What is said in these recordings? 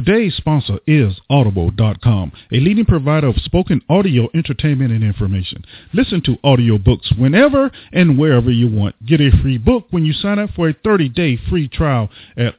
Today's sponsor is Audible.com, a leading provider of spoken audio entertainment and information. Listen to audiobooks whenever and wherever you want. Get a free book when you sign up for a 30-day free trial at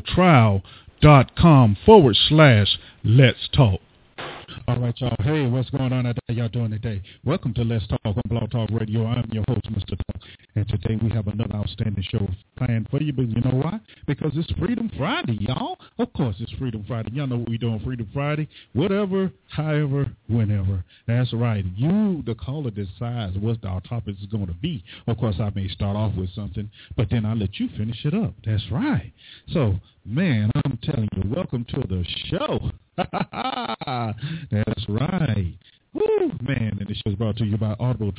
audibletrial.com/Let's Talk. All right, y'all. Hey, what's going on out there? Y'all doing today? Welcome to Let's Talk on Blog Talk Radio. I'm your host, Mr. Talk, and today we have another outstanding show planned for you. But you know why? Because it's Freedom Friday, y'all. Of course, it's Freedom Friday. Y'all know what we do on Freedom Friday. Whatever, however, whenever. That's right. You, the caller, decides what our topic is going to be. Of course, I may start off with something, but then I'll let you finish it up. That's right. So, man, I'm telling you, welcome to the show. That's right. Woo, man. And the show is brought to you by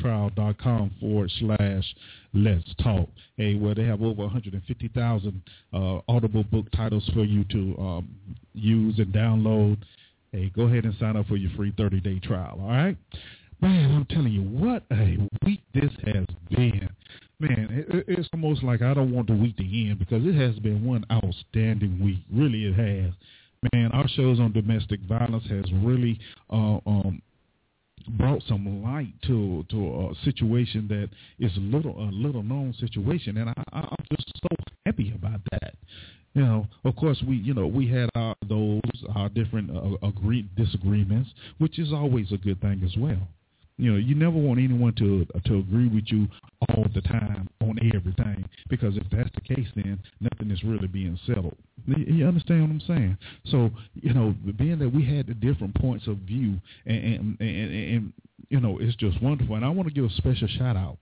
audibletrial.com/Let's Talk. Hey, well, they have over 150,000 Audible book titles for you to use and download. Hey, go ahead and sign up for your free 30-day trial, all right? Man, I'm telling you, what a week this has been. Man, it's almost like I don't want the week to end because it has been one outstanding week. Really, it has. Man, our shows on domestic violence has really brought some light to a situation that is a little known situation, and I'm just so happy about that. You know, of course, we had our different disagreements, which is always a good thing as well. You know, you never want anyone to agree with you all the time on everything, because if that's the case, then nothing is really being settled. You understand what I'm saying? So, you know, being that we had the different points of view, and you know, it's just wonderful. And I want to give a special shout out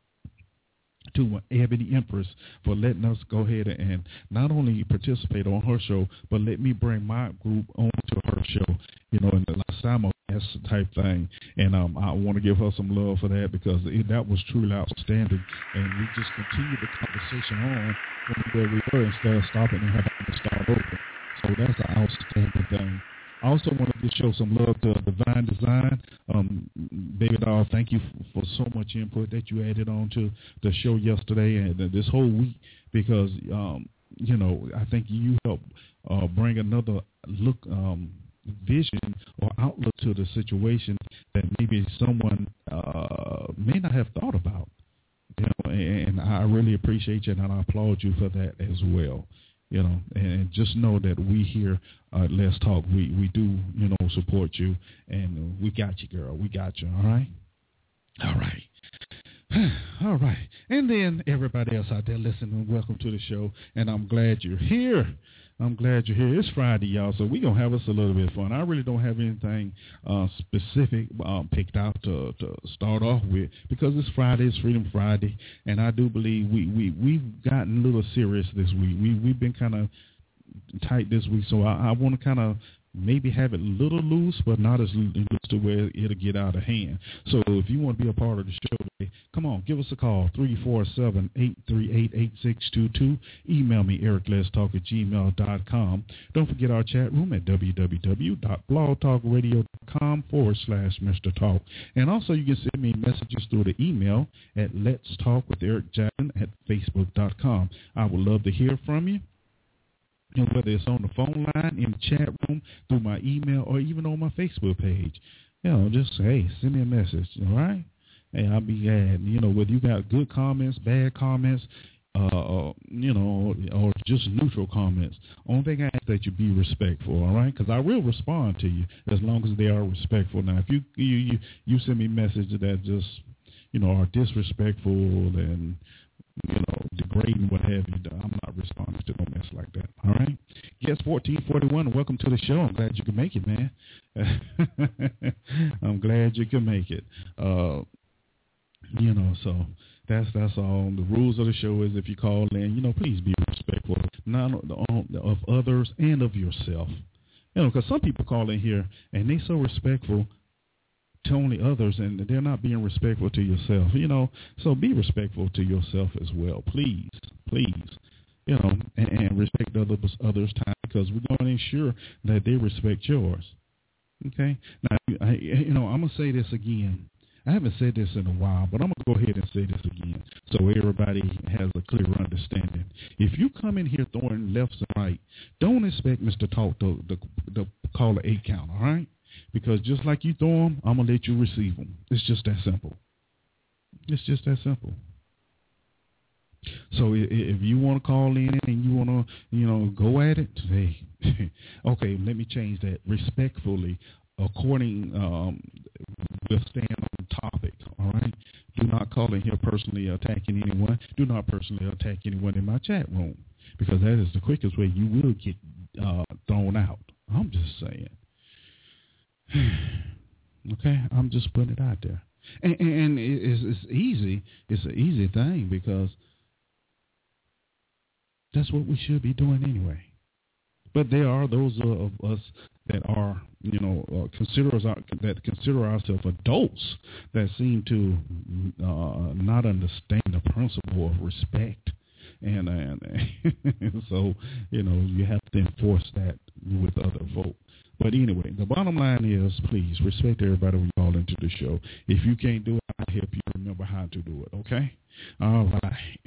to Ebony Empress for letting us go ahead and not only participate on her show, but let me bring my group on to her show, you know, in the simulcast type thing. And I want to give her some love for that, because that was truly outstanding. And we just continued the conversation on where we were instead of stopping and having to start over. So that's an outstanding thing. I also want to just show some love to Divine Design. David, thank you for so much input that you added on to the show yesterday and this whole week, because, you know, I think you helped bring another look, vision or outlook to the situation that maybe someone may not have thought about. You know, and I really appreciate you, and I applaud you for that as well. You know, and just know that we here at Let's Talk, we do, you know, support you, and we got you, girl. We got you, all right? All right. All right. And then everybody else out there listening, welcome to the show, and I'm glad you're here. I'm glad you're here. It's Friday, y'all, so we're going to have us a little bit of fun. I really don't have anything specific picked out to start off with, because it's Friday, it's Freedom Friday, and I do believe we've gotten a little serious this week. We've been kind of tight this week, so I want to kind of maybe have it a little loose, but not as loose to where it'll get out of hand. So if you want to be a part of the show today, come on, give us a call, 347-838-8622. Email me, ericletstalk@gmail.com. Don't forget our chat room at www.blogtalkradio.com/Mr. Talk. And also you can send me messages through the email at Let's Talk with Eric Jackson at Facebook.com. I would love to hear from you. And whether it's on the phone line, in the chat room, through my email, or even on my Facebook page, you know, just, hey, send me a message, all right? Hey, I'll be glad. You know, whether you got good comments, bad comments, you know, or just neutral comments, only thing I ask that you be respectful, all right? Because I will respond to you as long as they are respectful. Now, if you send me messages that just, you know, are disrespectful and, you know, degrading, what have you, I'm not responding to no mess like that, all right? Guest 1441, welcome to the show. I'm glad you can make it, man. I'm glad you can make it. You know, so that's all. The rules of the show is if you call in, you know, please be respectful, not of others and of yourself. You know, because some people call in here and they so respectful to only others, and they're not being respectful to yourself, you know. So be respectful to yourself as well, please, you know, and respect others' time, because we're going to ensure that they respect yours. Okay. Now, you know, I'm gonna say this again. I haven't said this in a while, but I'm going to go ahead and say this again so everybody has a clear understanding. If you come in here throwing lefts and right, don't expect Mr. Talk to call an 8 count, all right? Because just like you throw them, I'm going to let you receive them. It's just that simple. It's just that simple. So if you want to call in and you want to, go at it, hey, okay, let me change that respectfully. According, we'll stand on topic, all right? Do not call in here personally attacking anyone. Do not personally attack anyone in my chat room, because that is the quickest way you will get thrown out. I'm just saying. Okay, I'm just putting it out there. And it's easy. It's an easy thing, because that's what we should be doing anyway. But there are those of us that are, consider ourselves adults that seem to not understand the principle of respect, and so you have to enforce that with other folk. But anyway, the bottom line is, please respect everybody when you call into the show. If you can't do it, I'll help you remember how to do it. Okay? All right.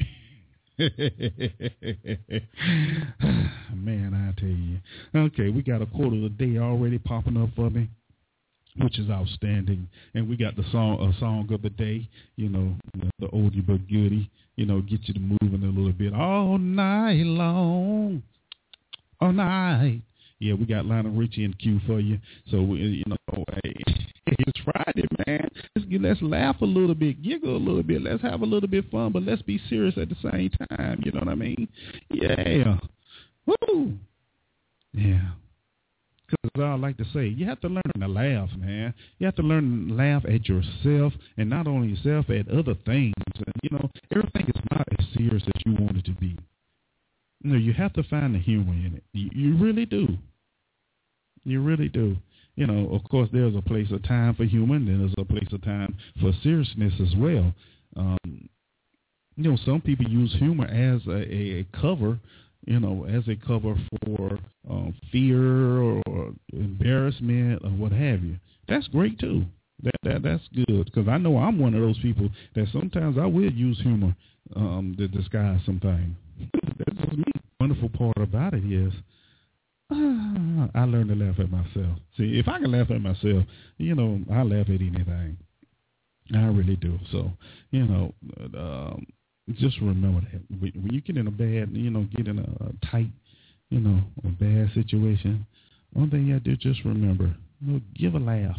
Man, I tell you. Okay, we got a quote of the day already popping up for me, which is outstanding. And we got the song of the day, the oldie but goodie, get you to moving a little bit all night long. All night. Yeah, we got Lionel Richie in queue for you. So, hey, it's Friday, man. Let's laugh a little bit, giggle a little bit. Let's have a little bit of fun, but let's be serious at the same time. You know what I mean? Yeah. Woo. Yeah. Because I like to say, you have to learn to laugh, man. You have to learn to laugh at yourself, and not only yourself, at other things. And, everything is not as serious as you want it to be. You have to find the humor in it. You really do. You really do. Of course, there's a place of time for humor, and there's a place of time for seriousness as well. Some people use humor as a cover, as a cover for fear or embarrassment or what have you. That's great too. That's good, because I know I'm one of those people that sometimes I will use humor to disguise some things. That's just me. Wonderful part about it is I learned to laugh at myself. See, if I can laugh at myself, I laugh at anything. I really do. So, just remember that when you get in a bad, get in a tight, a bad situation, one thing you have to do, just remember, give a laugh.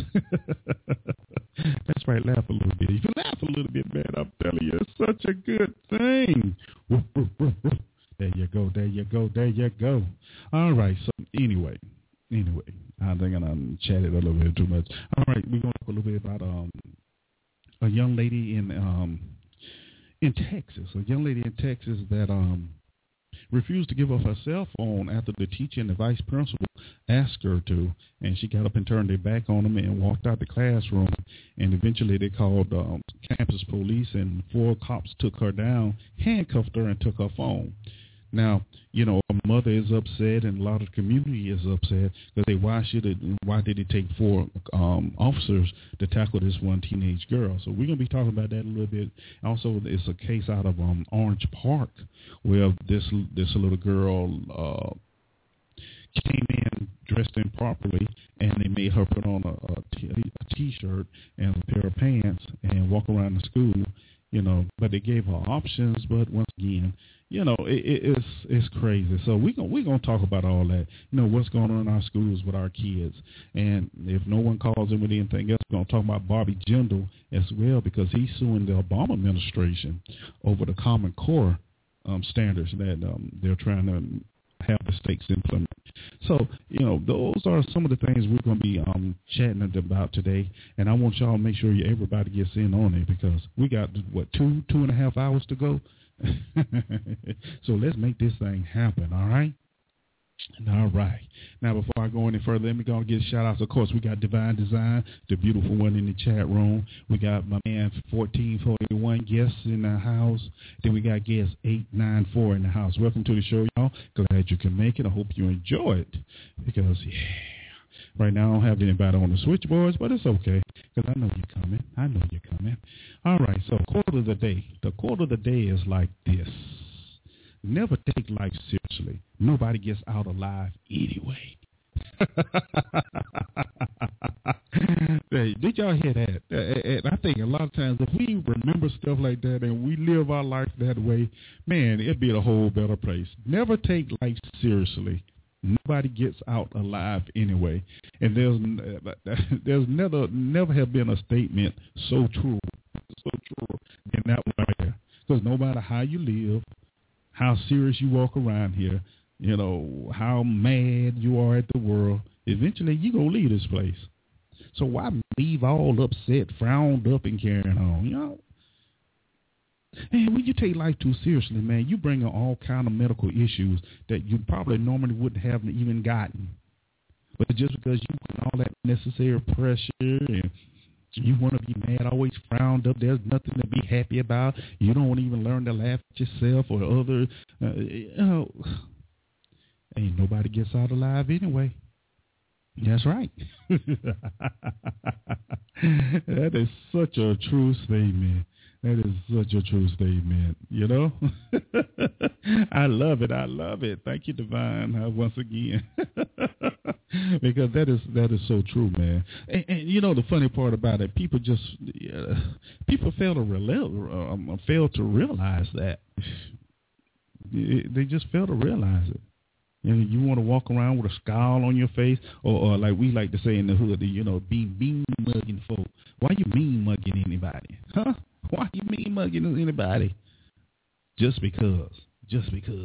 That's right, laugh a little bit. If you laugh a little bit, man, I'm telling you, it's such a good thing. There you go, there you go, there you go. All right, so anyway, I think I chatted a little bit too much. All right, we're going to talk a little bit about a young lady in Texas. A young lady in Texas that refused to give up her cell phone after the teacher and the vice principal asked her to, and she got up and turned their back on them and walked out the classroom. And eventually they called campus police, and 4 cops took her down, handcuffed her, and took her phone. Now, her mother is upset, and a lot of the community is upset because why did it take 4 officers to tackle this one teenage girl? So we're going to be talking about that a little bit. Also, it's a case out of Orange Park where this little girl came in dressed improperly, and they made her put on a T-shirt and a pair of pants and walk around the school. But they gave her options. But once again, it's crazy. So we're gonna talk about all that. What's going on in our schools with our kids. And if no one calls in with anything else, we're gonna talk about Bobby Jindal as well, because he's suing the Obama administration over the Common Core standards that they're trying to have the states implement. So, those are some of the things we're going to be chatting about today, and I want y'all to make sure everybody gets in on it, because we got, 2.5 hours to go? So let's make this thing happen, all right? All right. Now, before I go any further, let me go and get shout-outs. Of course, we got Divine Design, the beautiful one in the chat room. We got my man 1441 guests in the house. Then we got guest 894 in the house. Welcome to the show, y'all. Glad you can make it. I hope you enjoy it, because, Right now, I don't have anybody on the switchboards, but it's okay because I know you're coming. I know you're coming. All right, so quote of the day. The quote of the day is like this. Never take life seriously. Nobody gets out alive anyway. Hey, did y'all hear that? And I think a lot of times if we remember stuff like that and we live our life that way, man, it'd be a whole better place. Never take life seriously. Nobody gets out alive anyway. And there's never have been a statement so true than that one right there. Because no matter how you live, how serious you walk around here, you know, how mad you are at the world, eventually you're going to leave this place. So why leave all upset, frowned up, and carrying on, you know? And when you take life too seriously, man, you bring on all kind of medical issues that you probably normally wouldn't have even gotten. But just because you put all that necessary pressure and you want to be mad, always frowned up, there's nothing to be happy about. You don't even learn to laugh at yourself or other, you know. Ain't nobody gets out alive anyway. That's right. That is such a true statement. That is such a true statement, you know. I love it. I love it. Thank you, Divine, once again. Because that is so true, man. And you know the funny part about it, people fail to realize that. They just fail to realize it. You want to walk around with a scowl on your face, or like we like to say in the hood, you know, be mean mugging folk. Why you mean mugging anybody? Huh? Why you mean mugging anybody? Just because you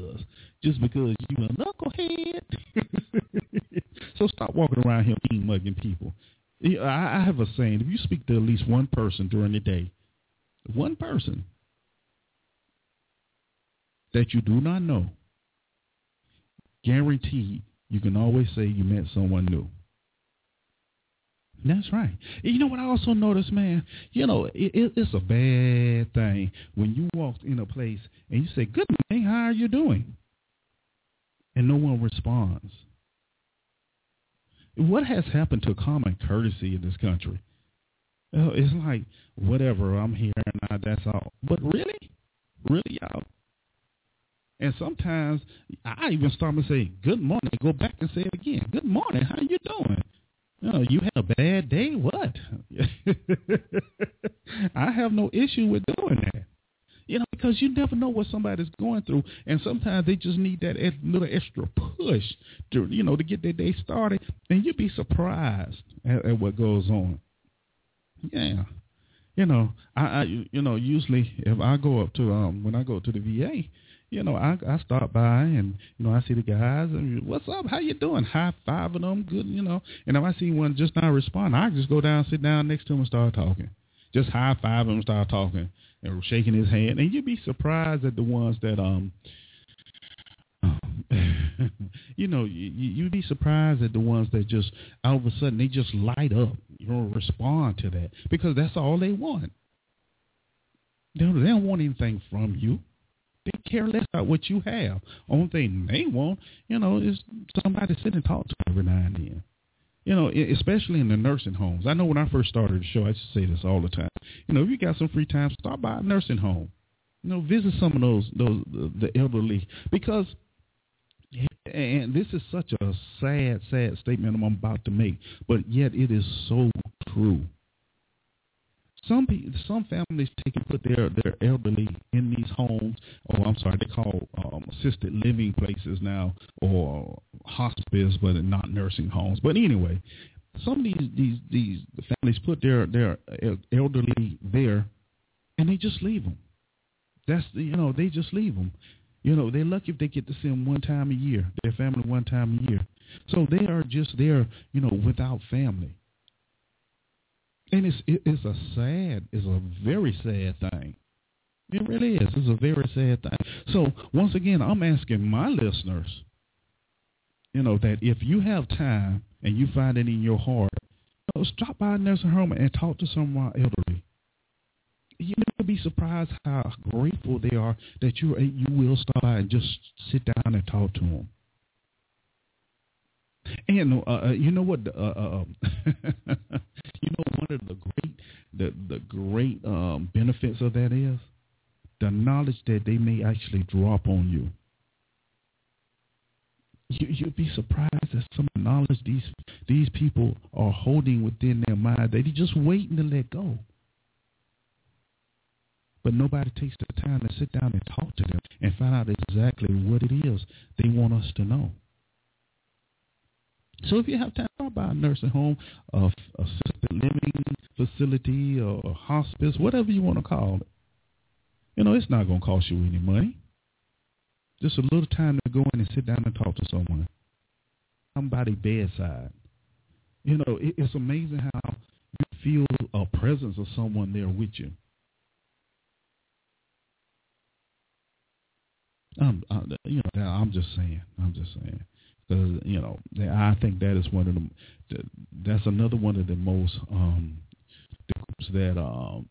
a knucklehead. So stop walking around here mean mugging people. I have a saying: if you speak to at least one person during the day, one person that you do not know, guaranteed you can always say you met someone new. That's right. You know what I also noticed, man? You know, it's a bad thing when you walk in a place and you say, "Good morning, how are you doing?" And no one responds. What has happened to common courtesy in this country? It's like, whatever, I'm here and that's all. But really, y'all? And sometimes I even start to say, "Good morning," go back and say it again. "Good morning, how you doing?" No, you had a bad day? What? I have no issue with doing that. You know, because you never know what somebody's going through. And sometimes they just need that little extra push to, you know, to get their day started. And you'd be surprised at what goes on. Yeah. You know, I usually if I go up to, when I go to the VA, you know, I stop by and, you know, I see the guys and, "What's up? How you doing?" High five of them, good, you know. And if I see one just not respond, I just go down, sit down next to him and start talking. Just high five him and start talking and shaking his hand. And you'd be surprised at the ones that, you know, you'd be surprised at the ones that just all of a sudden they just light up, you know, respond to that because that's all they want. They don't want anything from you. They care less about what you have. Only thing they want, you know, is somebody to sit and talk to every now and then. You know, especially in the nursing homes. I know when I first started the show, I used to say this all the time. You know, if you got some free time, stop by a nursing home. You know, visit some of the elderly because, and this is such a sad statement I'm about to make, but yet it is so true. Some families take and put their elderly in these homes, they call assisted living places now, or hospice, but not nursing homes. But anyway, some of these families put their elderly there, and they just leave them. They just leave them. You know, they're lucky if they get to see them one time a year, their family one time a year. So they are just there, you know, without family. And it's a very sad thing. It really is. It's a very sad thing. So once again, I'm asking my listeners, you know, that if you have time and you find it in your heart, you know, stop by a nursing home and talk to some of our elderly. You'll be surprised how grateful they are that you will stop by and just sit down and talk to them. And you know what? You know, one of the great benefits of that is the knowledge that they may actually drop on you. You'll be surprised at some of the knowledge these people are holding within their mind. They're just waiting to let go. But nobody takes the time to sit down and talk to them and find out exactly what it is they want us to know. So if you have time, stop by a nursing home, assisted living facility, or a hospice, whatever you want to call it. You know, it's not going to cost you any money. Just a little time to go in and sit down and talk to someone. Somebody bedside. You know, it's amazing how you feel a presence of someone there with you. I'm just saying. Because, you know, I think that is that's another one of the most, the groups that are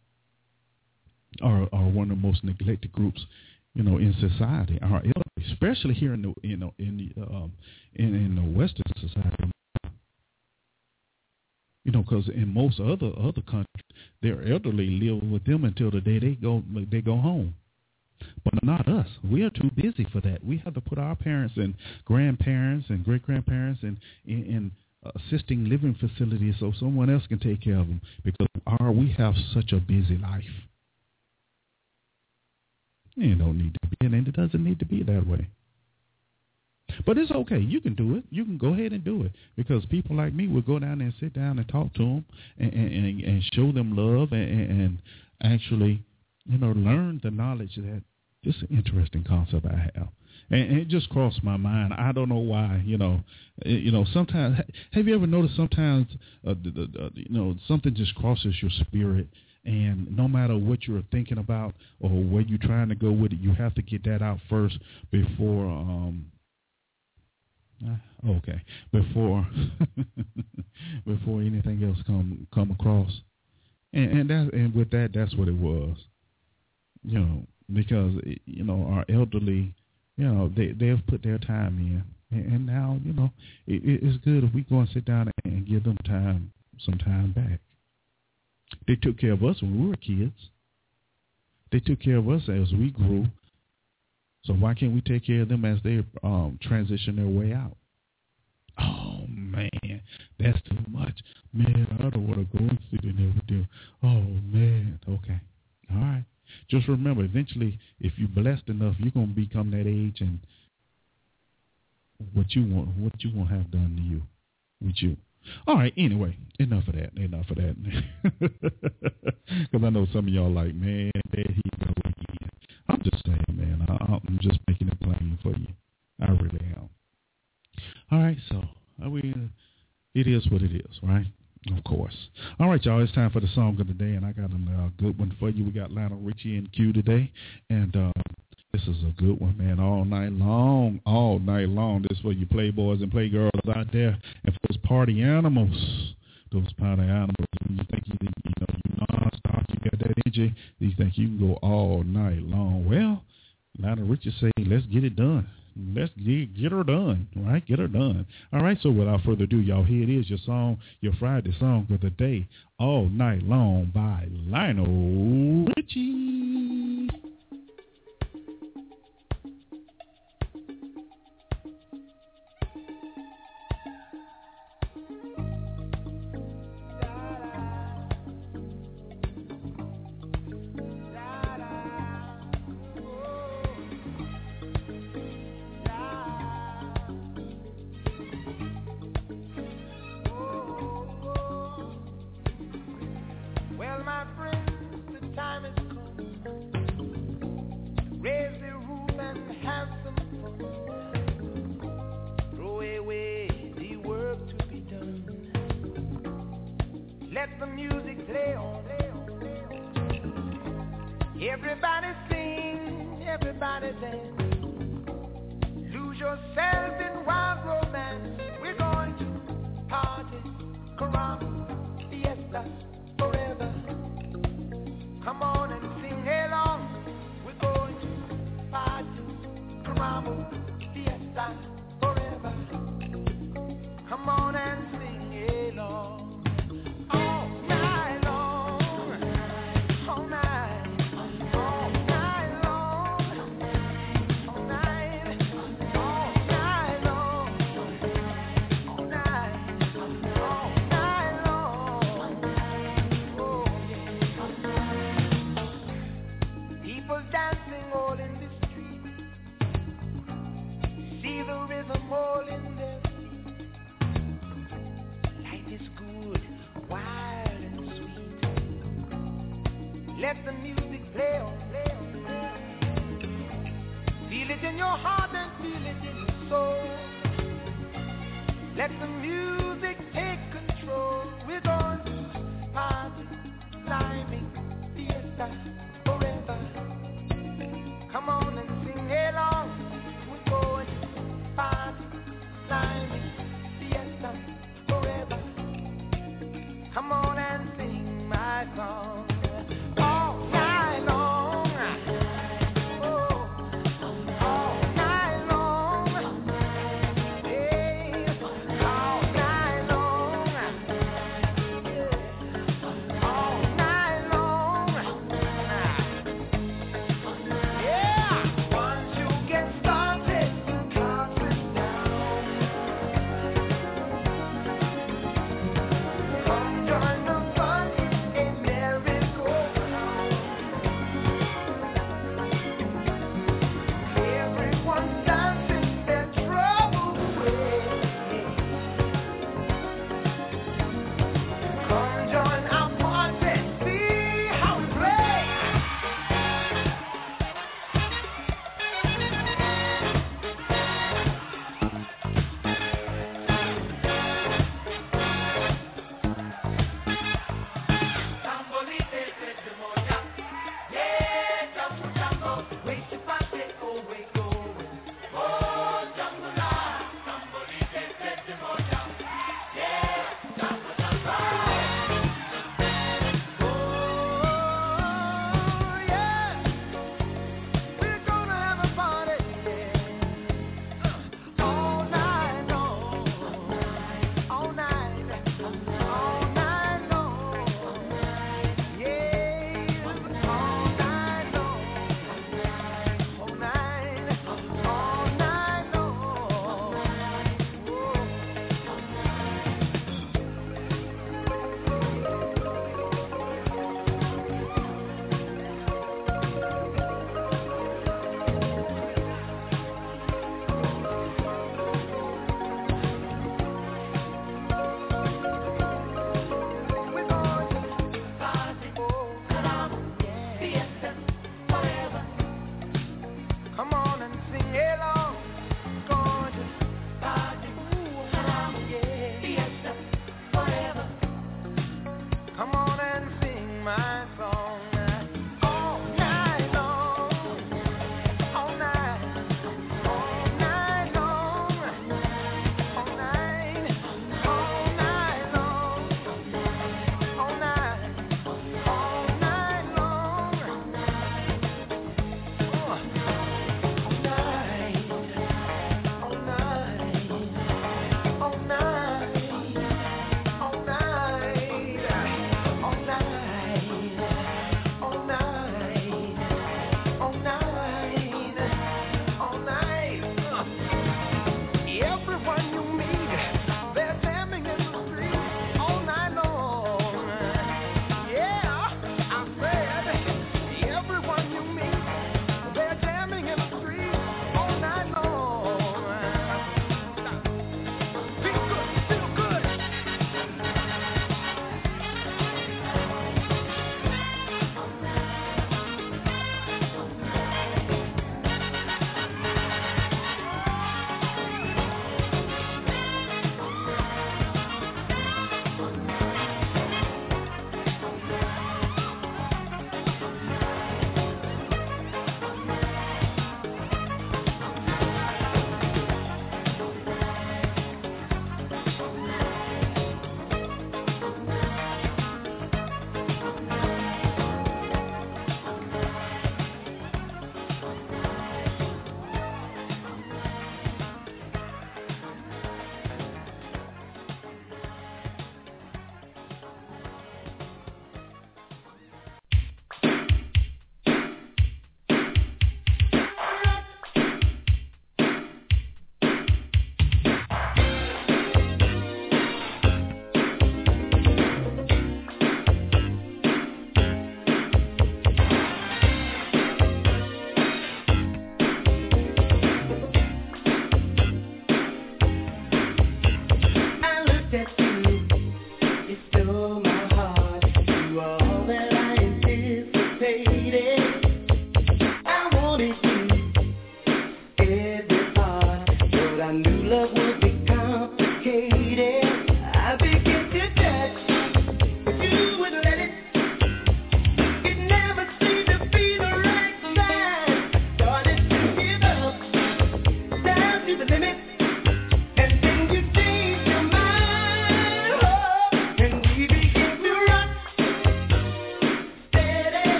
one of the most neglected groups, you know, in society, our elderly, especially here in the Western society. You know, because in most other countries, their elderly live with them until the day they go home. But not us. We are too busy for that. We have to put our parents and grandparents and great-grandparents in assisting living facilities so someone else can take care of them because we have such a busy life. It don't need to be, and it doesn't need to be that way. But it's okay. You can do it. You can go ahead and do it because people like me will go down there and sit down and talk to them and show them love and actually, you know, learn the knowledge that this is an interesting concept I have. And it just crossed my mind. I don't know why, you know, sometimes, have you ever noticed sometimes, something just crosses your spirit and no matter what you're thinking about or where you're trying to go with it, you have to get that out first before, before anything else come across. And with that, that's what it was. You know, because, you know, our elderly, you know, they've put their time in. And now, you know, it's good if we go and sit down and give them some time back. They took care of us when we were kids. They took care of us as we grew. So why can't we take care of them as they transition their way out? Oh, man, that's too much. Man, I don't want to go and sit and everything. Oh, man. Okay. All right. Just remember, eventually, if you're blessed enough, you're going to become that age and what you want to have done to you, with you. All right, anyway, enough of that. Because I know some of y'all like, man, there he go again. I'm just saying, man, I'm just making it plain for you. I really am. All right, so it is what it is, right? Of course. All right, y'all, it's time for the song of the day, and I got a good one for you. We got Lionel Richie and Q today, and this is a good one, man, all night long. This is for you playboys and playgirls out there, and for those party animals, when you think you non-stop, you got that energy, you think you can go all night long. Well, Lionel Richie say, let's get it done. Let's get her done, right? Get her done. All right, so without further ado, y'all, here it is, your song, your Friday song of the day, All Night Long by Lionel Richie. dancing all in the street. See the rhythm all in their feet. Life is good, wild and sweet. Let the music play on, play on, play on. Feel it in your heart and feel it in your soul. Let the music take control. We're going to party, climbing, fiesta, forever. Come on and sing along. We're going to party, climbing, fiesta, forever. Come on and sing my song all night long. Oh, all night long. Hey, all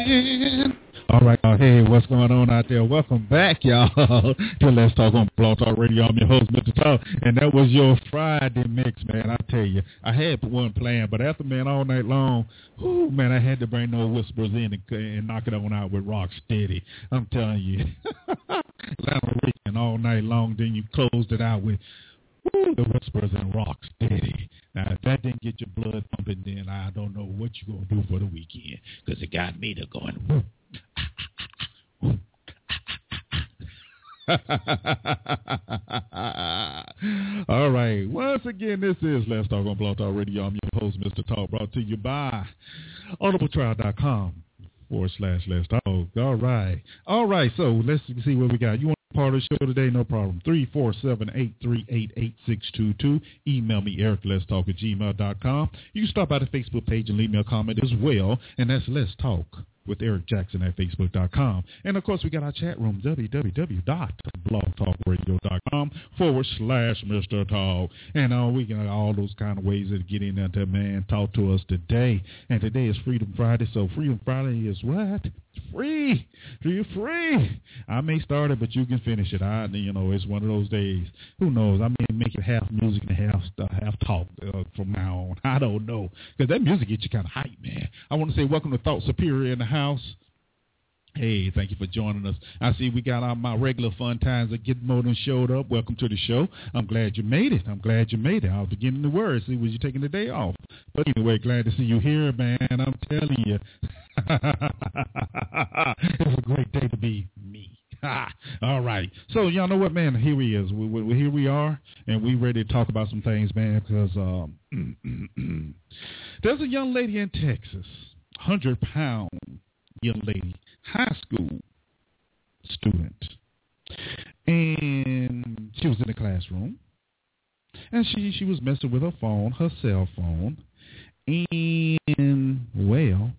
again. All right, hey, what's going on out there? Welcome back, y'all, to Let's Talk on Blog Talk Radio. I'm your host, Mr. Talk, and that was your Friday mix, man. I tell you, I had one planned, but after, man, all night long, whoo, man, I had to bring no whispers in and knock it on out with Rock Steady. I'm telling you, Lionel Richie all night long, then you closed it out with woo, the whispers and Rock Steady. Now, if that didn't get your blood pumping, then I don't know what you're going to do for the weekend, because it got me to going, woo. All right. Once again, this is Let's Talk on Blog Talk Radio. I'm your host, Mr. Talk, brought to you by audibletrial.com/Let's Talk. All right. All right. So let's see what we got. You want to be part of the show today? No problem. 347-838-8622. Email me, EricLet'sTalk@gmail.com. You can stop by the Facebook page and leave me a comment as well. And that's Let's Talk with Eric Jackson at Facebook.com. And, of course, we got our chat room, www.blogtalkradio.com/Mr. Talk. And we got all those kind of ways to get in there, man. Talk to us today. And today is Freedom Friday. So Freedom Friday is what? Free. You're free. I may start it, but you can finish it. It's one of those days. Who knows? I may make it half music and half talk from now on. I don't know. Because that music gets you kind of hyped, man. I want to say welcome to Thought Superior in the house. Hey, thank you for joining us. I see we got my regular fun times that Gitmo done showed up. Welcome to the show. I'm glad you made it. I was beginning to worry. See, was you taking the day off? But anyway, glad to see you here, man. I'm telling you. It's a great day to be me. All right. So, y'all know what, man? Here he is. Here we are, and we ready to talk about some things, man, because there's a young lady in Texas, 100-pound young lady, high school student, and she was in the classroom, and she was messing with her cell phone, and, well,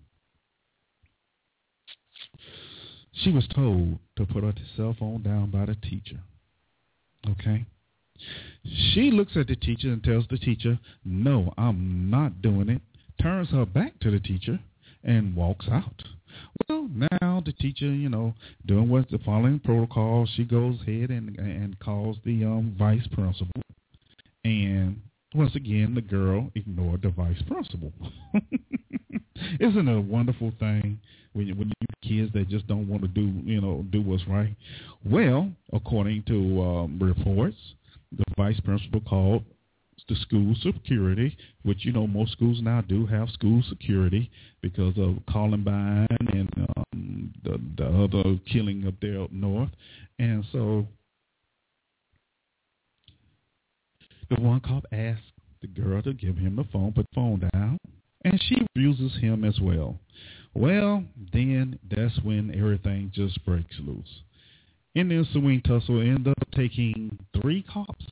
she was told to put her cell phone down by the teacher, okay? She looks at the teacher and tells the teacher, no, I'm not doing it, turns her back to the teacher, and walks out. Well, now the teacher, doing what's the following protocol, she goes ahead and calls the vice principal. And once again, the girl ignored the vice principal. Isn't it a wonderful thing when you kids that just don't want to do what's right? Well, according to reports, the vice principal called the school security, which, most schools now do have school security because of Columbine and the other killing up there up north. And so the one cop asked the girl to give him the phone, put the phone down, and she refuses him as well. Well, then that's when everything just breaks loose. In the ensuing tussle, ended up taking 3 cops.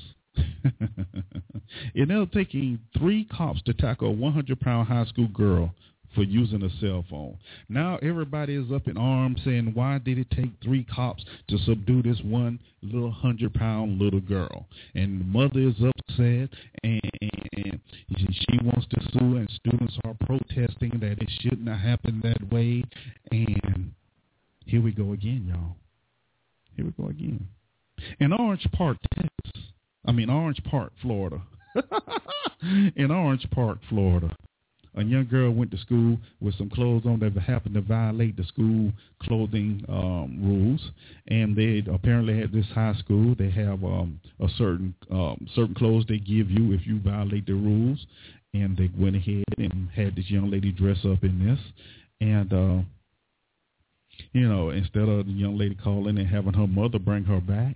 It ended up taking 3 cops to tackle a 100-pound high school girl for using a cell phone. Now everybody is up in arms saying, why did it take 3 cops to subdue this one little 100-pound little girl? And the mother is upset, and she wants to sue, and students are protesting that it shouldn't have happened that way. And here we go again, y'all. Here we go again. In Orange Park, Florida. In Orange Park, Florida, a young girl went to school with some clothes on that happened to violate the school clothing rules. And they apparently at this high school, they have a certain clothes they give you if you violate the rules. And they went ahead and had this young lady dress up in this. And, instead of the young lady calling and having her mother bring her back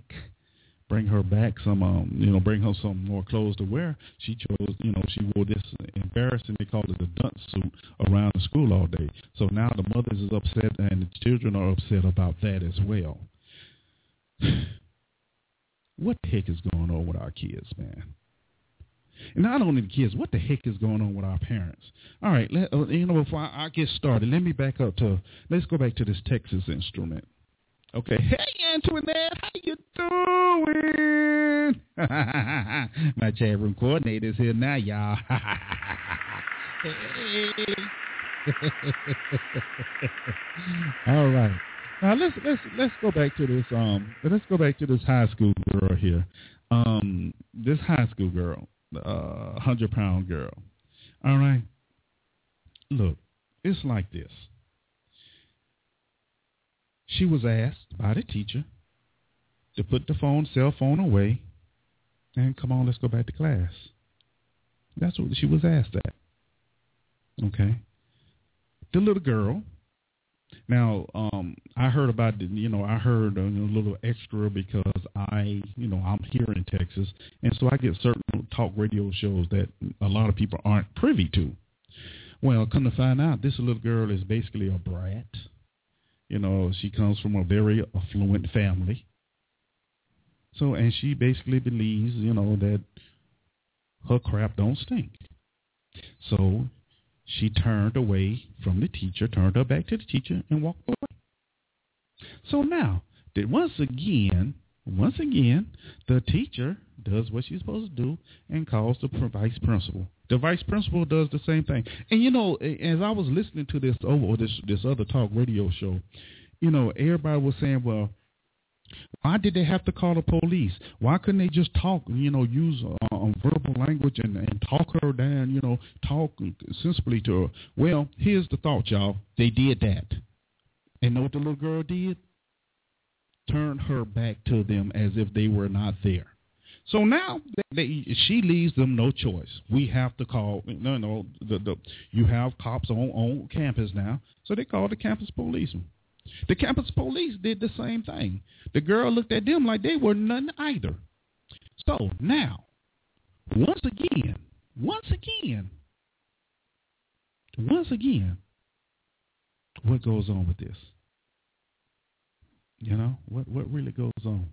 some, bring her some more clothes to wear, she chose, she wore this embarrassing, they call it a dunce suit, around the school all day. So now the mothers is upset and the children are upset about that as well. What the heck is going on with our kids, man? And not only the kids, what the heck is going on with our parents? All right, before I get started, let's go back to this Texas instrument. Okay, hey Antoinette, how you doing? My chat room coordinator is here now, y'all. Hey. All right. Now let's go back to this. Let's go back to this high school girl here. This high school girl, 100-pound girl. All right. Look, it's like this. She was asked by the teacher to put the cell phone away, and come on, let's go back to class. That's what she was asked at. Okay. The little girl. Now, I heard about I heard a little extra because I'm here in Texas, and so I get certain talk radio shows that a lot of people aren't privy to. Well, come to find out, this little girl is basically a brat. She comes from a very affluent family. So, and she basically believes, that her crap don't stink. So she turned away from the teacher, turned her back to the teacher, and walked away. So now, once again, the teacher does what she's supposed to do and calls the vice principal. The vice principal does the same thing. And, as I was listening to this other talk radio show, everybody was saying, well, why did they have to call the police? Why couldn't they just talk, use verbal language and talk her down, talk sensibly to her? Well, here's the thought, y'all. They did that. And know what the little girl did? Turned her back to them as if they were not there. So now she leaves them no choice. We have to call, you have cops on campus now, so they call the campus policeman. The campus police did the same thing. The girl looked at them like they were none either. So now, once again, what goes on with this? What really goes on?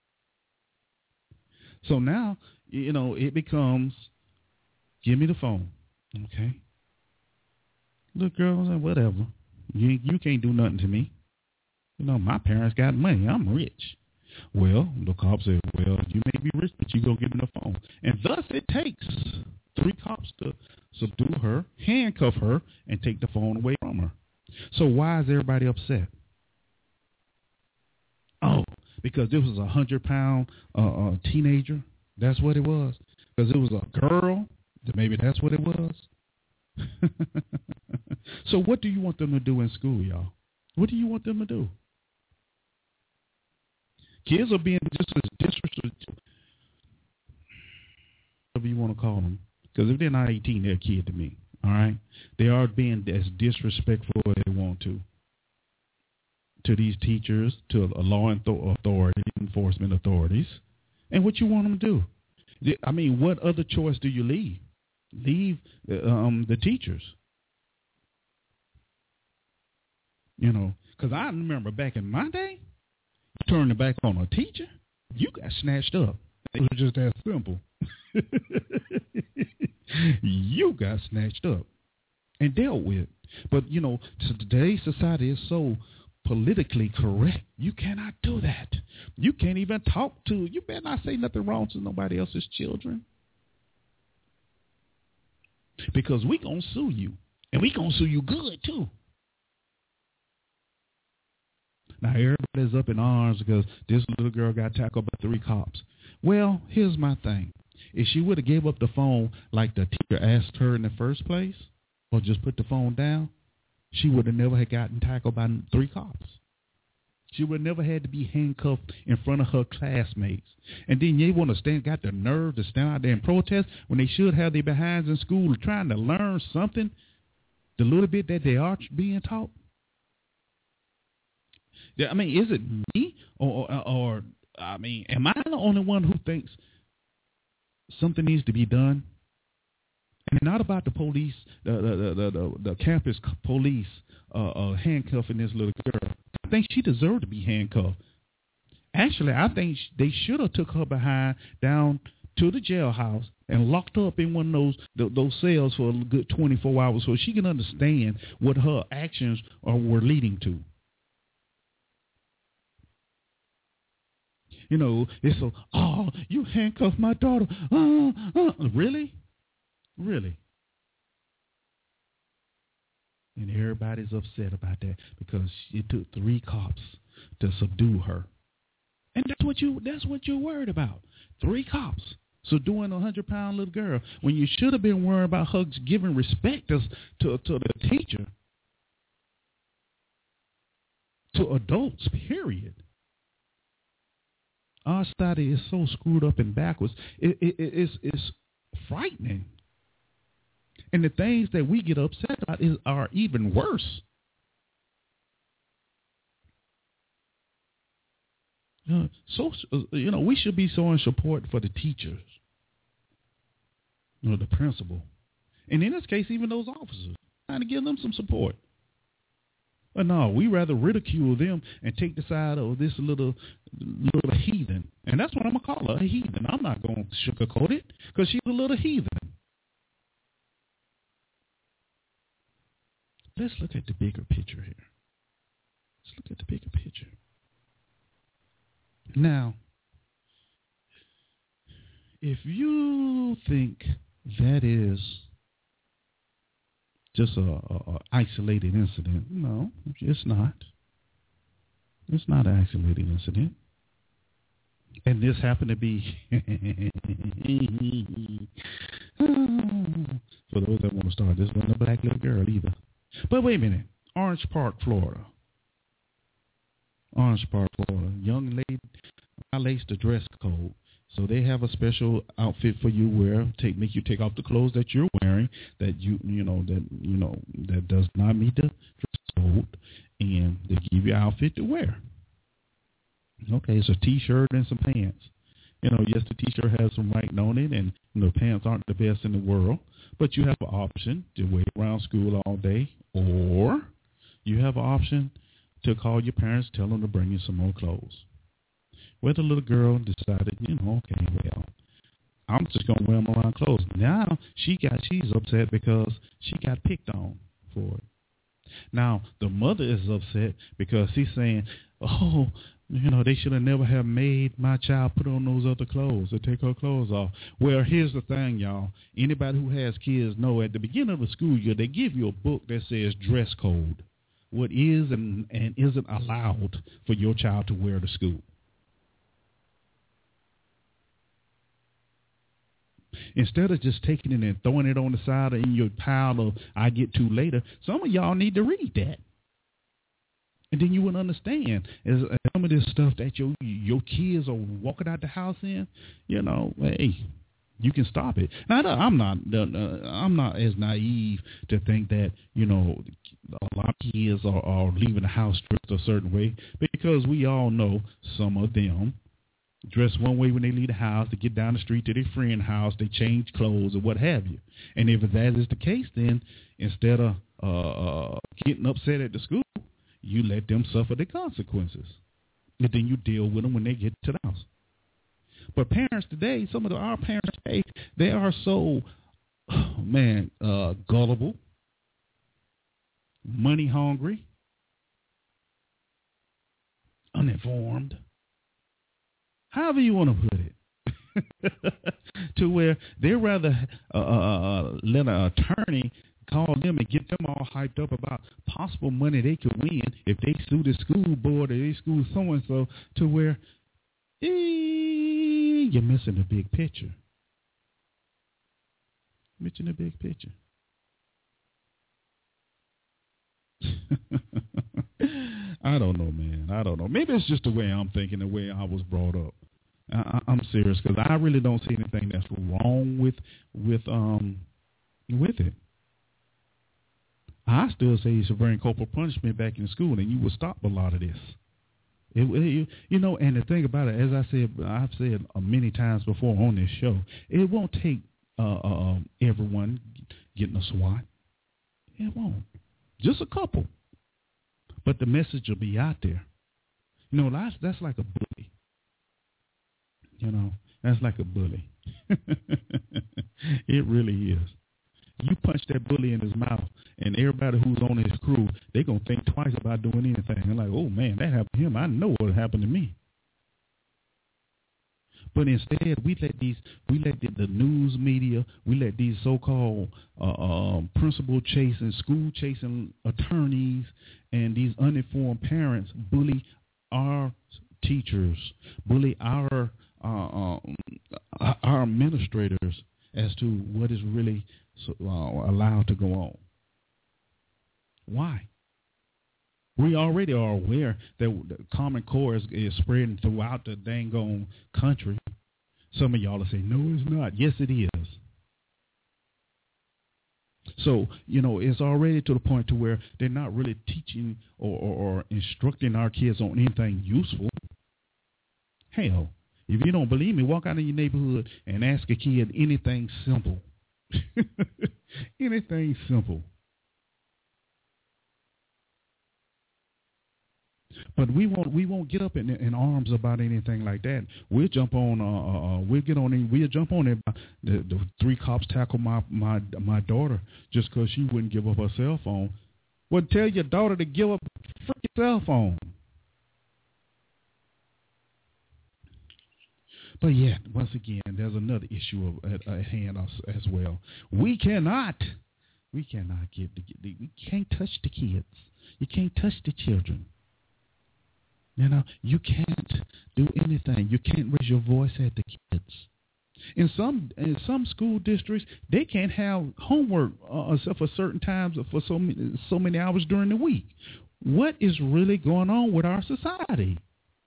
So now, it becomes, give me the phone, okay? Look, girl, whatever. You can't do nothing to me. My parents got money. I'm rich. Well, the cop said, well, you may be rich, but you go get in the phone. And thus it takes 3 cops to subdue her, handcuff her, and take the phone away from her. So why is everybody upset? Oh, because this was a 100-pound teenager. That's what it was. Because it was a girl. Maybe that's what it was. So what do you want them to do in school, y'all? What do you want them to do? Kids are being just as disrespectful, whatever you want to call them. Because if they're not 18, they're a kid to me. All right? They are being as disrespectful as they want to these teachers, to law enforcement authorities. And what you want them to do? I mean, what other choice do you leave? Leave the teachers. Because I remember back in my day, turning the back on a teacher, you got snatched up. It was just that simple. You got snatched up and dealt with. But, today's society is so politically correct. You cannot do that. You can't even you better not say nothing wrong to nobody else's children. Because we going to sue you. And we going to sue you good, too. Now, everybody's up in arms because this little girl got tackled by 3 cops. Well, here's my thing. If she would have gave up the phone like the teacher asked her in the first place, or just put the phone down, she would have never had gotten tackled by 3 cops. She would have never had to be handcuffed in front of her classmates. And then they want to got the nerve to stand out there and protest when they should have their behinds in school trying to learn something, the little bit that they are being taught. I mean, is it me or am I the only one who thinks something needs to be done? And not about the police, the campus police handcuffing this little girl. I think she deserved to be handcuffed. Actually, I think they should have took her behind down to the jailhouse and locked her up in one of those cells for a good 24 hours so she can understand what her actions were leading to. It's you handcuffed my daughter. Really? Really? And everybody's upset about that because it took 3 cops to subdue her. And that's what you're worried about. 3 cops subduing a 100-pound little girl when you should have been worried about her giving respect to the teacher, to adults, period. Our society is so screwed up and backwards. It's frightening. And the things that we get upset about are even worse. We should be showing support for the teachers, the principal, and in this case, even those officers, trying to give them some support. But no, we rather ridicule them and take the side of this little heathen, and that's what I'm gonna call her, a heathen. I'm not gonna sugarcoat it because she's a little heathen. Let's look at the bigger picture here. Let's look at the bigger picture. Now, if you think that is just a isolated incident, no, it's not. It's not an isolated incident. And this happened to be, for those that want to start, this wasn't a black little girl either. But wait a minute, Orange Park, Florida. Young lady violates the dress code. So they have a special outfit for you wear, make you take off the clothes that you're wearing that that does not meet the dress code, and they give you an outfit to wear. Okay, it's a T-shirt and some pants. Yes, the T-shirt has some writing on it, and pants aren't the best in the world, but you have an option to wait around school all day, or you have an option to call your parents, tell them to bring you some more clothes. Well, the little girl decided, okay, well, I'm just going to wear them around clothes. Now she's upset because she got picked on for it. Now the mother is upset because she's saying, oh, they should have never have made my child put on those other clothes or take her clothes off. Well, here's the thing, y'all. Anybody who has kids know at the beginning of the school year, they give you a book that says dress code, what is and isn't allowed for your child to wear to school. Instead of just taking it and throwing it on the side or in your pile of I get to later, some of y'all need to read that. And then you would understand some of this stuff that your kids are walking out the house in, hey, you can stop it. Now, I'm not as naive to think that, a lot of kids are leaving the house dressed a certain way, because we all know some of them dress one way when they leave the house, to get down the street to their friend's house, they change clothes or what have you. And if that is the case, then instead of getting upset at the school, you let them suffer the consequences. And then you deal with them when they get to the house. But parents today, some of our parents today, they are so, gullible, money hungry, uninformed, however you want to put it, to where they rather let an attorney call them and get them all hyped up about possible money they could win if they sue the school board or they sue so-and-so, to where you're missing the big picture. Missing the big picture. I don't know, man. I don't know. Maybe it's just the way I'm thinking, the way I was brought up. I'm serious, because I really don't see anything that's wrong with it. I still say you should bring corporal punishment back in school, and you will stop a lot of this. And the thing about it, as I've said many times before on this show, it won't take everyone getting a SWAT. It won't. Just a couple. But the message will be out there. That's like a bully. That's like a bully. It really is. You punch that bully in his mouth, and everybody who's on his crew, they're going to think twice about doing anything. They're like, oh, man, that happened to him. I know what happened to me. But instead, we let the news media, we let these so-called principal chasing, school chasing attorneys, and these uninformed parents bully our teachers, bully our administrators as to what is really allowed to go on. Why? We already are aware that the Common Core is spreading throughout the dang on country. Some of y'all will say, no, it's not. Yes, it is. So, it's already to the point to where they're not really teaching or instructing our kids on anything useful. Hell, if you don't believe me, walk out in your neighborhood and ask a kid anything simple. Anything simple. But we won't get up in arms about anything like that. We'll jump on. We'll jump on it. The 3 cops tackle my daughter just because she wouldn't give up her cell phone. Well, tell your daughter to give up her freaking cell phone. But yet, once again, there's another issue at hand as well. We cannot we can't touch the kids. You can't touch the children. You can't do anything. You can't raise your voice at the kids. In some school districts, they can't have homework except for certain times or for so many hours during the week. What is really going on with our society?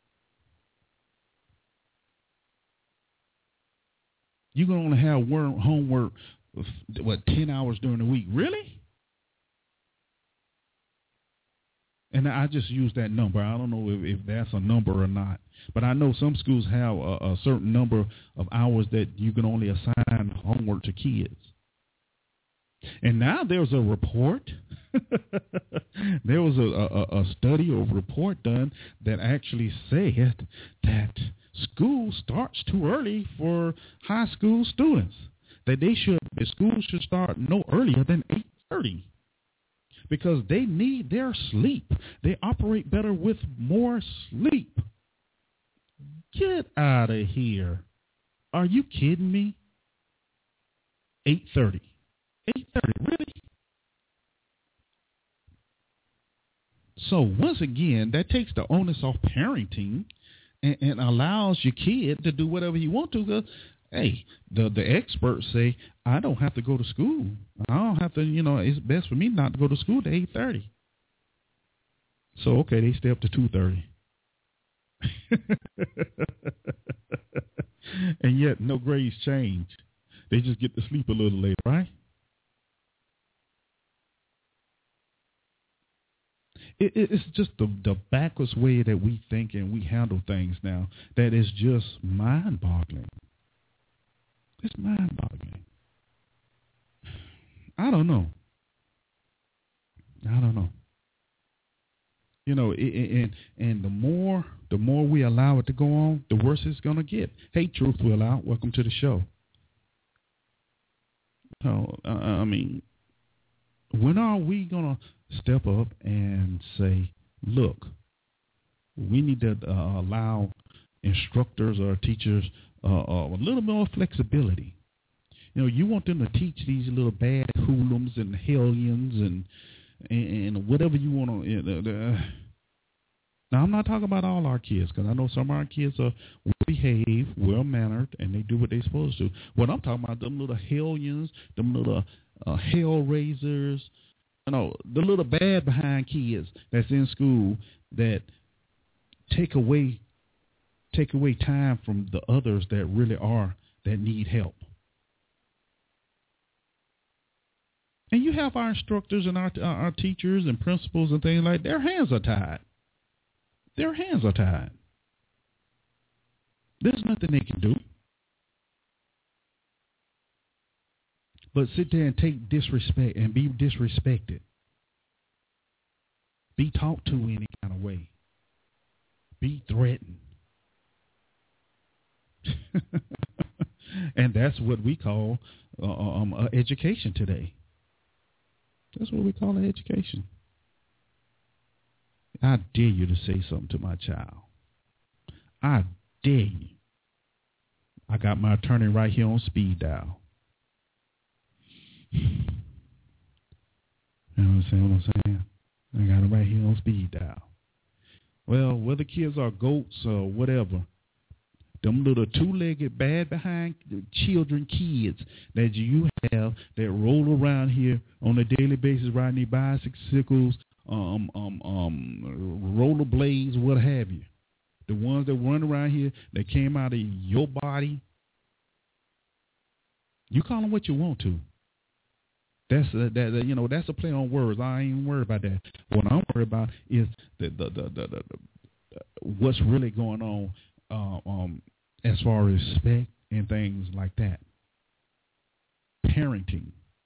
You're going to have homework, 10 hours during the week? Really? And I just use that number. I don't know if that's a number or not. But I know some schools have a certain number of hours that you can only assign homework to kids. And now there's a report. There was a study or report done that actually said that school starts too early for high school students. That the school should start no earlier than 8:30. Because they need their sleep. They operate better with more sleep. Get out of here. Are you kidding me? 8:30. 8:30, really? So once again, that takes the onus off parenting and allows your kid to do whatever he wants to. Because, hey, the experts say, I don't have to go to school. I don't have to, it's best for me not to go to school to 8:30. So, okay, they stay up to 2:30. And yet no grades change. They just get to sleep a little later, right? It's just the backwards way that we think and we handle things now that is just mind-boggling. It's mind-boggling. I don't know. And the more we allow it to go on, the worse it's going to get. Hey, Truth Will Out, welcome to the show. When are we going to step up and say, look, we need to allow instructors or teachers a little more flexibility. You want them to teach these little bad hoodlums and hellions and whatever you want to. Now, I'm not talking about all our kids, because I know some of our kids are well-behaved, well-mannered, and they do what they're supposed to. What I'm talking about, them little hellions, them little hell raisers, the little bad behind kids that's in school that take away time from the others that really that need help. And you have our instructors and our teachers and principals and things like that. Their hands are tied. There's nothing they can do but sit there and take disrespect and be disrespected. Be talked to any kind of way. Be threatened. And that's what we call education today. That's what we call education. I dare you to say something to my child. I dare you. I got my attorney right here on speed dial. You know what I'm saying? I got it right here on speed dial. Well, whether kids are goats or whatever, them little two-legged, bad behind children, kids that you have that roll around here on a daily basis, riding their bicycles, rollerblades, what have you. The ones that run around here that came out of your body, you call them what you want to. That's that's a play on words. I ain't even worried about that. What I'm worried about is the what's really going on as far as respect and things like that. Parenting.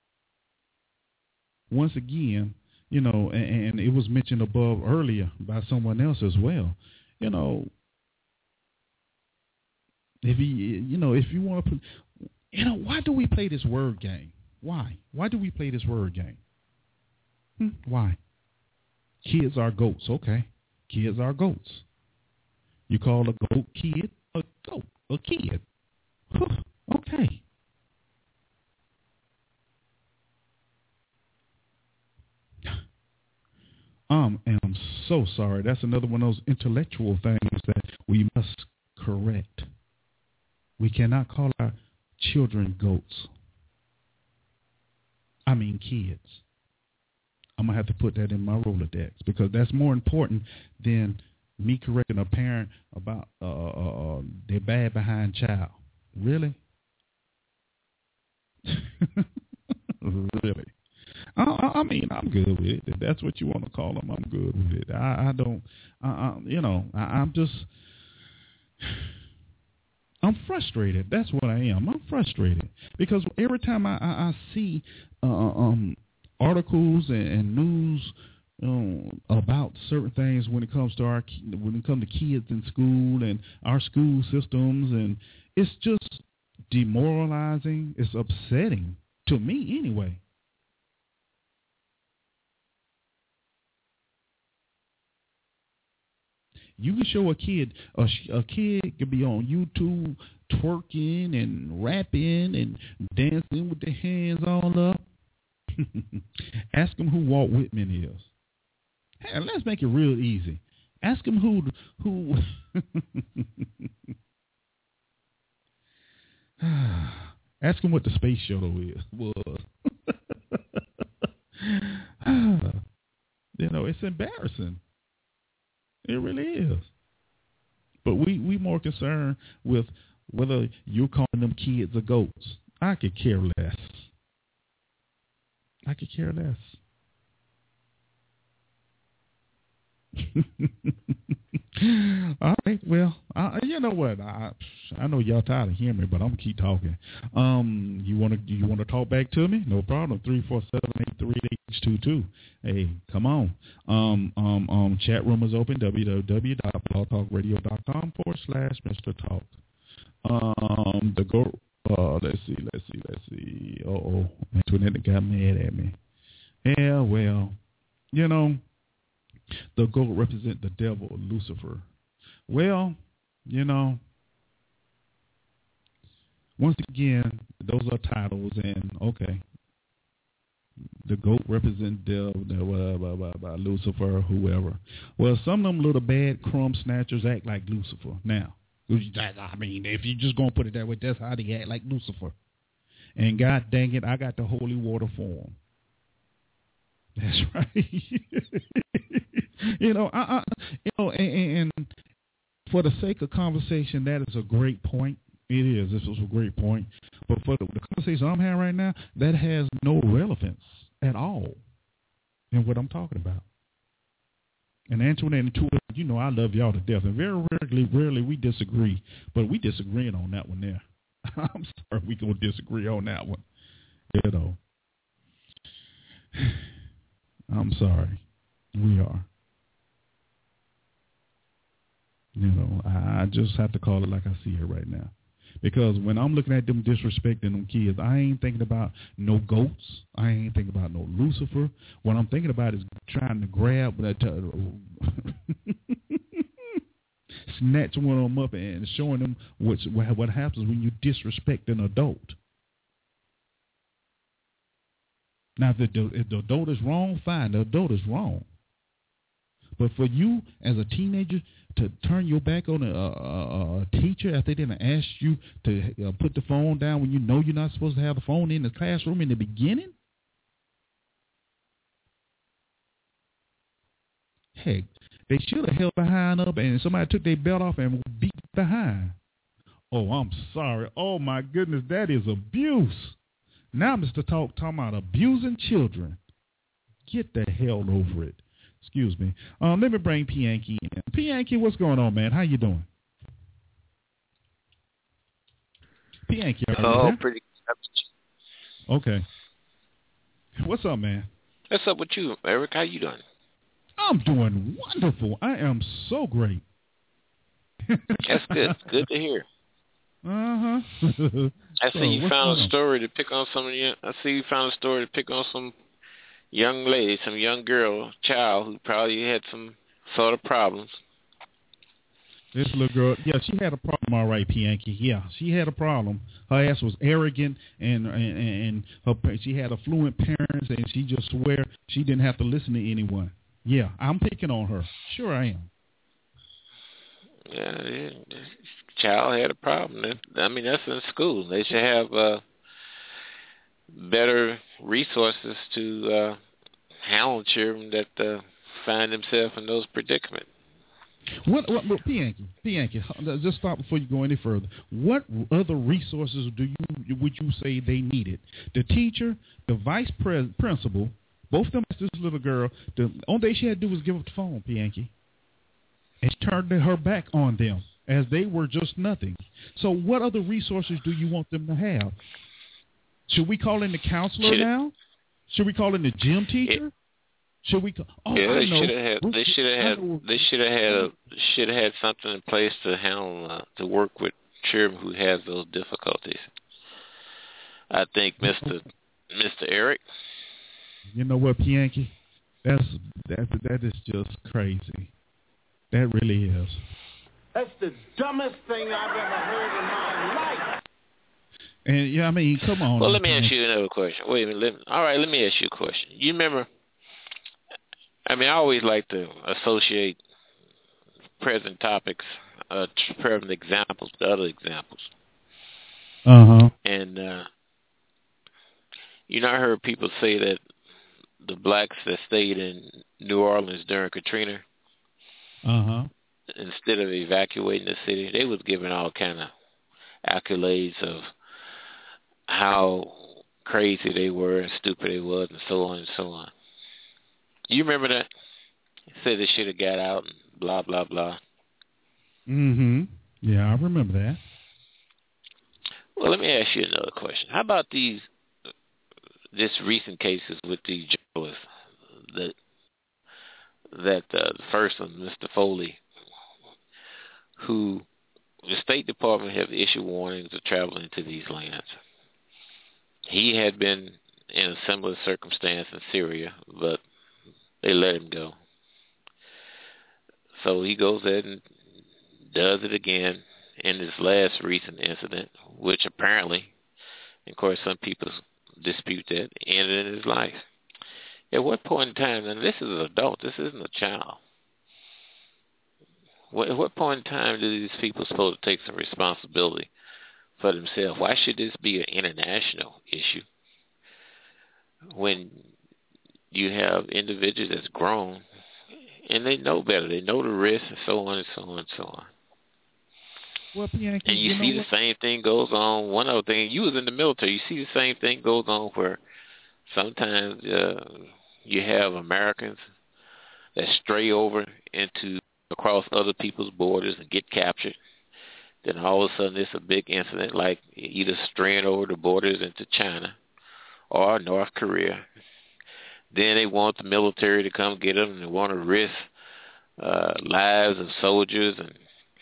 Once again, and it was mentioned above earlier by someone else as well. If you want to put, why do we play this word game? Why? Why do we play this word game? Why? Kids are goats. Okay. Kids are goats. You call a goat kid a goat, a kid. Okay. And I'm so sorry. That's another one of those intellectual things that we must correct. We cannot call our children goats. I mean kids. I'm going to have to put that in my Rolodex because that's more important than me correcting a parent about their bad behind child. Really? Really? I mean, I'm good with it. If that's what you want to call them, I'm good with it. I'm frustrated. That's what I am. I'm frustrated because every time I see articles and news about certain things when it comes to kids in school and our school systems, and it's just demoralizing. It's upsetting to me anyway. You can show a kid could be on YouTube twerking and rapping and dancing with their hands all up. Ask them who Walt Whitman is. Hey, let's make it real easy. Ask them who ask them what the space shuttle was. It's embarrassing. It really is. But we more concerned with whether you're calling them kids or goats. I could care less. I could care less. All right. Well, you know what? I know y'all tired of hearing me, but I'm gonna keep talking. You wanna talk back to me? No problem. 347-838-H22. Hey, come on. Chat room is open. www.blogtalkradio.com/Mr. Talk. The go. Let's see. Internet got mad at me. Yeah. Well, the goat represent the devil, Lucifer. Well, once again, those are titles, and okay, the goat represent devil, Lucifer, whoever. Well, some of them little bad crumb snatchers act like Lucifer. Now, I mean, if you're just gonna put it that way, that's how they act like Lucifer. And God dang it, I got the holy water for them. That's right. And for the sake of conversation, that is a great point. It is. This was a great point. But for the conversation I'm having right now, that has no relevance at all in what I'm talking about. And Antoinette and Tua, I love y'all to death. And very rarely we disagree. But we disagreeing on that one there. I'm sorry, we going to disagree on that one. I'm sorry. We are. I just have to call it like I see it right now. Because when I'm looking at them disrespecting them kids, I ain't thinking about no goats. I ain't thinking about no Lucifer. What I'm thinking about is trying to grab that, snatch one of them up and showing them what happens when you disrespect an adult. Now, if the adult is wrong, fine. The adult is wrong. But for you as a teenager to turn your back on a teacher after they didn't ask you to put the phone down when you know you're not supposed to have the phone in the classroom in the beginning? Heck, they should have held behind up and somebody took their belt off and beat behind. Oh, I'm sorry. Oh, my goodness, that is abuse. Now Mr. Talking about abusing children. Get the hell over it. Excuse me. Let me bring P. Yankee in. P. Yankee, what's going on, man? How you doing? P. Yankee, are you there? Pretty good. Okay. What's up, man? What's up with you, Eric? How you doing? I'm doing wonderful. I am so great. That's good. Good to hear. I see you found a story to pick on some of you. I see you found a story to pick on some young lady, some young girl, child who probably had some sort of problems. This little girl, yeah, she had a problem, all right, P. Yankee. Yeah, she had a problem. Her ass was arrogant, and she had affluent parents, and she just swore she didn't have to listen to anyone. Yeah, I'm picking on her. Sure I am. Yeah, the child had a problem. I mean, that's in school. They should have better resources to handle children that find themselves in those predicaments. What P. Yankee, just stop before you go any further. What other resources would you say they needed? The teacher, the vice principal, both of them asked this little girl. The only thing she had to do was give up the phone, P. Yankee. And she turned her back on them as they were just nothing. So what other resources do you want them to have? Should we call in the counselor now? Should we call in the gym teacher? Should we? They should have had something in place to handle to work with children who have those difficulties. I think Mr. Eric. You know what, P. Yankee? That is just crazy. That really is. That's the dumbest thing I've ever heard in my life. And yeah, I mean, come on. Well, let me ask you another question. Wait a minute. Let me ask you a question. You remember? I mean, I always like to associate present topics, present examples to other examples. And I heard people say that the blacks that stayed in New Orleans during Katrina, instead of evacuating the city, they was given all kind of accolades of how crazy they were and stupid they was and so on and so on. You remember that? Said they should have got out and blah, blah, blah. Yeah, I remember that. Well, let me ask you another question. How about this recent cases with these journalists that the first one, Mr. Foley, who the State Department have issued warnings of traveling into these lands. He had been in a similar circumstance in Syria, but they let him go. So he goes there and does it again in this last recent incident, which apparently, of course, some people dispute that, ended in his life. At what point in time, and this is an adult, this isn't a child. At what point in time do these people supposed to take some responsibility for themselves? Why should this be an international issue when you have individuals that's grown and they know better? They know the risks and so on and so on and so on. Well, Bianchi, and you see the same thing goes on. One other thing, you was in the military, you see the same thing goes on where sometimes you have Americans that stray over across other people's borders and get captured. Then all of a sudden it's a big incident, like either straying over the borders into China or North Korea. Then they want the military to come get them, and they want to risk lives of soldiers and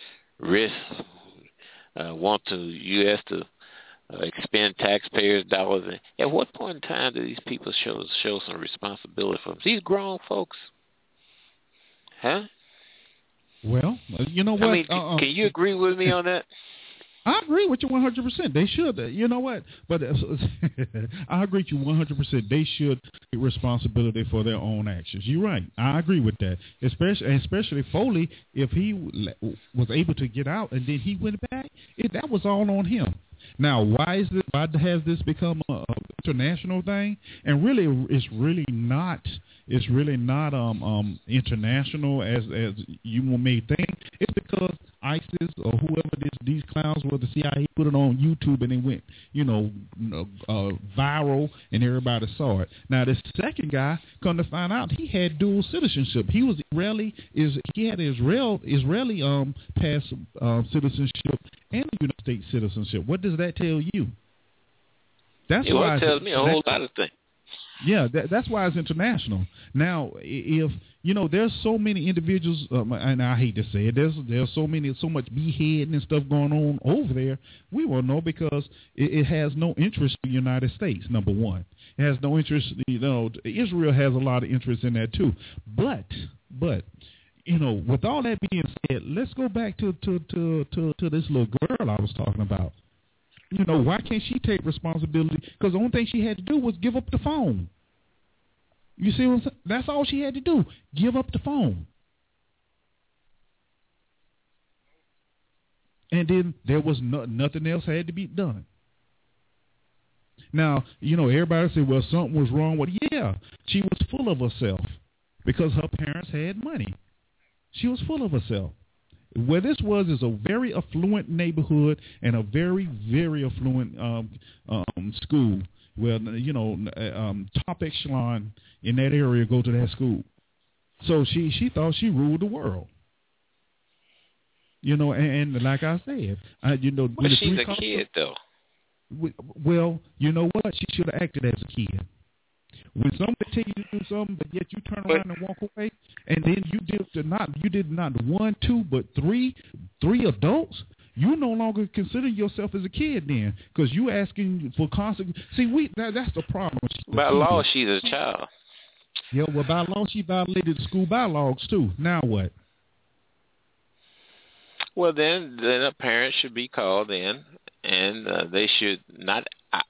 want the U.S. to expend taxpayers' dollars. And at what point in time do these people show some responsibility for them? These grown folks, huh? Well, you know what? I mean, can you agree with me on that? I agree with you 100%. They should. You know what? But I agree with you 100%. They should take responsibility for their own actions. You're right. I agree with that. Especially Foley, if he was able to get out and then he went back, that was all on him. Now, why has this become a international thing? And really, it's really not international as you may think. It's because ISIS or whoever these clowns were, the CIA put it on YouTube and it went, viral and everybody saw it. Now, this second guy, come to find out, he had dual citizenship. He was he had Israeli pass citizenship and United States citizenship. What does that tell you? It tells me a whole lot of things. Yeah, that's why it's international. Now, if there's so many individuals, and I hate to say it, there's so much beheading and stuff going on over there. We won't know because it has no interest in the United States. Number one, it has no interest. Israel has a lot of interest in that too. But with all that being said, let's go back to this little girl I was talking about. Why can't she take responsibility? Because the only thing she had to do was give up the phone. You see what I'm saying? That's all she had to do. Give up the phone. And then there was nothing else had to be done. Now, everybody say, well, something was wrong with her. Yeah, she was full of herself because her parents had money. She was full of herself. Where this is a very affluent neighborhood and a very, very affluent school. Where top echelon in that area go to that school. So she thought she ruled the world. And like I said, but she's a kid though. Well, you know what? She should have acted as a kid. When somebody tell you to do something, but yet you turn around and walk away, and then you did not one, two, but three adults, you no longer consider yourself as a kid then, because you asking for constant. See, that's the problem. By law, she's a child. Yeah, well, by law, she violated the school bylaws too. Now what? Well, then a parent should be called in, and they should not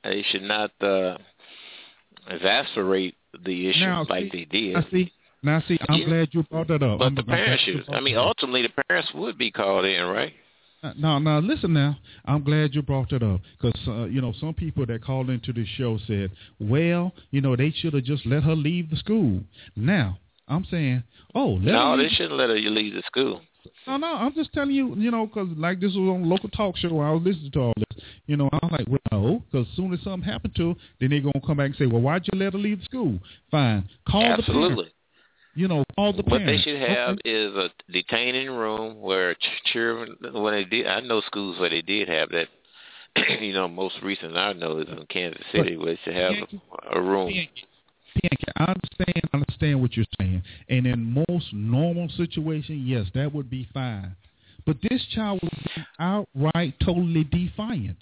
exacerbate the issue they did. I'm glad you brought that up. But the parents should. Ultimately, the parents would be called in, right? Now, listen now. I'm glad you brought that up because, some people that called into the show said, well, they should have just let her leave the school. Now, I'm saying, they shouldn't let her leave the school. No, I'm just telling you, because like this was on a local talk show where I was listening to all this. I'm like, well, no, because as soon as something happened to her, then they're going to come back and say, well, why'd you let her leave the school? Fine. Call the parents. Call the parents. What they should have is a detaining room where children, when they did, I know schools where they did have that. Most recent I know is in Kansas City where they should have a room. I understand what you're saying. And in most normal situations, yes, that would be fine. But this child was outright, totally defiant.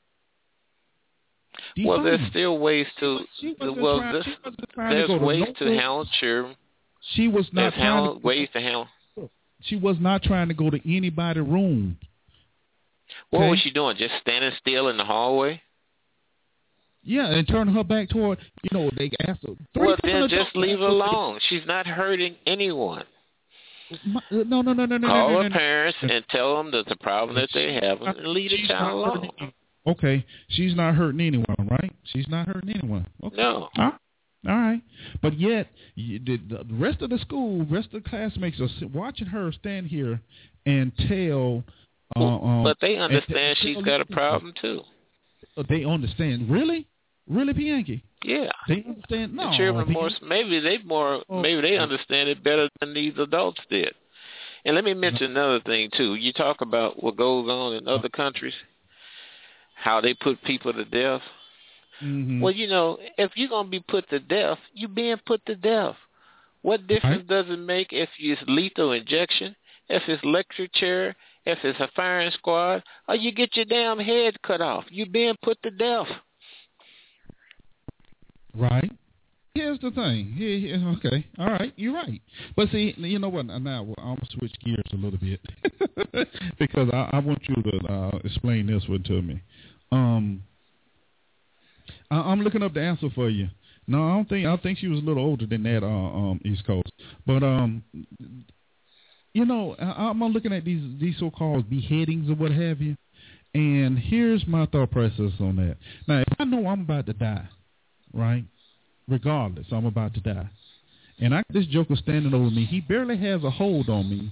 Well, there's still ways to. There's ways to handle children. She was not ways to handle. She was not trying to go to anybody's room. What was she doing? Just standing still in the hallway? Yeah, and turn her back toward, they asked her. Well, then just leave her alone. She's not hurting anyone. No. Call her parents and tell them that the problem that they have and leave the child alone. Okay, she's not hurting anyone, right? She's not hurting anyone. Okay. No. All right. But yet, the rest of the school, rest of the classmates are watching her stand here and tell. But they understand she's got a problem, too. They understand. Really? Really, Bianchi? Yeah. They understand. No. The children maybe they understand it better than these adults did. And let me mention another thing too. You talk about what goes on in other countries, how they put people to death. Mm-hmm. Well, if you're gonna be put to death, you're being put to death. What difference does it make if it's lethal injection, if it's electric chair, if it's a firing squad, or you get your damn head cut off? You're being put to death. Right. here's the thing. Okay, all right, you're right. But see, you know what? Now I'm gonna switch gears a little bit because I want you to explain this one to me. I'm looking up the answer for you. No, I think she was a little older than that. East Coast, but you know, I'm looking at these so-called beheadings or what have you, and here's my thought process on that. Now, if I know I'm about to die, right? Regardless, I'm about to die. And this joker standing over me, he barely has a hold on me.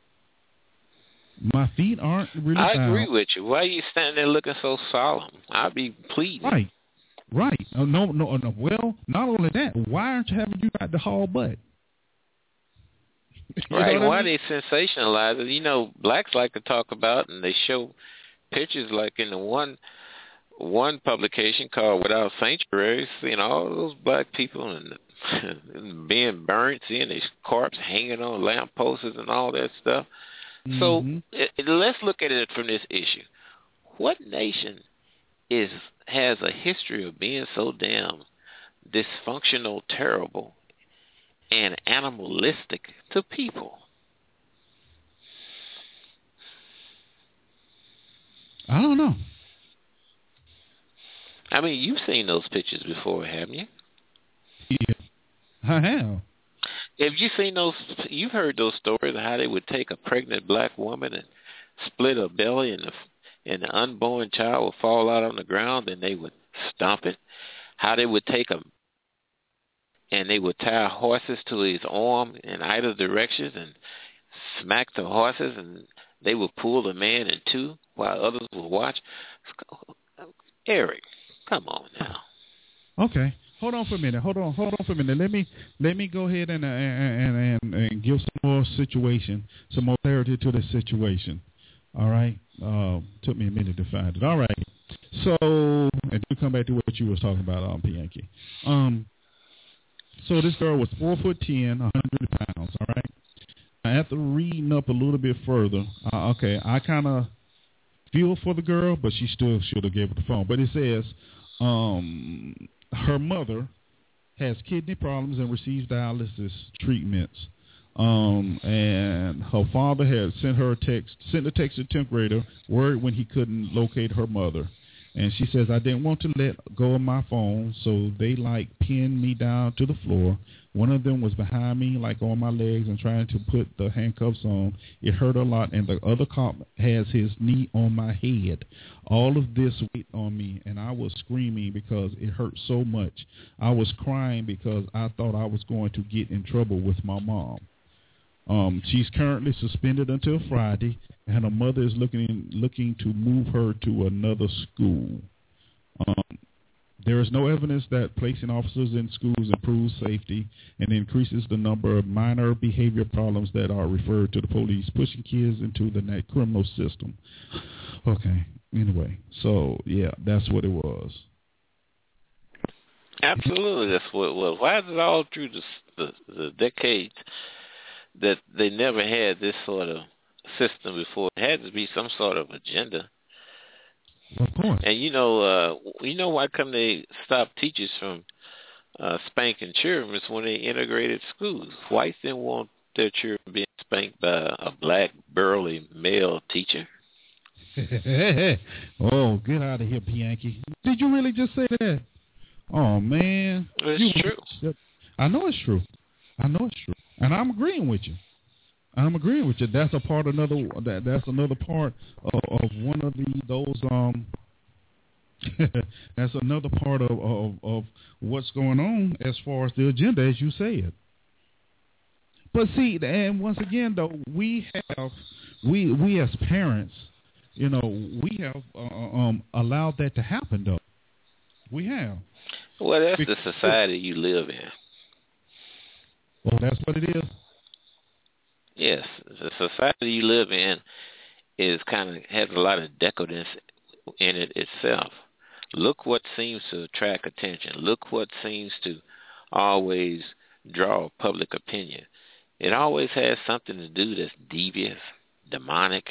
My feet aren't really I bound. agree with you. Why are you standing there looking so solemn? I'll be pleading. Right. No. Well, not only that, why haven't you got the haul butt? Right. Why they sensationalize it? You know, blacks like to talk about, and they show pictures like in the one publication called Without Sanctuaries, you know, all those black people and being burnt, seeing these corpses hanging on lampposts and all that stuff. Mm-hmm. So let's look at it from this issue. What nation has a history of being so damn dysfunctional, terrible, and animalistic to people? I don't know. I mean, you've seen those pictures before, haven't you? Yeah, I have. Have you seen those? You've heard those stories of how they would take a pregnant black woman and split her belly, and the unborn child would fall out on the ground, and they would stomp it. How they would take him and they would tie horses to his arm in either directions and smack the horses, and they would pull the man in two while others would watch. Eric, come on now. Okay, hold on for a minute. Hold on for a minute. Let me go ahead and give some more clarity to the situation. All right. Took me a minute to find it. All right. So, and you come back to what you was talking about, Bianchi. So this girl was 4'10", 100 pounds. All right. After reading up a little bit further, I kind of feel for the girl, but she still should have gave her the phone. But it says her mother has kidney problems and receives dialysis treatments. And her father had sent a text to 10th grader, worried when he couldn't locate her mother. And she says, I didn't want to let go of my phone, so they pinned me down to the floor. One of them was behind me, on my legs, and trying to put the handcuffs on. It hurt a lot, and the other cop has his knee on my head. All of this weighed on me, and I was screaming because it hurt so much. I was crying because I thought I was going to get in trouble with my mom. She's currently suspended until Friday, and her mother is looking to move her to another school. There is no evidence that placing officers in schools improves safety and increases the number of minor behavior problems that are referred to the police pushing kids into the criminal system. Okay, anyway, so yeah, that's what it was. Absolutely, that's what it was. Why is it all through the decades that they never had this sort of system before? It had to be some sort of agenda. Of course. And you know why come they stopped teachers from spanking children is when they integrated schools. Whites didn't want their children being spanked by a black, burly male teacher. Oh, get out of here, Bianchi. Did you really just say that? Oh, man. It's true. I know it's true. And I'm agreeing with you. That's a part that's another part of one of those that's another part of what's going on as far as the agenda, as you said. But see, and once again though, we as parents, we have allowed that to happen though. We have. Well, that's the society you live in. Well, that's what it is. Yes, the society you live in has a lot of decadence in it itself. Look what seems to attract attention. Look what seems to always draw public opinion. It always has something to do that's devious, demonic.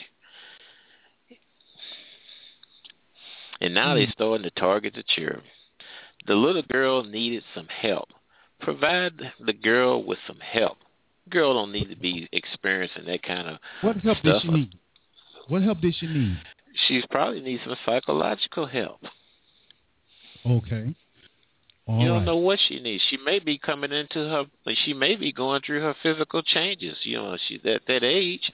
And now they're starting to target the children. The little girl needed some help, provide the girl with some help. Girl don't need to be experiencing that kind of What help stuff. did she need? What help did she need? She's probably needs some psychological help. Okay. You don't know what she needs. She may be coming into her. She may be going through her physical changes. You know, she's at that age.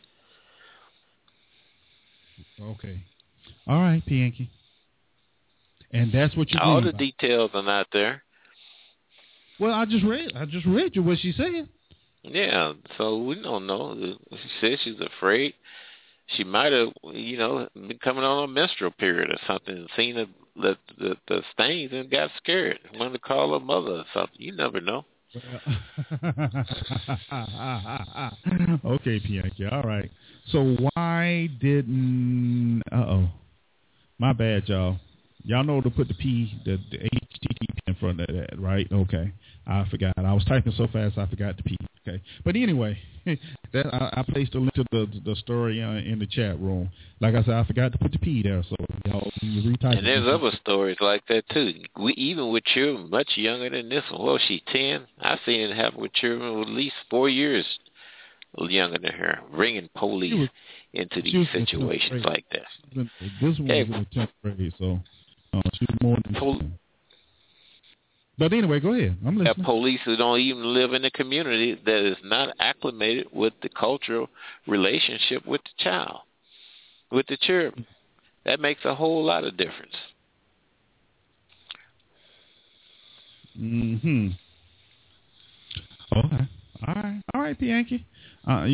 Okay. All right, Pianki. And that's what you. All the details are not there. Well, I just read you what she said. Yeah, so we don't know. She said she's afraid. She might have, been coming on a menstrual period or something, and seen the stains and got scared. Wanted to call her mother or something. You never know. Okay, Pianki. All right. So why didn't? My bad, y'all. Y'all know to put the HTTP in front of that, right? Okay. I forgot. I was typing so fast I forgot the P. Okay. But anyway, I placed a link to the story in the chat room. Like I said, I forgot to put the P there, so y'all you retype. And there's other stories like that too. Even with children much younger than this one. Well, she's 10. I've seen it happen with children with at least 4 years younger than her, bringing police into these situations like that. This one was in the 10th grade, so she was more than. But anyway, go ahead. I'm listening. Police who don't even live in the community that is not acclimated with the cultural relationship with the child, with the children. That makes a whole lot of difference. Mm-hmm. Okay. All right, Pianki. I'm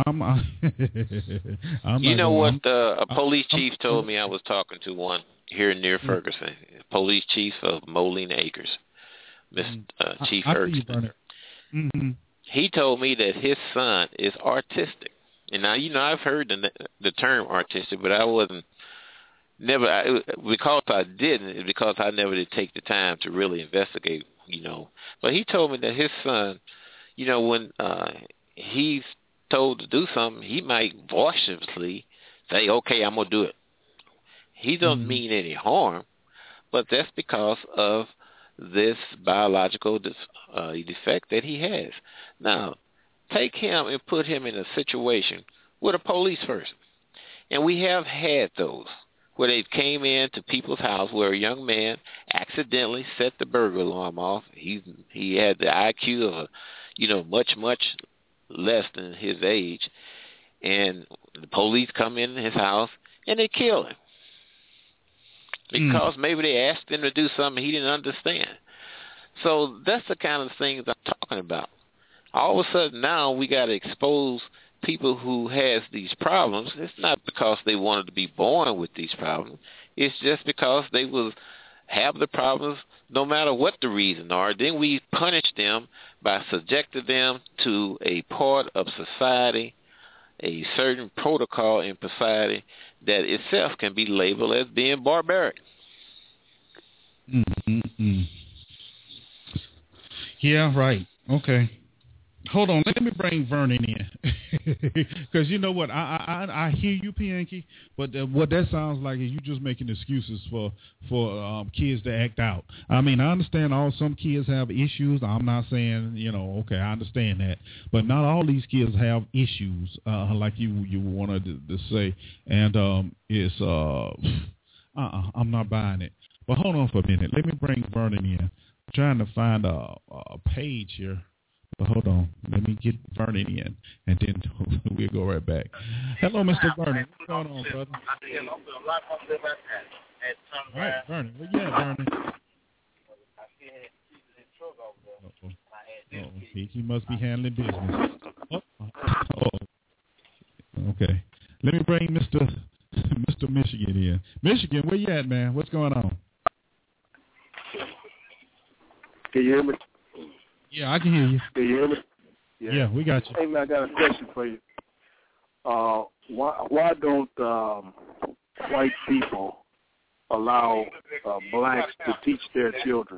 you know what a police chief told me. I was talking to one here near Ferguson, police chief of Moline Acres, Chief Erskine. Mm-hmm. He told me that his son is artistic. And now, I've heard the term artistic, but I wasn't because I didn't, it's because I never did take the time to really investigate, But he told me that his son, when he's told to do something, he might vociferously say, okay, I'm going to do it. He doesn't mean any harm, but that's because of this biological defect that he has. Now, take him and put him in a situation with a police person. And we have had those where they came into people's house where a young man accidentally set the burglar alarm off. He had the IQ of, much less than his age. And the police come in his house and they kill him. Because maybe they asked him to do something he didn't understand. So that's the kind of things I'm talking about. All of a sudden now we got to expose people who has these problems. It's not because they wanted to be born with these problems. It's just because they will have the problems no matter what the reason are. Then we punish them by subjecting them to a part of society, a certain protocol in society that itself can be labeled as being barbaric. Mm-hmm. Yeah, right. Okay. Hold on. Let me bring Vernon in. Because you know what? I hear you, Pianki, but what that sounds like is you just making excuses for kids to act out. I mean, I understand some kids have issues. I'm not saying, okay, I understand that. But not all these kids have issues, like you wanted to say. And I'm not buying it. But hold on for a minute. Let me bring Vernon in. I'm trying to find a page here. But hold on. Let me get Vernon in, and then we'll go right back. Hello, Mr. Vernon. What's going on, brother? All right, Vernon. Where you at, Vernon? He must be handling business. Okay. Let me bring Mr. Michigan in. Michigan, where you at, man? What's going on? Can you hear me? Yeah, I can hear you. Can you hear me? Yeah, we got you. Hey, man, I got a question for you. Why don't white people allow blacks to teach their children?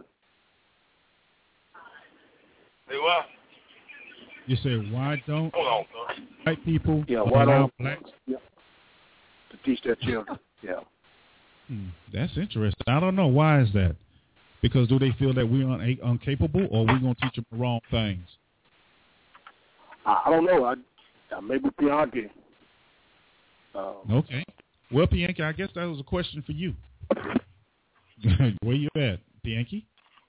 Say what? You say why don't white people allow blacks to teach their children? Yeah. That's interesting. I don't know. Why is that? Because do they feel that we're incapable, or we're going to teach them the wrong things? I don't know. Maybe Bianchi. Okay. Well, Bianchi, I guess that was a question for you. Where you at, Bianchi?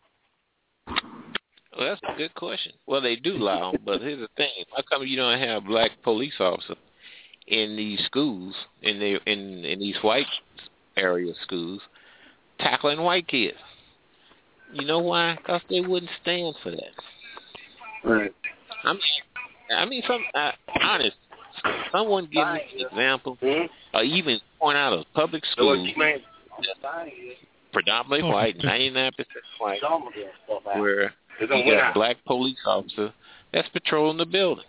Well, that's a good question. Well, they do allow them, but here's the thing: how come you don't have black police officers in these schools, in these white area schools, tackling white kids? You know why? Because they wouldn't stand for that. Right. Honest. Someone give me an example, or even point out a public school, predominantly white, 99% white, where you got a black police officer that's patrolling the building.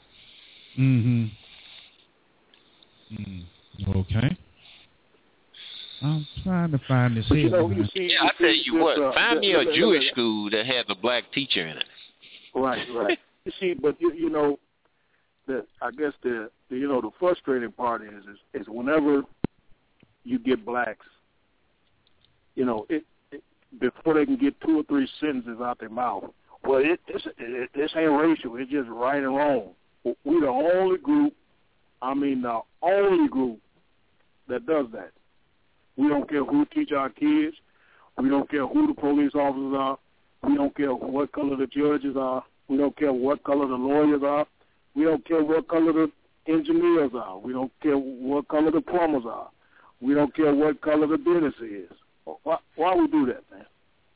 Okay. I'm trying to find this here. I tell you what, find me a Jewish school that has a black teacher in it. Right. You see, but you know, I guess the frustrating part is whenever you get blacks, you know, it before they can get 2 or 3 sentences out their mouth. Well, this ain't racial. It's just right and wrong. We're the only group. The only group that does that. We don't care who teach our kids. We don't care who the police officers are. We don't care what color the judges are. We don't care what color the lawyers are. We don't care what color the engineers are. We don't care what color the plumbers are. We don't care what color the dentist is. Why we do that, man?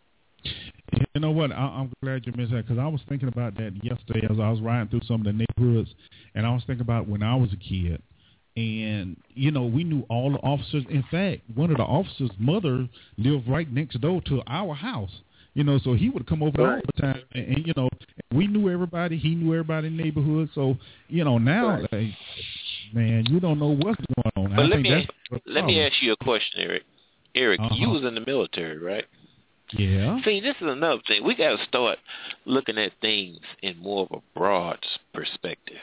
You know what? I'm glad you mentioned that, because I was thinking about that yesterday as I was riding through some of the neighborhoods, and I was thinking about when I was a kid. And, you know, we knew all the officers. In fact, one of the officers' mother lived right next door to our house. You know, so he would come over all the time. And, you know, we knew everybody. He knew everybody in the neighborhood. So, you know, now, man, you don't know what's going on. But let me ask you a question, Eric. Eric, you was in the military, right? Yeah. See, this is another thing. We got to start looking at things in more of a broad perspective.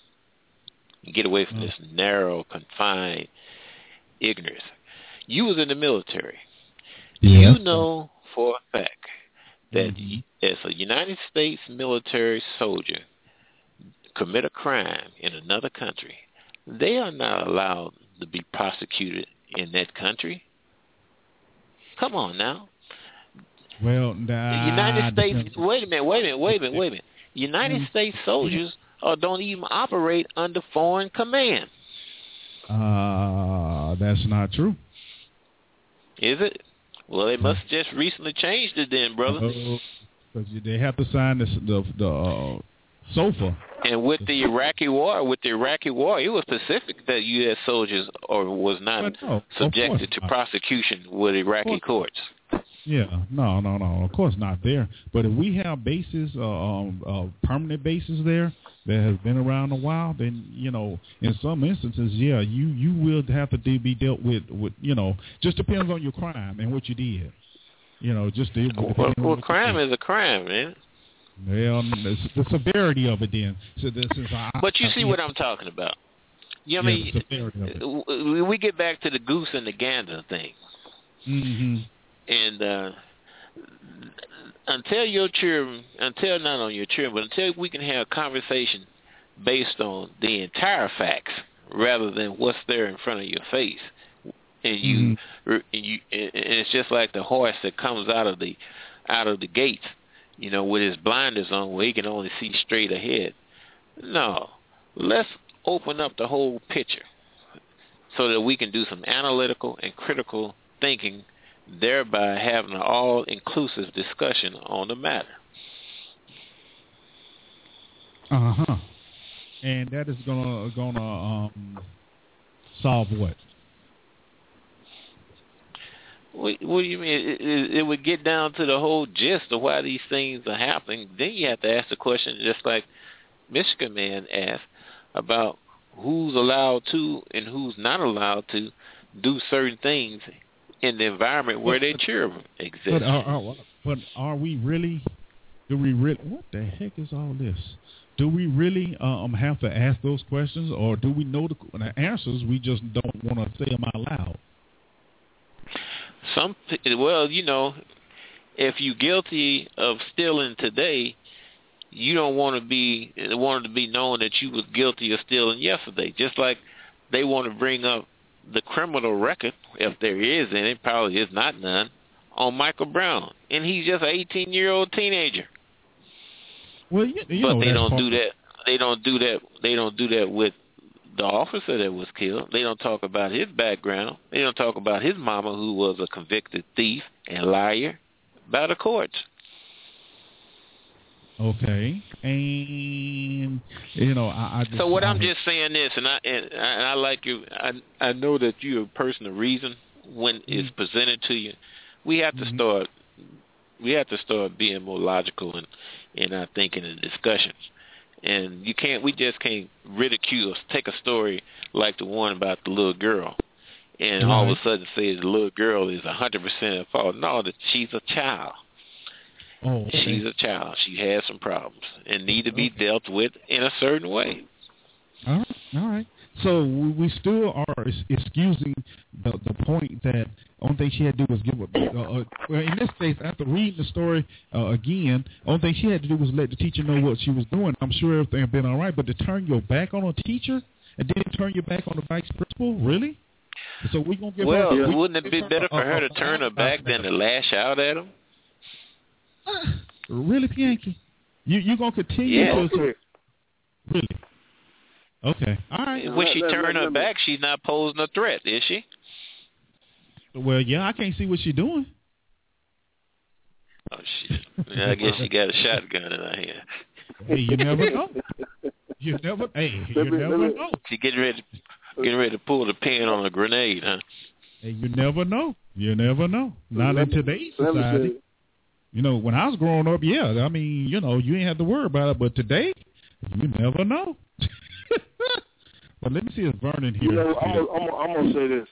Get away from this narrow, confined ignorance. You was in the military. Yeah. You know for a fact that as a United States military soldier commit a crime in another country, they are not allowed to be prosecuted in that country. Come on now. Well, the United States. Wait a minute. United States soldiers don't even operate under foreign command. That's not true. Is it? Well, they must have just recently changed it then, brother. Because they have to sign the SOFA. And with the Iraqi war, it was specific that U.S. soldiers was not subjected to prosecution with Iraqi courts. Yeah, no, of course not there. But if we have bases, permanent bases there that has been around a while, then, you know, in some instances, yeah, you will have to be dealt with, you know, just depends on your crime and what you did. You know, just well, crime is a crime, man. Well, the severity of it then. So but you see what I'm talking about. You know what I mean? We get back to the goose and the gander thing. Mm-hmm. And until we can have a conversation based on the entire facts rather than what's there in front of your face, and and it's just like the horse that comes out of the gates, you know, with his blinders on, where he can only see straight ahead. No, let's open up the whole picture so that we can do some analytical and critical thinking, thereby having an all-inclusive discussion on the matter. And that is gonna solve what? What do you mean? It would get down to the whole gist of why these things are happening. Then you have to ask the question, just like Michigan Man asked, about who's allowed to and who's not allowed to do certain things in the environment where their children exist. But are we really? Do we really? What the heck is all this? Do we really have to ask those questions, or do we know the answers? We just don't want to say them out loud. Well, you know, if you're guilty of stealing today, you don't want to be known that you was guilty of stealing yesterday. Just like they want to bring up the criminal record, if there is any, probably is not none, on Michael Brown, and he's just an 18-year-old teenager. Well, but they don't do that. They don't do that. They don't do that with the officer that was killed. They don't talk about his background. They don't talk about his mama, who was a convicted thief and liar, by the courts. Okay, and I just, so what I'm just saying this, and I like you. I know that you're a person of reason when it's presented to you. We have to start. We have to start being more logical in our thinking and discussions. And we just can't ridicule, take a story like the one about the little girl, and all of a sudden say the little girl is 100% at fault. No, that she's a child. Oh, okay. She's a child. She has some problems and need to be dealt with in a certain way. All right. So we still are excusing the point that only thing she had to do was give well, in this case, after reading the story again, only thing she had to do was let the teacher know what she was doing. I'm sure everything had been all right, but to turn your back on a teacher and then turn your back on the vice principal, really? So we're going to give her... wouldn't it be better for her to turn her back than to lash out at him? Really, Pianki? You going to continue to... Really? Okay. All right. When she turned her back, she's not posing a threat, is she? Well, yeah, I can't see what she's doing. Oh, shit. I guess she got a shotgun in her hand. Hey, you never know. You never know. She getting ready to pull the pin on a grenade, huh? Hey, you never know. You never know. Not in today's society. When I was growing up, yeah, I mean, you ain't have to worry about it. But today, you never know. But let me see if Vernon here. I'm gonna say this.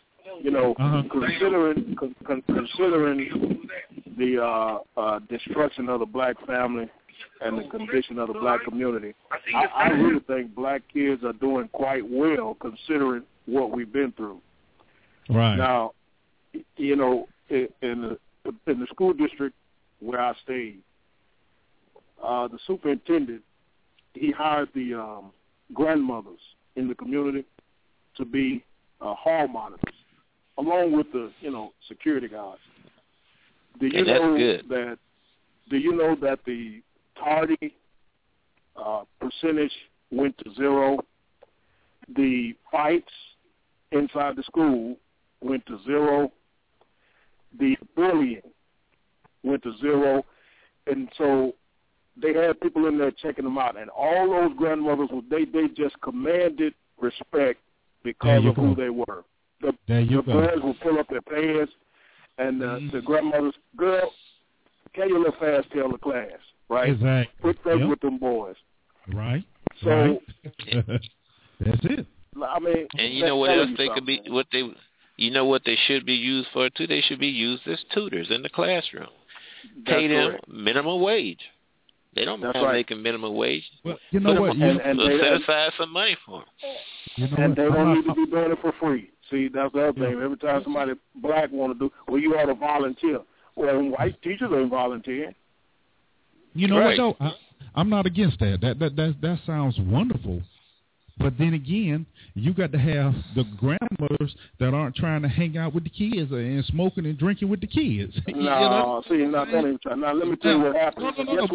Considering the destruction of the black family and the condition of the black community, I really think black kids are doing quite well considering what we've been through. Right now, in the school district where I stayed, the superintendent, he hired the grandmothers in the community to be hall monitors, along with the security guards. Do you know that the tardy percentage went to zero? The fights inside the school went to zero. The bullying went to zero, and so they had people in there checking them out, and all those grandmothers, they just commanded respect because of who they were. The boys would pull up their pants, and the grandmothers, girl, carry your little fast tail to class, right? Exactly. Put things with them boys. Right. So right. That's it. I mean, and you know what else they could be? What they should be used for too? They should be used as tutors in the classroom. Pay them minimum wage. They don't mind making minimum wage. Well, you know what? And set aside some money for them. And they don't need to be doing it for free. See, that's the other thing. Every time somebody black want to do, well, you ought to volunteer. Well, white teachers ain't volunteering. You know what, though? I'm not against that. That sounds wonderful. But then again, you got to have the grandmothers that aren't trying to hang out with the kids and smoking and drinking with the kids. No, see, not only trying. Now, let me tell you what happened.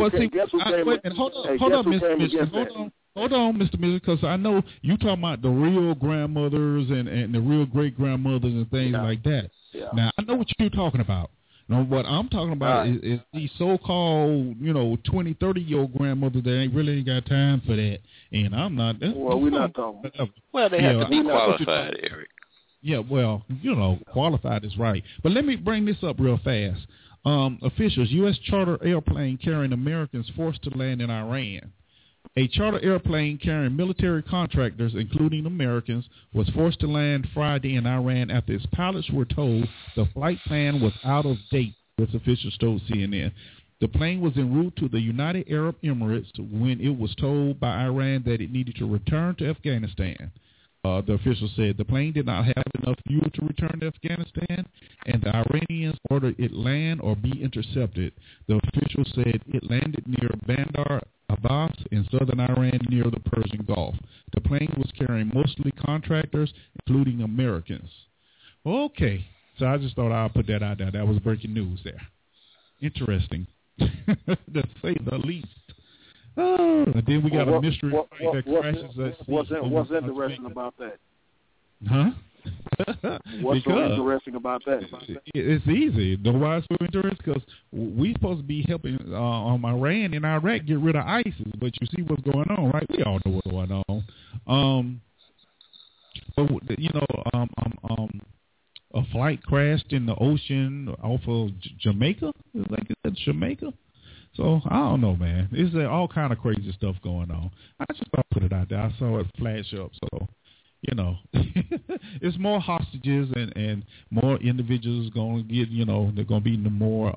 Hold on, Mr. Miller, because I know you talking about the real grandmothers and the real great-grandmothers and things like that. Yeah. Now, I know what you're talking about. Now, what I'm talking about is these so-called, 20, 30-year-old grandmothers that ain't got time for that. And I'm not. Well, we're not talking about. Well, they have to be qualified, Eric. Yeah, well, qualified is right. But let me bring this up real fast. Officials, U.S. charter airplane carrying Americans forced to land in Iran. A charter airplane carrying military contractors, including Americans, was forced to land Friday in Iran after its pilots were told the flight plan was out of date, as officials told CNN. The plane was en route to the United Arab Emirates when it was told by Iran that it needed to return to Afghanistan. The official said the plane did not have enough fuel to return to Afghanistan, and the Iranians ordered it land or be intercepted. The official said it landed near Bandar Abbas in southern Iran near the Persian Gulf. The plane was carrying mostly contractors, including Americans. Okay, so I just thought I'd put that out there. That was breaking news there. Interesting, to say the least. Oh, and then we got a mystery that crashes at sea. What's interesting about that? Huh? What's so interesting about that? It's easy. You know why it's so interesting? Because we're supposed to be helping Iran and Iraq get rid of ISIS, but you see what's going on, right? We all know what's going on. But you know, a flight crashed in the ocean off of Jamaica. Like it's Jamaica. So I don't know, man. It's all kind of crazy stuff going on. I just thought I'd put it out there. I saw it flash up, so you know, it's more hostages and more individuals going to get. You know, they're going to be more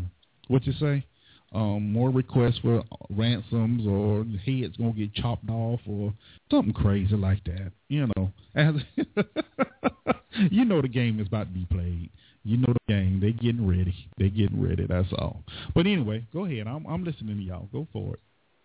more requests for ransoms, or heads going to get chopped off, or something crazy like that. You know, as you know, the game is about to be played. You know the game. They're getting ready. They're getting ready. That's all. But anyway, go ahead. I'm listening to y'all. Go for it.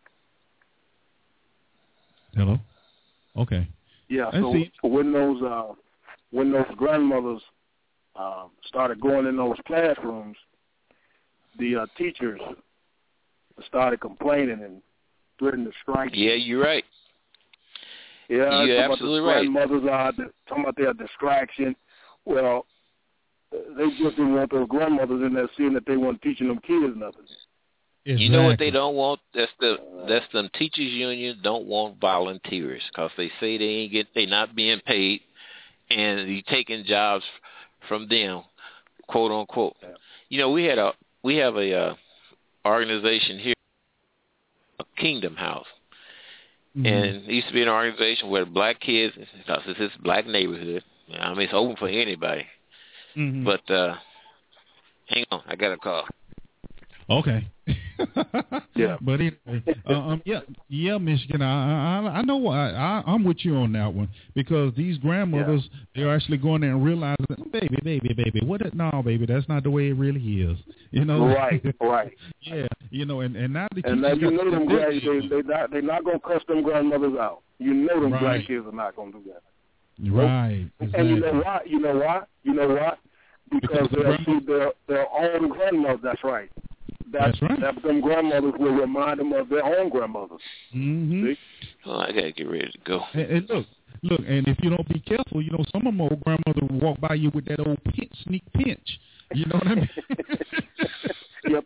Hello? Okay. Yeah, so when those grandmothers started going in those classrooms, the teachers started complaining and threatening to strike. Yeah, you're right. Yeah, you're absolutely right. Grandmothers are talking about their distraction. Well, they just didn't want those grandmothers in there seeing that they weren't teaching them kids nothing. Exactly. You know what they don't want? That's them teachers union don't want volunteers, because they say they're not being paid, and you're taking jobs from them, quote unquote. Yeah. You know, we have a organization here, Kingdom House. Mm-hmm. And it used to be an organization where black kids, because it's this black neighborhood, I mean, it's open for anybody. Mm-hmm. But hang on, I got a call. Okay. Yeah. But anyway, yeah, Michigan. I know. I'm with you on that one, because these grandmothers, they're actually going there and realizing, baby, no, baby, that's not the way it really is. You know. Right. Yeah. You know, and now the and now you know them they're not gonna cuss them grandmothers out. You know them black kids are not gonna do that. Right. Exactly. And you know why? Because they'll see their own grandmothers. That's right. That's right. That them grandmothers will remind them of their own grandmothers. Mm-hmm. See? Oh, I gotta get ready to go. And look, and if you don't be careful, you know, some of them old grandmothers will walk by you with that old sneak pinch. You know what I mean? Yeah,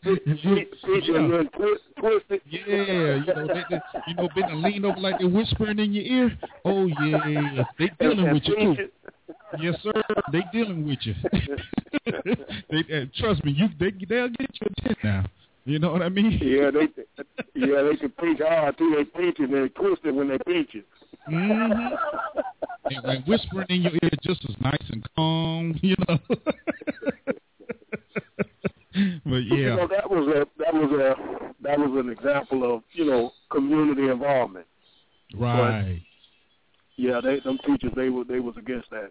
twist it. Yeah, you know, been leaned over like they're whispering in your ear. Oh yeah, they dealing with you too. Yes, sir. They dealing with you. Trust me, they'll get you a tip now. You know what I mean? Yeah, they can pinch hard too. They pinch it and they twist it when they pinch it. Mm-hmm. And whispering in your ear just as nice and calm, you know. But yeah, you know, that was an example of, you know, community involvement. Right. But, yeah, them teachers they was against that.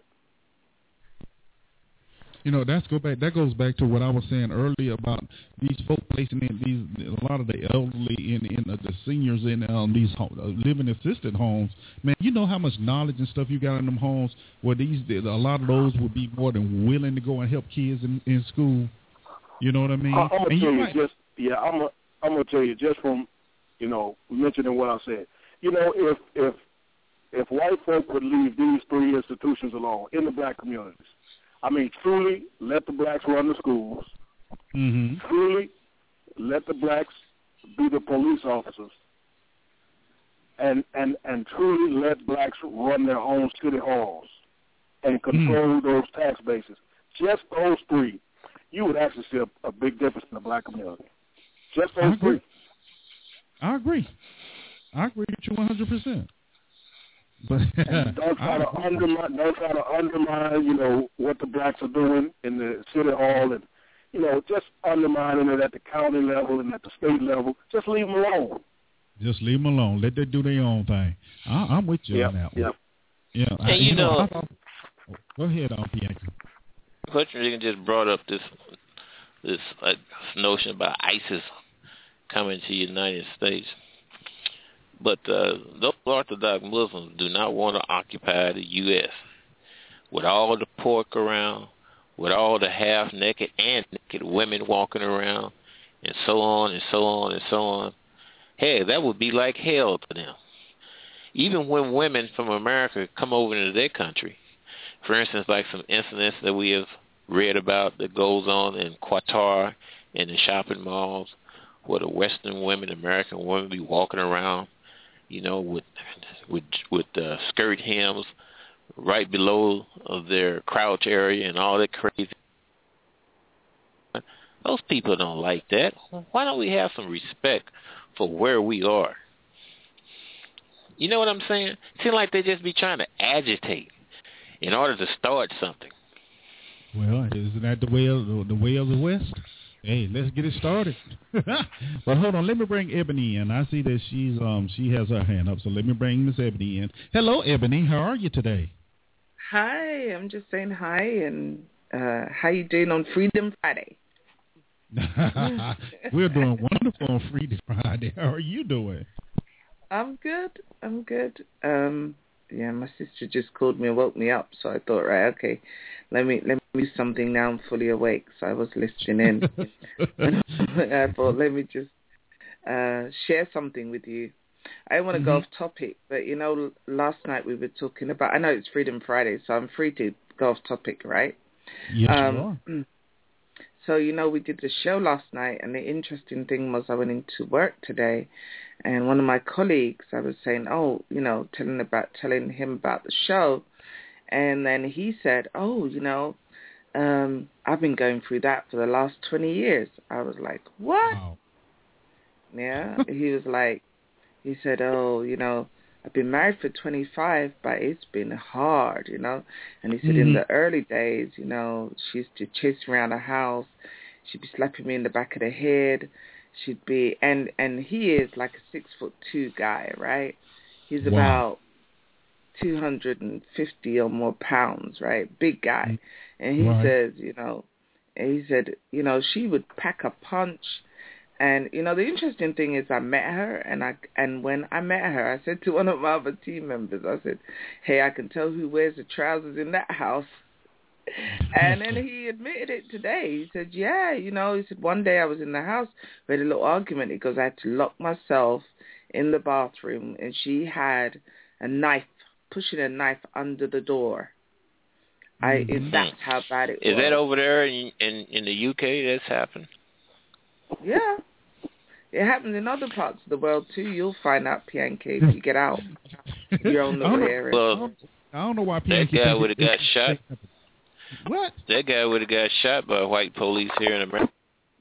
You know, that goes back to what I was saying earlier about these folk placing in a lot of the elderly in the seniors in these living assisted homes. Man, you know how much knowledge and stuff you got in them homes where a lot of those would be more than willing to go and help kids in school. You know what I mean? I'm gonna tell you just from, you know, mentioning what I said. You know, if white folk would leave these three institutions alone in the black communities, I mean, truly let the blacks run the schools. Mm-hmm. Truly let the blacks be the police officers. And truly let blacks run their own city halls and control those tax bases. Just those three, you would actually see a big difference in the black community. Just those three. I agree with you 100%. But don't try to undermine, you know, what the blacks are doing in the city hall, and, you know, just undermining it at the county level and at the state level. Just leave them alone. Just leave them alone. Let them do their own thing. I'm with you on that one. Yeah, and go ahead, Bianca. Hutchinson just brought up this notion about ISIS coming to the United States. But those Orthodox Muslims do not want to occupy the U.S. with all the pork around, with all the half-naked and naked women walking around, and so on and so on and so on. Hey, that would be like hell to them. Even when women from America come over into their country, for instance, like some incidents that we have read about that goes on in Qatar and in shopping malls, where the Western women, American women, be walking around, with skirt hems right below their crouch area and all that crazy. Those people don't like that. Why don't we have some respect for where we are? You know what I'm saying? It seems like they just be trying to agitate in order to start something. Well, isn't that the way of the West? Hey, let's get it started. But hold on, let me bring Ebony in. I see that she has her hand up, so let me bring Miss Ebony in. Hello, Ebony. How are you today? Hi, I'm just saying hi, and how you doing on Freedom Friday? We're doing wonderful on Freedom Friday. How are you doing? I'm good. Yeah, my sister just called me and woke me up, so I thought, right, okay, let me do something now. I'm fully awake, so I was listening in. I thought, let me just share something with you. I want to go off topic, but last night we were talking about. I know it's Freedom Friday, so I'm free to go off topic, right? Yes, you are. So we did the show last night, and the interesting thing was I went into work today, and one of my colleagues, I was saying, telling him about the show, and then he said, I've been going through that for the last 20 years. I was like, what? Wow. Yeah, he said, I've been married for 25, but it's been hard, And he said in the early days, she used to chase me around the house. She'd be slapping me in the back of the head. She'd be, and he is like a 6'2" guy, right? He's about 250 or more pounds, right? Big guy. And he says, she would pack a punch. And, the interesting thing is I met her, and when I met her, I said to one of my other team members, I said, hey, I can tell who wears the trousers in that house. And then he admitted it today. He said, yeah, he said, one day I was in the house, we had a little argument. He goes, I had to lock myself in the bathroom, and she had a knife, pushing a knife under the door. That's how bad it was. Is that over there in the UK that's happened? Yeah. It happens in other parts of the world, too. You'll find out, Pianke, if you get out. Your own little area. Well, I don't know why Pianke... That guy would have got shot. What? That guy would have got shot by white police here in America.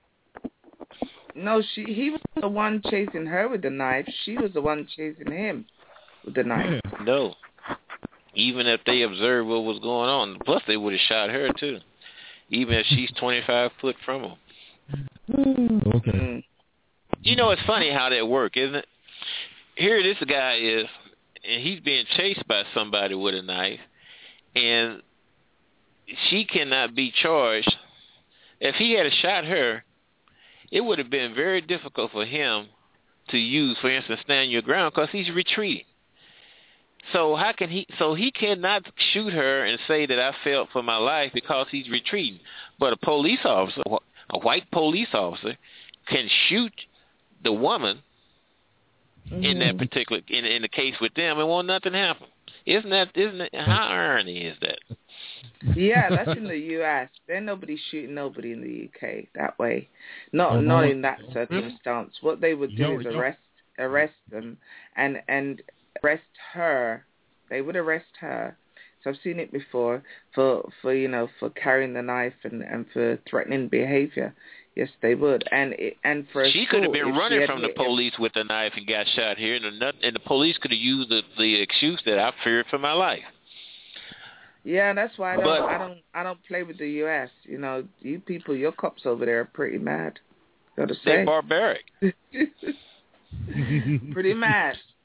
No, he was the one chasing her with the knife. She was the one chasing him with the knife. Yeah. No. Even if they observed what was going on. Plus, they would have shot her, too. Even if she's 25 foot from him. Okay. It's funny how that works, isn't it? Here this guy is, and he's being chased by somebody with a knife, and she cannot be charged. If he had shot her, it would have been very difficult for him to use, for instance, stand your ground, because he's retreating. So how can he? So he cannot shoot her and say that I felt for my life because he's retreating. But a police officer, a white police officer, can shoot the woman in that particular in the case with them, and won't nothing happen. Isn't it? How irony is that? Yeah, that's in the U.S. There's nobody shooting nobody in the U.K. that way. Not in that circumstance. What they would do is arrest them and arrest her. They would arrest her. So I've seen it before for carrying the knife and for threatening behavior. Yes, they would. And for she could have been running from the police with a knife and got shot here, and the police could have used the excuse that I feared for my life. Yeah, that's why I don't play with the U.S. You people, your cops over there are pretty mad. Gotta say, they're barbaric. Pretty mad.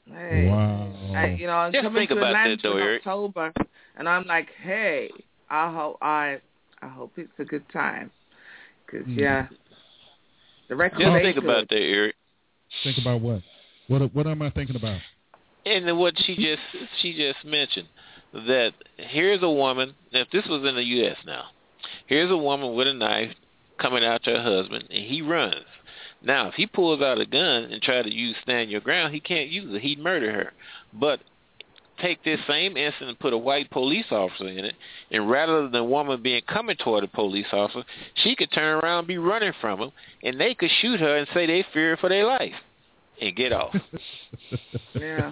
Hey, Wow. I'm Just coming think to about Atlanta that, though, in Eric. October, and I'm like, hey, I hope it's a good time, because the record. Just ain't think good. about that, Eric. Think about what? What am I thinking about? And what she just mentioned, that here's a woman, if this was in the U.S. now, here's a woman with a knife coming out to her husband, and he runs. Now, if he pulls out a gun and try to use stand your ground, he can't use it. He'd murder her. But take this same incident and put a white police officer in it, and rather than the woman being coming toward the police officer, she could turn around and be running from him, and they could shoot her and say they fear for their life and get off. Yeah.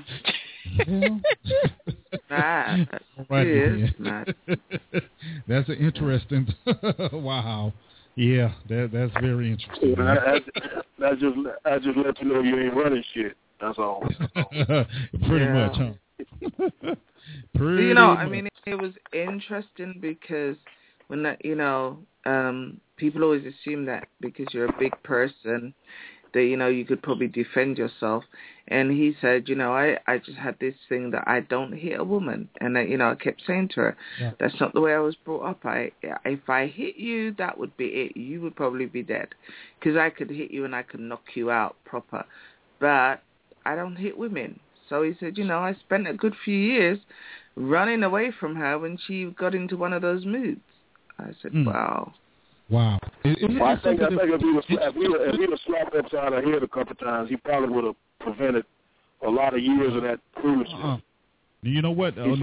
That's an interesting. Wow. Yeah, that's very interesting. That just lets you know you ain't running shit. That's all. Pretty much, huh? Pretty I much. mean, it was interesting because when people always assume that because you're a big person that, you could probably defend yourself. And he said, I just had this thing that I don't hit a woman. And, I kept saying to her, that's not the way I was brought up. If I hit you, that would be it. You would probably be dead. Because I could hit you and I could knock you out proper. But I don't hit women. So he said, I spent a good few years running away from her when she got into one of those moods. I said, wow. Wow. I think if he was slapped upside her head a couple of times, he probably would have prevented a lot of years of that foolishness. You know what? He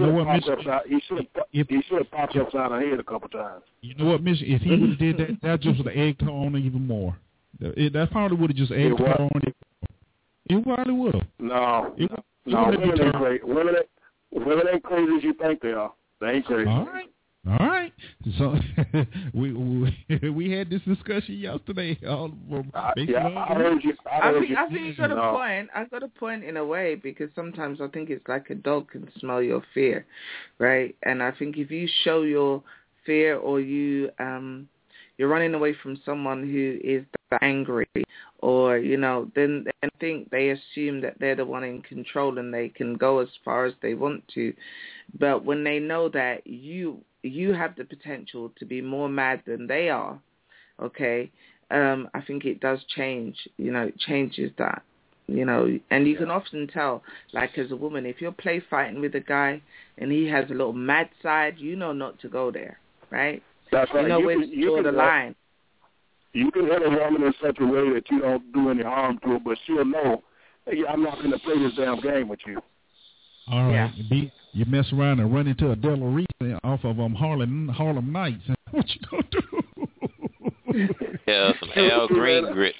should have popped upside her head a couple of times. You know what, Mission? If he would have did that just would have egged her on even more. That probably would have just egged her on. It probably would have. No. Women ain't crazy. Women ain't crazy as you think they are. They ain't crazy. All right. So we had this discussion yesterday. I heard you. I think you got a point. I got a point in a way because sometimes I think it's like a dog can smell your fear, right? And I think if you show your fear or you're running away from someone who is angry or, then I think they assume that they're the one in control and they can go as far as they want to. But when they know that you have the potential to be more mad than they are, okay, I think it does change, it changes that, and you can often tell, like as a woman, if you're play fighting with a guy and he has a little mad side, not to go there, right? That's right. Where to draw the line. You can hit a woman in such a way that you don't do any harm to her, but she'll know, hey, I'm not going to play this damn game with you. All right. Yeah. You mess around and run into a Della Reese off of Harlem Nights. What you going to do? Yeah, some Al Green grits.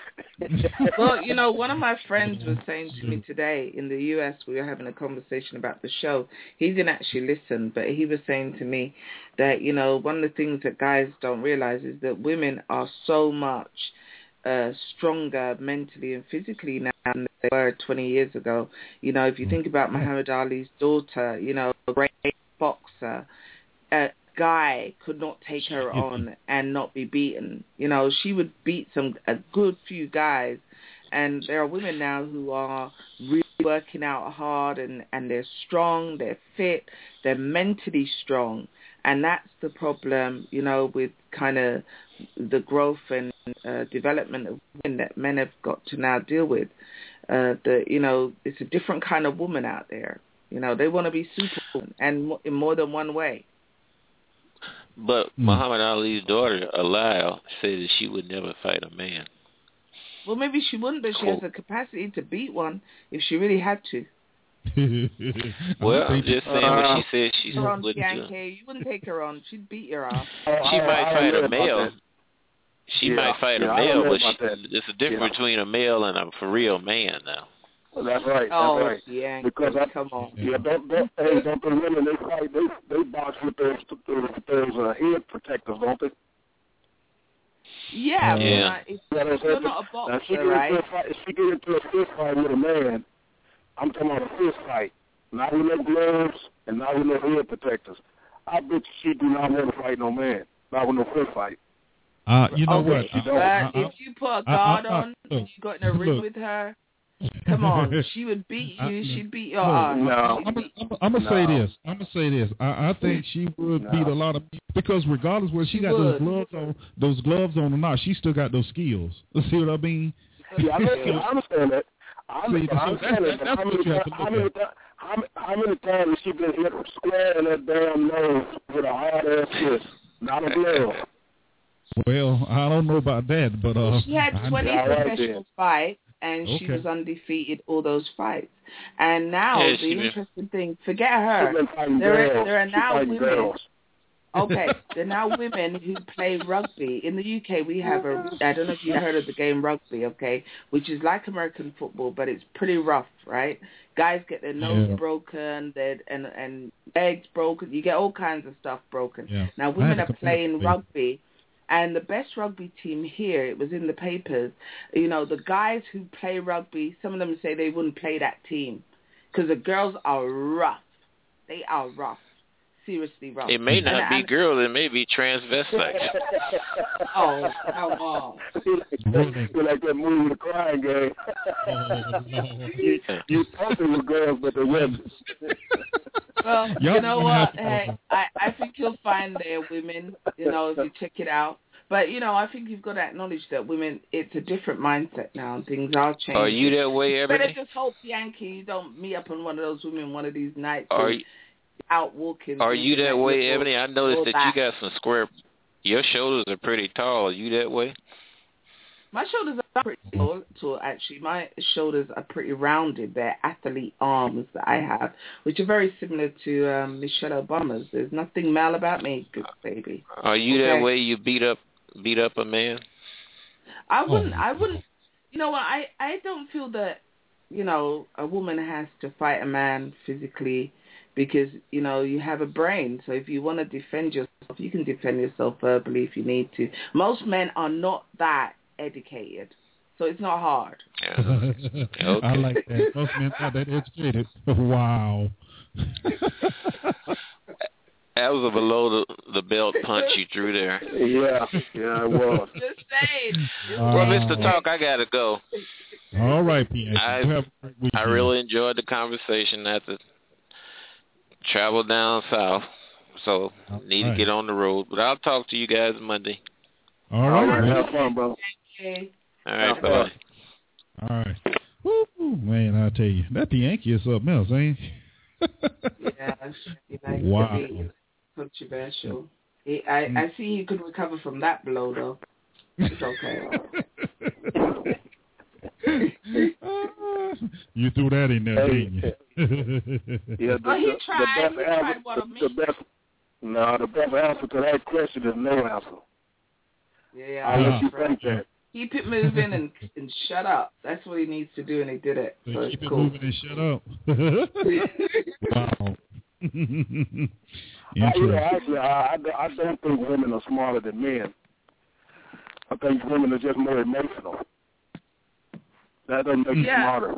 Well, one of my friends was saying to me today in the U.S., we were having a conversation about the show. He didn't actually listen, but he was saying to me that, one of the things that guys don't realize is that women are so much stronger mentally and physically now than they were 20 years ago. If you think about Muhammad Ali's daughter, a great boxer, a guy could not take her on and not be beaten. She would beat a good few guys. And there are women now who are really working out hard and they're strong, they're fit, they're mentally strong. And that's the problem, with kind of the growth and development of women that men have got to now deal with. It's a different kind of woman out there. They want to be superwoman and in more than one way. But Muhammad Ali's daughter, Aliyah, said that she would never fight a man. Well, maybe she wouldn't, but she has the capacity to beat one if she really had to. Well, I'm just saying what she said she wouldn't do. You wouldn't take her on. She'd beat your ass. She might fight a male. She might fight a male, but there's a difference between a male and a for real man now. Well, that's right. Oh, that's right. Yeah. Because come on. Yeah, don't the women they fight they box with those head protectors, don't they? Yeah. If you're not a boxer, right? If she get into a fist fight with a man, I'm talking about a fist fight, not with no gloves and not with no head protectors. I bet she do not want to fight no man, not with no fist fight. You know what? But if you put a guard on and you got in a ring with her, Come on, she would beat you. She'd beat your ass. No. I'm gonna say this. I think she would beat a lot of because regardless whether she got those gloves on or not, she still got those skills. See what I mean? Yeah, I understand that. How many times has she been hit square in that damn nose with a hard ass kiss? Not a glove. Well, I don't know about that, but she had 20 professional fights, and she was undefeated all those fights. And now the interesting thing, forget her. There are now women. Okay, there are now women who play rugby. In the UK, we have I don't know if you've heard of the game rugby, okay, which is like American football, but it's pretty rough, right? Guys get their nose broken, and legs broken. You get all kinds of stuff broken. Yeah. Now, women are playing rugby. And the best rugby team here, it was in the papers, the guys who play rugby, some of them say they wouldn't play that team because the girls are rough. They are rough. Seriously rough. It may not be girls, it may be transvestites. Oh, come on. You're like that movie, The Crying Game. You thought they were girls, but they're women. Well, you know what? Hey, I think you'll find there women, if you check it out. But, I think you've got to acknowledge that women, it's a different mindset now, and things are changing. Are you that way, Ebony? Better just hope, Yankee, you don't meet up on one of those women one of these nights out walking. Are you that way, Ebony? I noticed that you got some square, your shoulders are pretty tall. Are you that way? My shoulders are pretty tall, actually. My shoulders are pretty rounded. They're athlete arms that I have, which are very similar to Michelle Obama's. There's nothing male about me, good baby. Are you that way? You beat up a man? I wouldn't. You know what? I don't feel that, a woman has to fight a man physically because, you have a brain. So if you want to defend yourself, you can defend yourself verbally if you need to. Most men are not that educated, so it's not hard. Okay. I like that. Most men are that educated. Wow. That was a below the belt punch you threw there. Yeah, it was. Just saying. Well, Mr. Talk, I gotta go. All right, P.A. I really enjoyed the conversation. I had to travel down south, so need to get on the road. But I'll talk to you guys Monday. All right. Have fun, bro. Okay. All right, bye. All right. Woo, man, I tell you, that the Yankee is something else, ain't he? Yeah, wow. Controversial. I see you could recover from that blow, though. It's okay. You threw that in there, didn't you? Yeah, he tried what I mean. The best answer to that question is no answer. Yeah, I'll let you think that. Keep it moving and shut up. That's what he needs to do, and he did it. So keep it's it cool. moving and shut up. Wow. Actually, I don't think women are smarter than men. I think women are just more emotional. That doesn't make you smarter.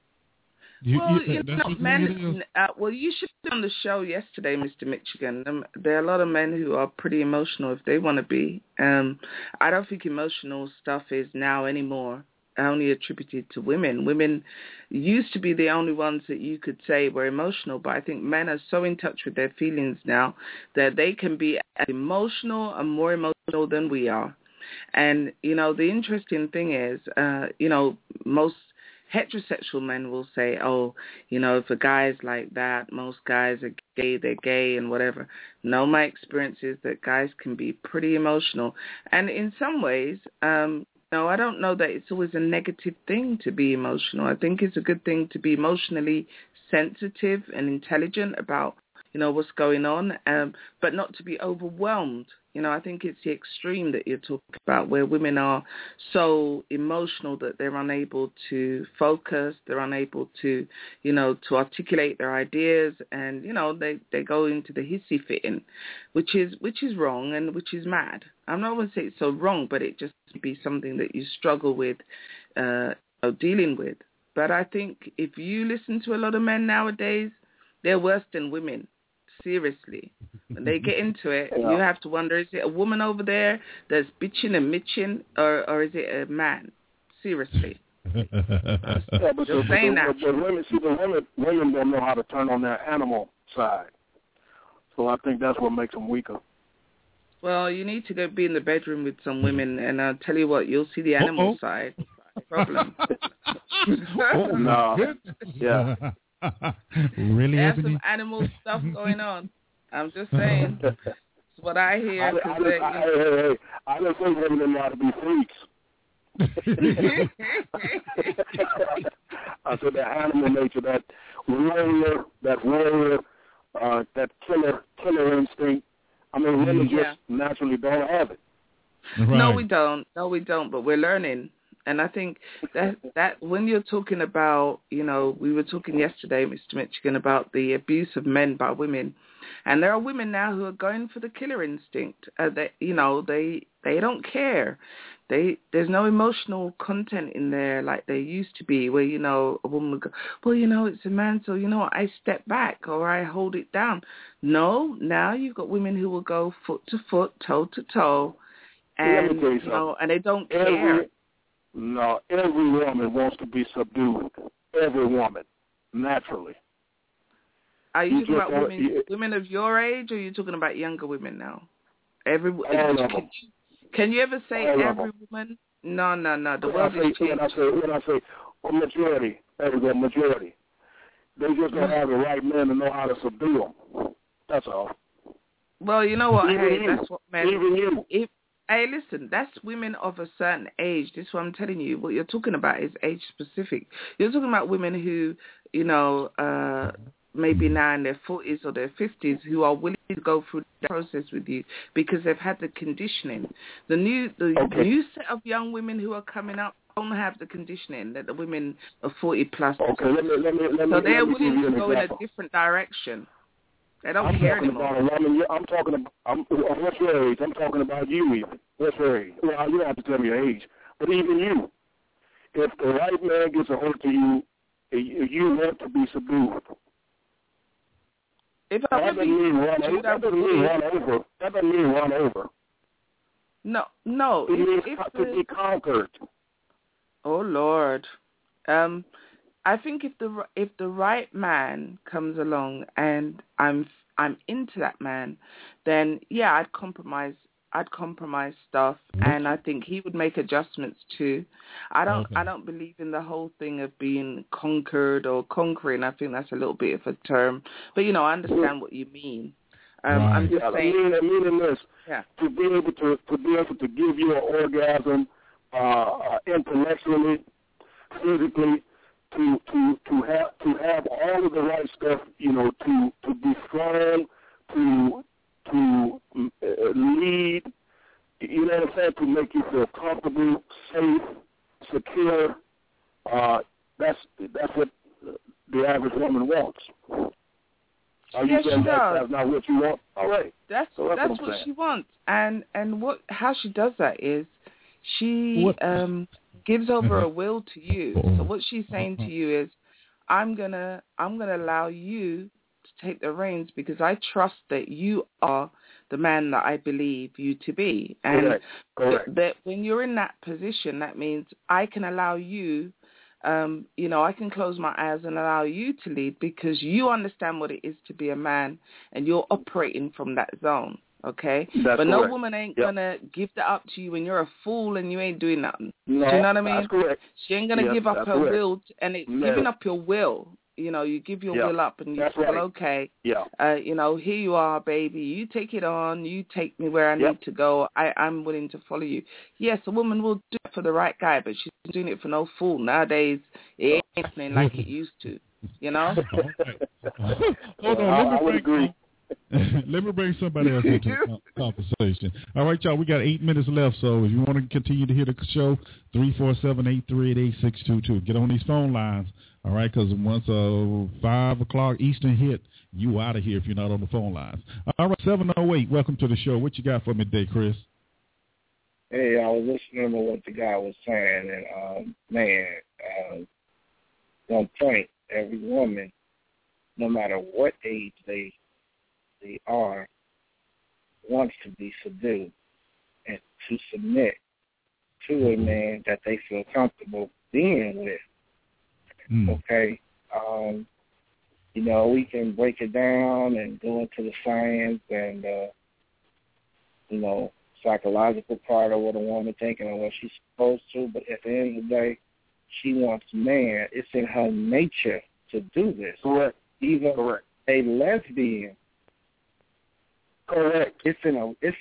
Men. You should have on the show yesterday, Mr. Michigan. There are a lot of men who are pretty emotional if they want to be. I don't think emotional stuff is now anymore only attributed to women. Women used to be the only ones that you could say were emotional, but I think men are so in touch with their feelings now that they can be as emotional and more emotional than we are. And, the interesting thing is, most heterosexual men will say, if a guy's like that, most guys are gay, they're gay and whatever. No, my experience is that guys can be pretty emotional. And in some ways, I don't know that it's always a negative thing to be emotional. I think it's a good thing to be emotionally sensitive and intelligent about, what's going on, but not to be overwhelmed. I think it's the extreme that you're talking about where women are so emotional that they're unable to focus, they're unable to, to articulate their ideas, and, they go into the hissy fitting, which is wrong and which is mad. I'm not going to say it's so wrong, but it just be something that you struggle with dealing with. But I think if you listen to a lot of men nowadays, they're worse than women. Seriously. When they get into it, you have to wonder, is it a woman over there that's bitching and mitching, or is it a man? Seriously. Yeah, but Just saying that. But women don't know how to turn on their animal side. So I think that's what makes them weaker. Well, you need to go be in the bedroom with some women, and I'll tell you what, you'll see the animal side. No problem. No. Yeah. Really, There's Anthony? some animal stuff going on. I'm just saying. That's what I hear. I just think women know how to be freaks. I said that animal nature, that warrior, that killer instinct. I mean, women just naturally don't have it. Right. No, we don't. But we're learning. And I think that when you're talking about, we were talking yesterday, Mr. Michigan, about the abuse of men by women. And there are women now who are going for the killer instinct. They don't care. There's no emotional content in there like there used to be, where, a woman would go, well, it's a man, so, I step back or I hold it down. No, now you've got women who will go foot to foot, toe to toe, and, and they don't care. No, every woman wants to be subdued. Every woman, naturally. Are you talking about women of your age, or are you talking about younger women now? Can you ever say every woman? No. The world is changing. When I say majority, there we go, majority. They just don't have the right men to know how to subdue them. That's all. Well, you know what? That's what men. Even you. Hey, listen, that's women of a certain age. This is what I'm telling you. What you're talking about is age specific. You're talking about women who, maybe now in their 40s or their 50s, who are willing to go through the process with you because they've had the conditioning. The new set of young women who are coming up don't have the conditioning that the women of 40 plus. Okay, so they're willing to go in a different direction. They don't care anymore. I'm talking about what's your age? I'm talking about you even. What's your age? Well, you don't have to tell me your age. But even you, if the right man gets a hold to you, you want to be subdued. That doesn't mean run over. No. It means to be conquered. Oh Lord. I think if the right man comes along and I'm into that man, then yeah, I'd compromise stuff, and I think he would make adjustments too. I don't believe in the whole thing of being conquered or conquering. I think that's a little bit of a term, but I understand what you mean. I'm just saying. I mean this. Yeah. To be able to give you an orgasm, intellectually, physically. To have all of the right stuff, to be strong, to lead, you know what I'm saying, to make you feel comfortable, safe, secure. That's what the average woman wants. Yes, she does. That's not what you want. All right. That's what she wants, and how she does that is she gives over a will to you. So what she's saying to you is, I'm gonna allow you to take the reins because I trust that you are the man that I believe you to be. And that when you're in that position, that means I can allow you, I can close my eyes and allow you to lead because you understand what it is to be a man and you're operating from that zone. Okay? But no woman ain't going to give that up to you when you're a fool and you ain't doing nothing. No, do you know what I mean? That's correct. She ain't going to give up her will. And it's giving up your will. You give your will up and you say, well, okay, here you are, baby. You take it on. You take me where I need to go. I'm willing to follow you. Yes, a woman will do it for the right guy, but she's doing it for no fool. Nowadays, it ain't happening like it used to, Hold on, I would agree. Let me bring somebody else into the conversation. All right, y'all, we got 8 minutes left, so if you want to continue to hear the show, 347-838-8622. Get on these phone lines, all right, because once 5 o'clock Eastern hit, you out of here if you're not on the phone lines. All right, 708, welcome to the show. What you got for me today, Chris? Hey, I was listening to what the guy was saying, and, on point, every woman, no matter what age they are, wants to be subdued and to submit to a man that they feel comfortable being with. Okay, you know, we can break it down and go into the science and you know, psychological part of what a woman thinking and what she's supposed to. But at the end of the day, she wants a man. It's in her nature to do this. Correct. Even a lesbian. Correct. It's in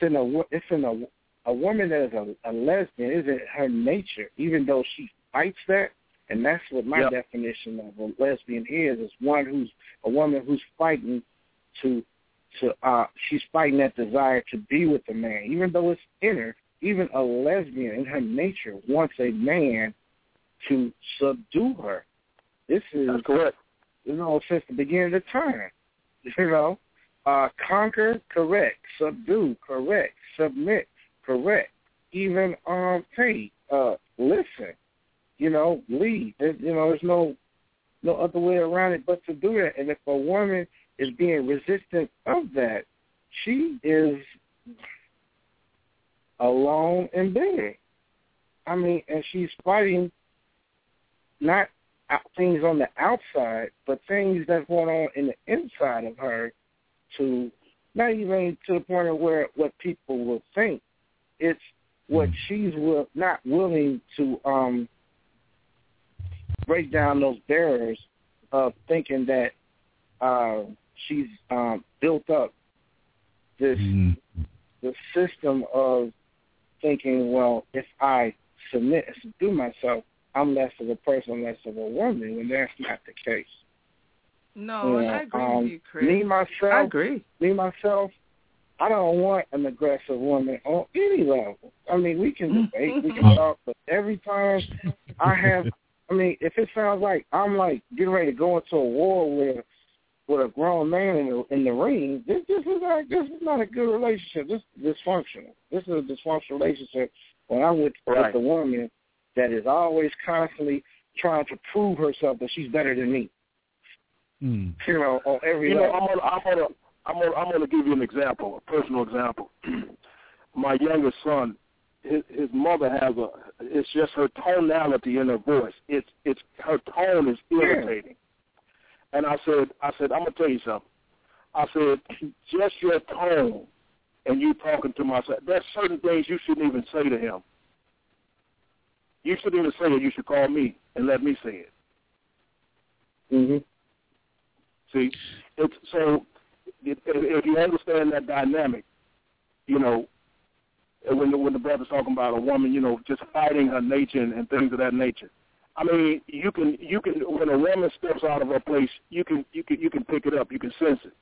a woman that is a lesbian. Is in her nature, even though she fights that. And that's what my definition of a lesbian is a woman who's fighting she's fighting that desire to be with a man. Even though it's in her, even a lesbian in her nature wants a man to subdue her. That's correct. You know, since the beginning of time. You know, conquer, correct. Subdue, correct. Submit, correct. Even pay, listen. You know, lead. You know, there's no other way around it but to do that. And if a woman is being resistant of that, she is alone and bitter. I mean, and she's fighting not things on the outside, but things that's going on in the inside of her, to not even to the point of where what people will think. It's what she's not willing to break down those barriers of thinking that she's built up this the system of thinking, well, if I submit and subdue myself, I'm less of a person, less of a woman, when that's not the case. No, I agree with you, Chris. I agree. Me, myself, I don't want an aggressive woman on any level. I mean, we can debate, we can talk, but every time if it sounds like I'm like getting ready to go into a war with a grown man in the ring, this is not a good relationship. This is dysfunctional. This is a dysfunctional relationship when I'm with a woman that is always constantly trying to prove herself that she's better than me. You know, on every level. I'm gonna give you an example, a personal example. My youngest son, his mother it's just her tonality in her voice. It's her tone is irritating. And I said, I'm gonna tell you something. I said, just your tone and you talking to myself. There's certain things you shouldn't even say to him. You shouldn't even say it. You should call me and let me say it. See, if you understand that dynamic, you know, when the brother's talking about a woman, you know, just fighting her nature and things of that nature. I mean, you can when a woman steps out of her place, you can pick it up, you can sense it.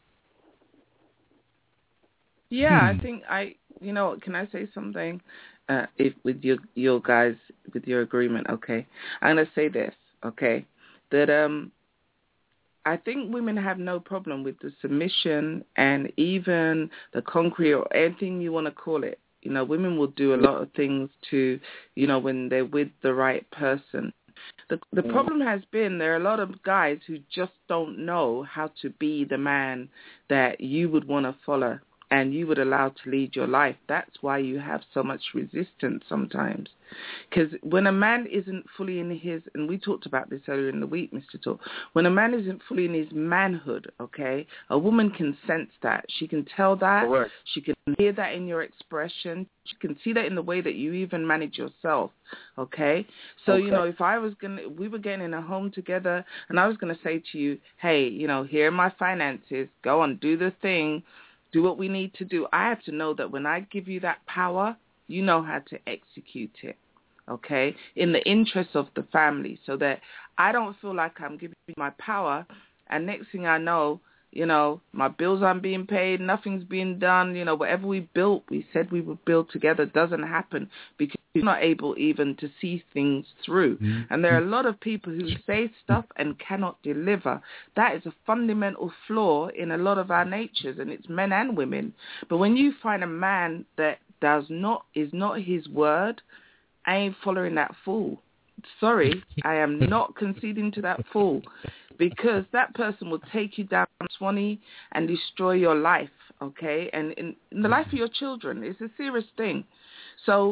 Yeah, I think can I say something? If with your guys, with your agreement, okay, I'm gonna say this, okay, that I think women have no problem with the submission and even the concrete or anything you want to call it. You know, women will do a lot of things to, you know, when they're with the right person. The problem has been there are a lot of guys who just don't know how to be the man that you would want to follow and you would allow to lead your life. That's why you have so much resistance sometimes. Because when a man isn't fully in his, and we talked about this earlier in the week, Mr. Talk, when a man isn't fully in his manhood, okay, a woman can sense that. She can tell that. Correct. She can hear that in your expression. She can see that in the way that you even manage yourself, okay? So, you know, if we were getting in a home together and I was going to say to you, hey, you know, here are my finances, go on, do the thing, do what we need to do. I have to know that when I give you that power, you know how to execute it, okay, in the interest of the family, so that I don't feel like I'm giving you my power, and next thing I know, you know, my bills aren't being paid, nothing's being done, you know, whatever we said we would build together doesn't happen because you're not able even to see things through. And there are a lot of people who say stuff and cannot deliver. That is a fundamental flaw in a lot of our natures, and it's men and women. But when you find a man that is not his word, I ain't following that fool. Sorry, I am not conceding to that fool, because that person will take you down Swanee and destroy your life, okay, and in the life of your children. It's a serious thing. So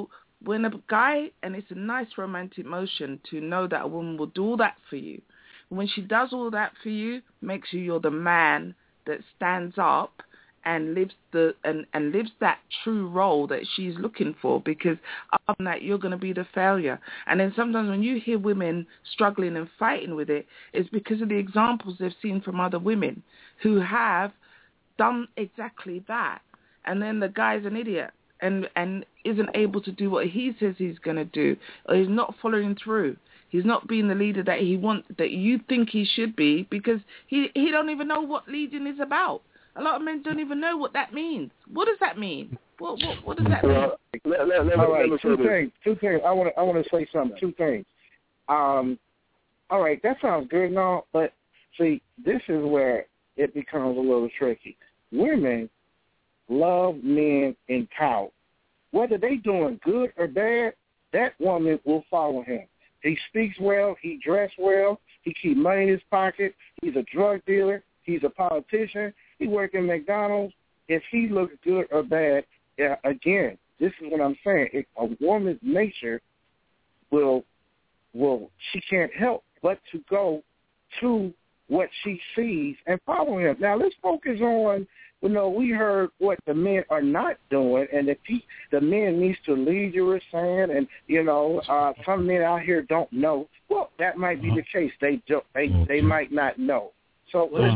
when a guy, and it's a nice romantic motion to know that a woman will do all that for you. When she does all that for you, makes sure you're the man that stands up and lives lives that true role that she's looking for, because other than that, you're going to be the failure. And then sometimes when you hear women struggling and fighting with it, it's because of the examples they've seen from other women who have done exactly that. And then the guy's an idiot and isn't able to do what he says he's going to do, or he's not following through. He's not being the leader that he wants, that you think he should be, because he don't even know what leading is about. A lot of men don't even know what that means. What does that mean? What does that mean? All right, two things. I want to say something. Two things. All right, that sounds good and all, but see, this is where it becomes a little tricky. Women love men in power. Whether they doing good or bad, that woman will follow him. He speaks well. He dressed well. He keep money in his pocket. He's a drug dealer. He's a politician. He work in McDonald's. If he looks good or bad, again, this is what I'm saying. A woman's nature will she can't help but to go to what she sees and follow him. Now let's focus on, we heard what the men are not doing, and the men needs to lead, you were saying, and some men out here don't know. Well, that might be the case. They might not know. So let's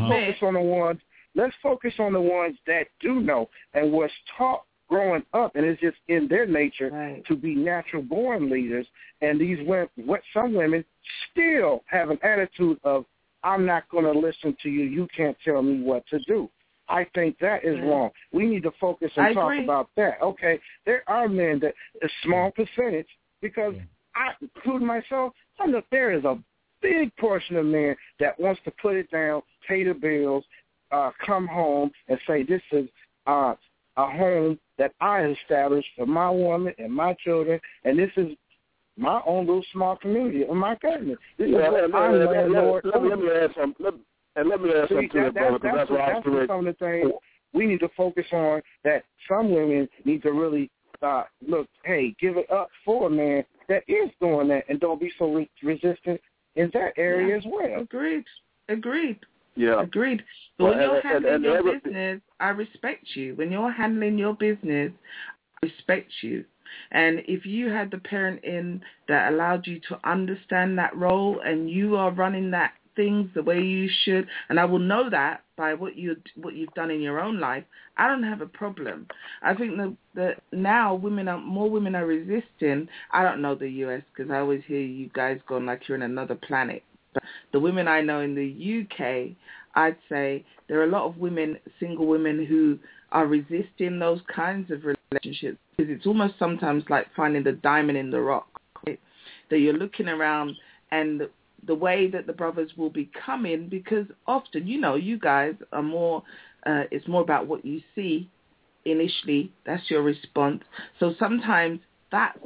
focus on the ones that do know and was taught growing up, and it's just in their nature to be natural-born leaders. And these women, some women still have an attitude of, I'm not going to listen to you. You can't tell me what to do. I think that is wrong. We need to focus and talk about that. Okay, there are men that a small percentage, because I, including myself, I know there is a big portion of men that wants to put it down, pay the bills, come home and say, this is a home that I established for my woman and my children, and this is my own little small community of my government. This is what I'm landlord. Let me add something. Let me add something to that, brother, because that's some of the things we need to focus on, that some women need to really look, hey, give it up for a man that is doing that, and don't be so resistant in that area as well. Agreed. Yeah. Agreed. But when you're handling your business, I respect you. When you're handling your business, I respect you. And if you had the parent in that allowed you to understand that role, and you are running that things the way you should, and I will know that by what you've done in your own life, I don't have a problem. I think that now more women are resisting. I don't know the US, because I always hear you guys going like you're in another planet. But the women I know in the UK, I'd say there are a lot of women, single women, who are resisting those kinds of relationships, because it's almost sometimes like finding the diamond in the rock, right? That you're looking around, and the way that the brothers will be coming, because often, you guys are more, it's more about what you see initially. That's your response. So sometimes that's,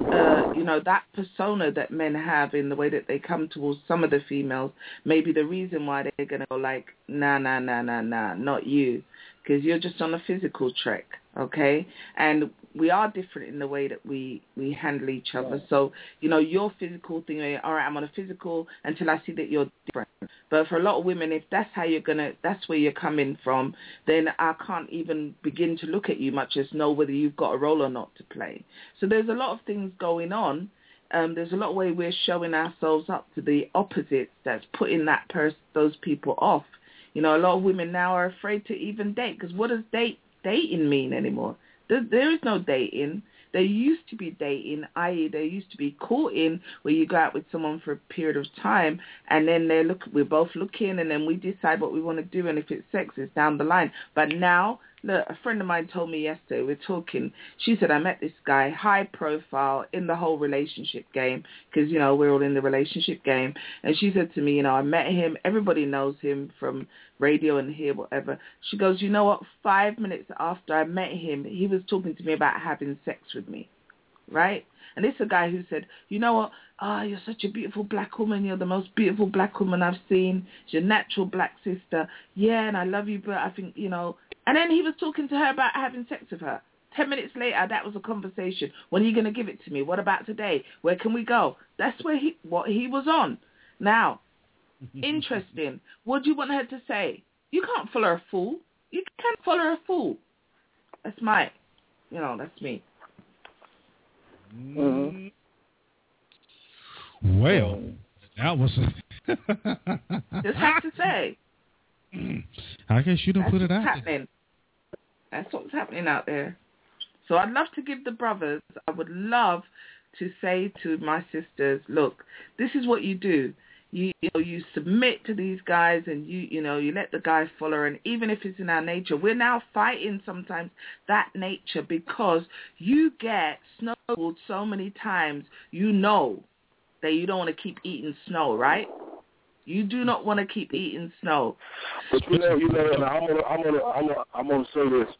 that persona that men have in the way that they come towards some of the females may be the reason why they're going to go like, nah, not you, because you're just on a physical trek, okay? And we are different in the way that we handle each other. Right. So, your physical thing, all right, I'm on a physical until I see that you're different. But for a lot of women, if that's how that's where you're coming from, then I can't even begin to look at you much as know whether you've got a role or not to play. So there's a lot of things going on. There's a lot of way we're showing ourselves up to the opposite that's putting those people off. A lot of women now are afraid to even date, because what does dating mean anymore? There is no dating. There used to be dating, i.e. there used to be courting, where you go out with someone for a period of time, and then we're both looking, and then we decide what we want to do, and if it's sex, it's down the line. But now, look, a friend of mine told me yesterday, we're talking, she said, I met this guy, high profile, in the whole relationship game, because, we're all in the relationship game, and she said to me, I met him, everybody knows him from radio and here, whatever. She goes, you know what, 5 minutes after I met him, he was talking to me about having sex with me, right? And this is a guy who said, you know what, you're such a beautiful black woman, you're the most beautiful black woman I've seen, you're a natural black sister, yeah, and I love you, but I think, and then he was talking to her about having sex with her 10 minutes later, that was a conversation. When are you going to give it to me? What about today? Where can we go? That's what he was on. Now, interesting. What do you want her to say? You can't follow a fool. You can't follow a fool. That's that's me. Mm-hmm. Well, that was... Just have to say. I guess you don't put it out there. That's what's happening out there. So I'd love to give the brothers, I would love to say to my sisters, look, this is what you do. You submit to these guys, and you let the guys follow. And even if it's in our nature, we're now fighting sometimes that nature, because you get snowballed so many times. You know that you don't want to keep eating snow, right? You do not want to keep eating snow. But and I'm gonna say this.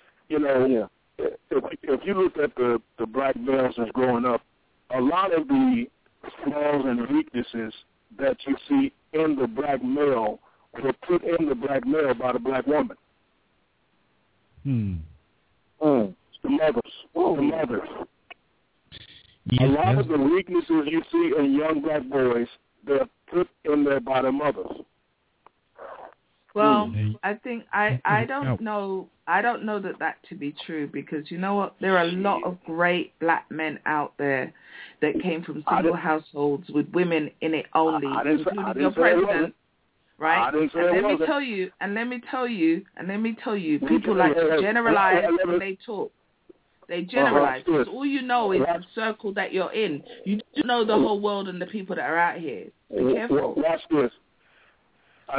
If you look at the black males that's growing up, a lot of the flaws and weaknesses that you see in the black male were put in the black male by the black woman. The mothers. The mothers. Yes, a lot of the weaknesses you see in young black boys, they're put in there by their mothers. Well, I think I don't know that to be true, because you know what? There are a lot of great black men out there that came from single households with women in it only, including your president, right? And let me tell you, people like to generalize when they talk. They generalize, because all you know is the circle that you're in. You don't know the whole world and the people that are out here. Be careful. Watch this. Do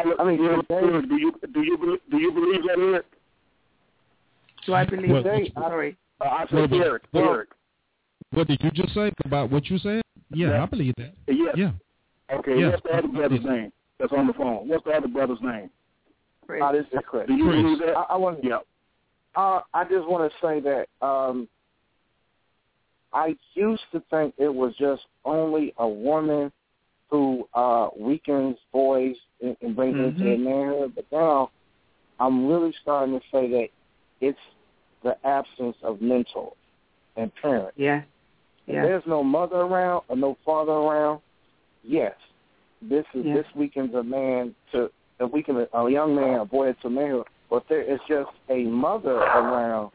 you believe that, Eric? Do I believe that? Sorry. I said Eric. What did you just say about what you said? Yeah, I believe that. Yeah. Okay, what's the other brother's name that's on the phone? What's the other brother's name? This is Chris. Do you believe that? I just want to say that I used to think it was just only a woman who weakens boys and brings them into their manhood, but now I'm really starting to say that it's the absence of mentors and parents. Yeah. If there's no mother around or no father around, yes, this weakens a man to a young man, a boy to manhood. But there is just a mother around,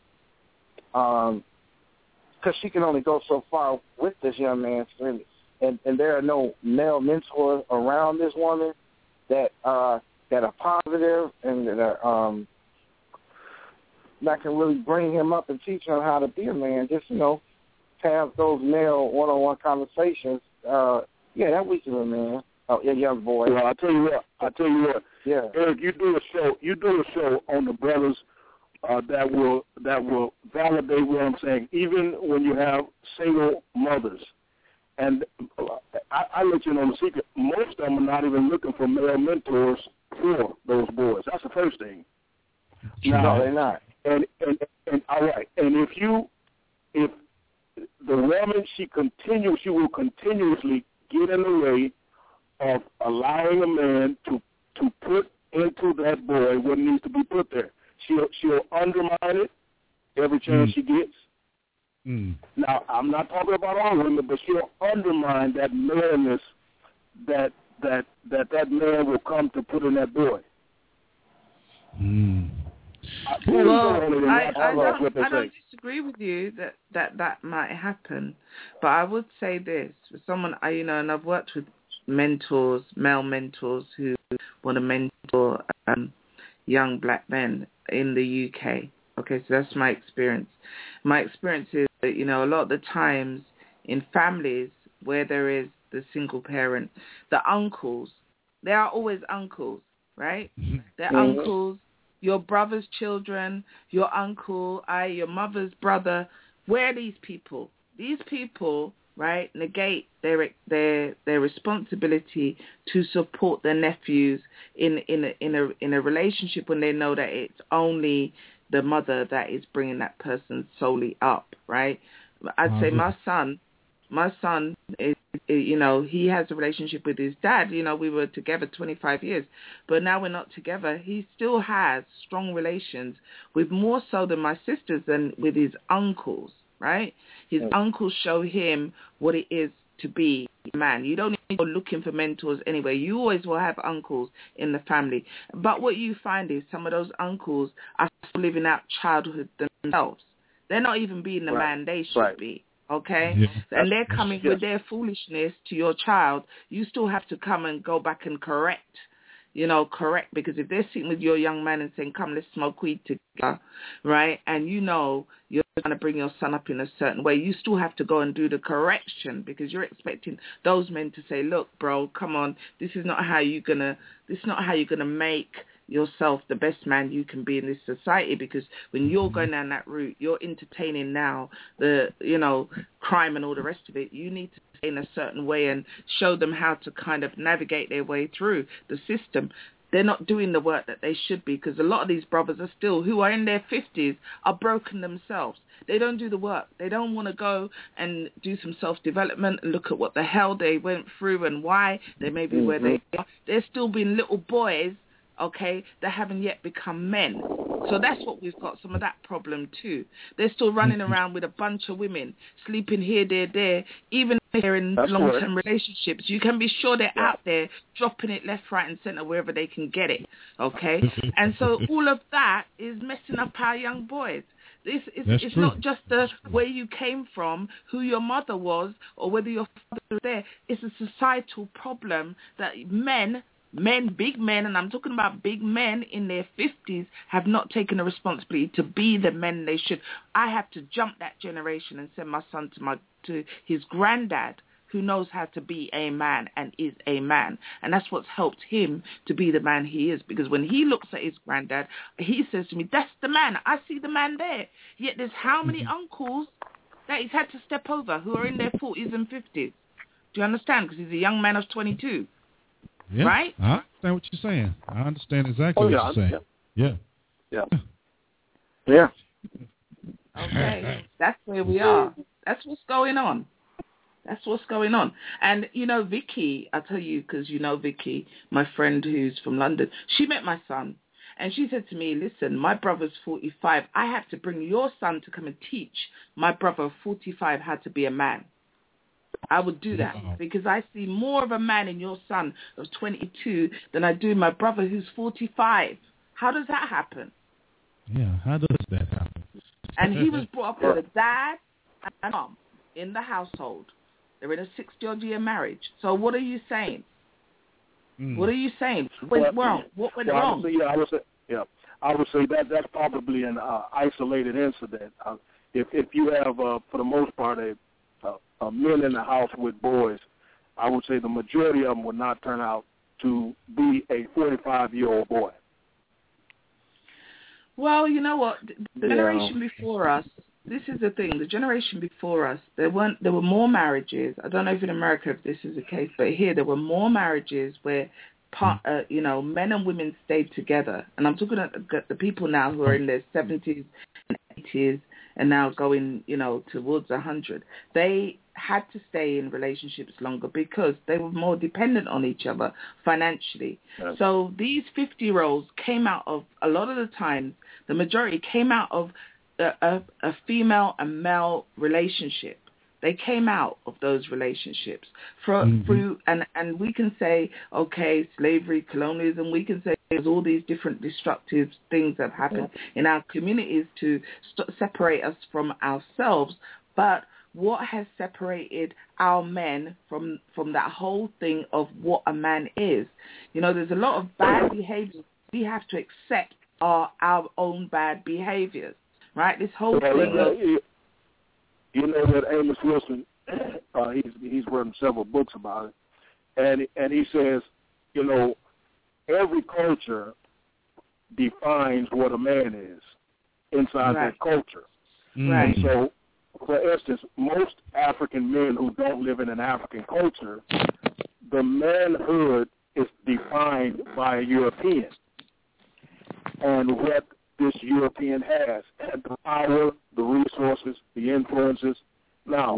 because she can only go so far with this young man, and there are no male mentors around this woman that are positive and that are that can really bring him up and teach him how to be a man. Just have those male one-on-one conversations. That weakens a man, a young boy. Well, I tell you what. Yeah, Eric, you do a show on the brothers that will validate what I'm saying, even when you have single mothers. And I let you know the secret. Most of them are not even looking for male mentors for those boys. That's the first thing. No, they're not. And all right. And if the woman she will continuously get in the way of allowing a man to put into that boy what needs to be put there. She'll undermine it every chance she gets. Now, I'm not talking about all women, but she'll undermine that maleness that man will come to put in that boy. I don't disagree with you that might happen, but I would say this: for someone and I've worked with male mentors who want to mentor young black men in the UK. Okay, so that's my experience. My experience is that, a lot of the times in families where there is the single parent, the uncles, there are always uncles, right? They're uncles, your brother's children, your uncle, your mother's brother. Where are these people? These people, right, negate their responsibility to support their nephews in a relationship when they know that it's only the mother that is bringing that person solely up, right? I'd say my son My son is, he has a relationship with his dad. We were together 25 years, but now we're not together. He still has strong relations with more so than my sisters than with his uncles, right? His uncles show him what it is to be a man. You don't need to go looking for mentors anyway. You always will have uncles in the family. But what you find is some of those uncles are still living out childhood themselves. They're not even being the man they should be. Okay? Yeah. And they're coming with their foolishness to your child. You still have to come and go back and correct, because if they're sitting with your young man and saying, come, let's smoke weed together, right, and you're trying to bring your son up in a certain way, you still have to go and do the correction because you're expecting those men to say, look, bro, come on, this is not how you're gonna make yourself the best man you can be in this society, because when you're going down that route, you're entertaining now the, crime and all the rest of it. You need to stay in a certain way and show them how to kind of navigate their way through the system. They're not doing the work that they should be, because a lot of these brothers are still, who are in their 50s, are broken themselves. They don't do the work. They don't want to go and do some self-development and look at what the hell they went through and why they may be where they are. They're still being little boys, okay, that haven't yet become men. So that's what we've got, some of that problem too. They're still running around with a bunch of women, sleeping here, there, even if they're in long-term relationships. You can be sure they're out there dropping it left, right, and center wherever they can get it, okay? And so all of that is messing up our young boys. It's not just the where you came from, who your mother was, or whether your father was there. It's a societal problem that men, big men, and I'm talking about big men in their 50s, have not taken the responsibility to be the men they should. I have to jump that generation and send my son to his granddad, who knows how to be a man and is a man. And that's what's helped him to be the man he is. Because when he looks at his granddad, he says to me, that's the man. I see the man there. Yet there's how many uncles that he's had to step over who are in their 40s and 50s. Do you understand? Because he's a young man of 22. Yeah, right? I understand what you're saying. I understand exactly what you're saying. Yeah. Okay, that's where we are. That's what's going on. And, Vicky, I'll tell you, because Vicky, my friend who's from London, she met my son. And she said to me, listen, my brother's 45. I have to bring your son to come and teach my brother 45 how to be a man. I would do that because I see more of a man in your son of 22 than I do in my brother who's 45. How does that happen? Yeah, how does that happen? And he was brought up with a dad and a mom in the household. They're in a 60-odd-year marriage. So what are you saying? What are you saying? What went wrong? I would say that's probably an isolated incident. If you have, for the most part, men in the house with boys, I would say the majority of them would not turn out to be a 45-year-old boy. Well, you know what? The generation before us, this is the thing. The generation before us, there were more marriages. I don't know if in America if this is the case, but here there were more marriages where, men and women stayed together. And I'm talking about the people now who are in their 70s and 80s and now going, towards 100. They had to stay in relationships longer because they were more dependent on each other financially. Yes. So these 50-year-olds came out of, a lot of the time, the majority came out of a female and male relationship. They came out of those relationships through, and we can say, okay, slavery, colonialism, we can say there's all these different destructive things that happen in our communities to separate us from ourselves. But what has separated our men from that whole thing of what a man is? There's a lot of bad behaviors. We have to accept our own bad behaviors, right? This whole thing of... You know that Amos Wilson, he's written several books about it, and he says, every culture defines what a man is inside that culture. Right. And so, for instance, most African men who don't live in an African culture, the manhood is defined by a European and what this European has, and the power, the resources, the influences. Now,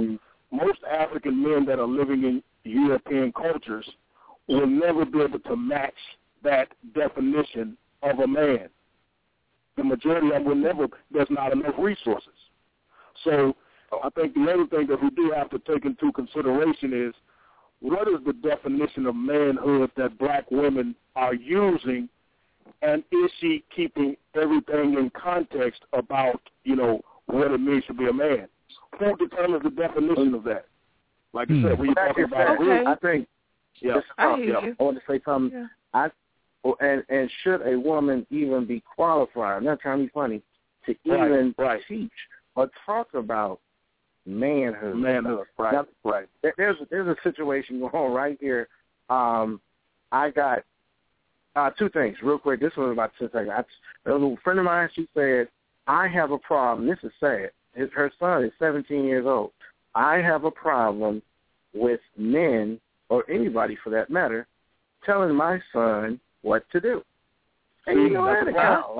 most African men that are living in European cultures will never be able to match that definition of a man. The majority of them will never, there's not enough resources. So I think the other thing that we do have to take into consideration is, what is the definition of manhood that black women are using, and is she keeping everything in context about, what it means to be a man? Who determines the definition of that? Like I said, when you're talking about I think, I want to say something. Yeah. And should a woman even be qualified, I'm not trying to be funny, to even teach or talk about manhood? Right, now, right. There's a situation going on right here. I got two things real quick. This was about 10 seconds. There was a friend of mine, she said, I have a problem. This is sad. Her son is 17 years old. I have a problem with men, or anybody for that matter, telling my son what to do. And I had a kind of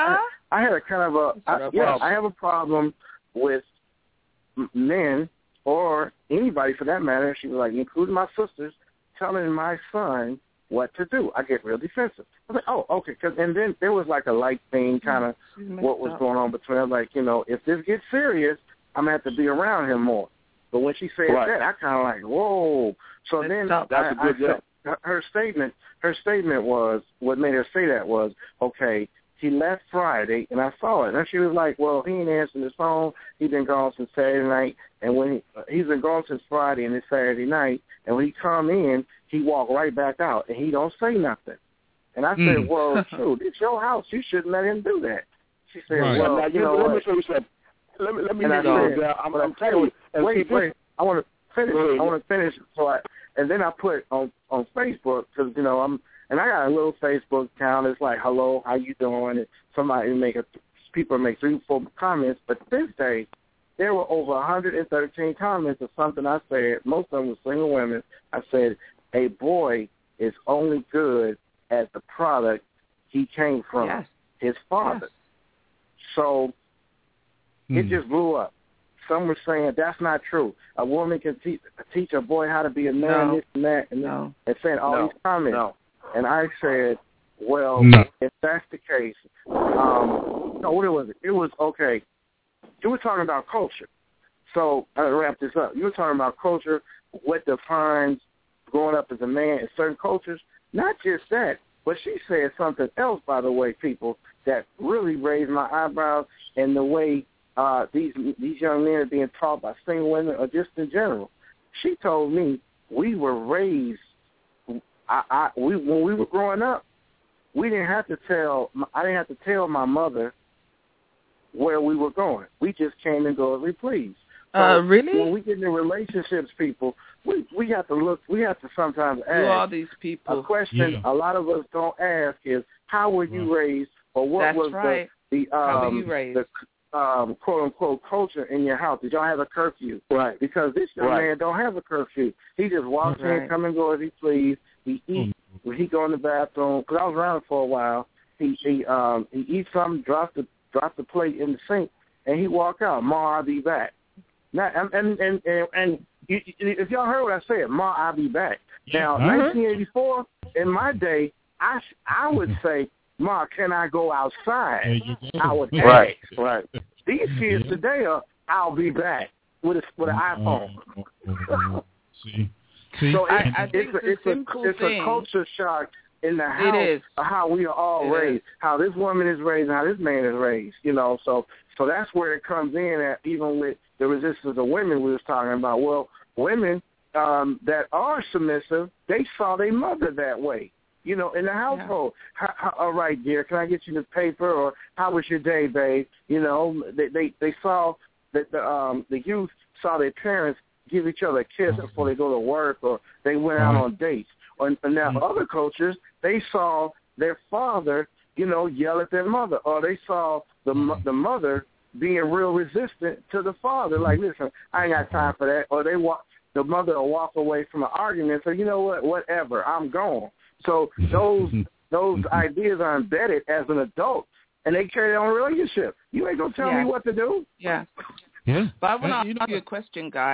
I have a problem with men, or anybody for that matter, she was like, including my sisters, telling my son what to do. I get real defensive. I was like, oh, okay. And then there was like a light thing, kind of what was going on between us. Like, if this gets serious, I'm going to have to be around him more. But when she said that, I kind of like, whoa. So then that's a good job. Her statement was, what made her say that was, okay, he left Friday, and I saw it. And she was like, well, he ain't answering his phone. He's been gone since Saturday night. And when he's been gone since Friday and it's Saturday night, and when he come in, he walk right back out, and he don't say nothing. And I said, well, shoot, it's your house. You shouldn't let him do that. She said, well, now, you know what? Let me I'm telling you. Wait. I want to finish. And then I put on Facebook, because, and I got a little Facebook account. It's like, hello, how you doing? And people make 3-4 comments. But this day, there were over 113 comments of something I said. Most of them were single women. I said, a boy is only good as the product he came from, his father. Yes. So it just blew up. Some were saying that's not true. A woman can teach a boy how to be a man, this and that, and saying all these comments. No. And I said, well, if that's the case, what was it? It was, okay, you were talking about culture. So I'll wrap this up. You were talking about culture, what defines growing up as a man in certain cultures. Not just that, but she said something else, by the way, people, that really raised my eyebrows, and the way these young men are being taught by single women, or just in general. She told me we were raised. When we were growing up, I didn't have to tell my mother where we were going. We just came and go as we pleased. So really? When we get into relationships, people, we have to look. We have to sometimes ask all these people a question. A lot of us don't ask is, how were you raised, or what was the quote unquote culture in your house? Did y'all have a curfew? Right. Because this young man don't have a curfew. He just walks in, come and go as he please. He eats. When he go in the bathroom, because I was around for a while, he eats something, drop the plate in the sink, and he walk out. Ma, I'll be back. Now, and if y'all heard what I said, Ma, I'll be back. Now, 1984, in my day, I would say, Ma, can I go outside? I would ask. Right. These kids today are, I'll be back with an iPhone. See. So I think it's a culture shock in the house of how we are all raised, how this woman is raised and how this man is raised, So that's where it comes in at, even with the resistance of women we was talking about. Well, women that are submissive, they saw their mother that way, in the household. All right, dear, can I get you the paper? Or how was your day, babe? They saw that the youth saw their parents give each other a kiss before they go to work, or they went out on dates. And now other cultures, they saw their father, yell at their mother, or they saw the mother being real resistant to the father. Like, listen, I ain't got time for that. Or the mother will walk away from an argument and say, you know what, whatever, I'm gone. So those ideas are embedded as an adult, and they carry on a relationship. You ain't gonna tell me what to do. Yeah. But I want to ask you a question, guys.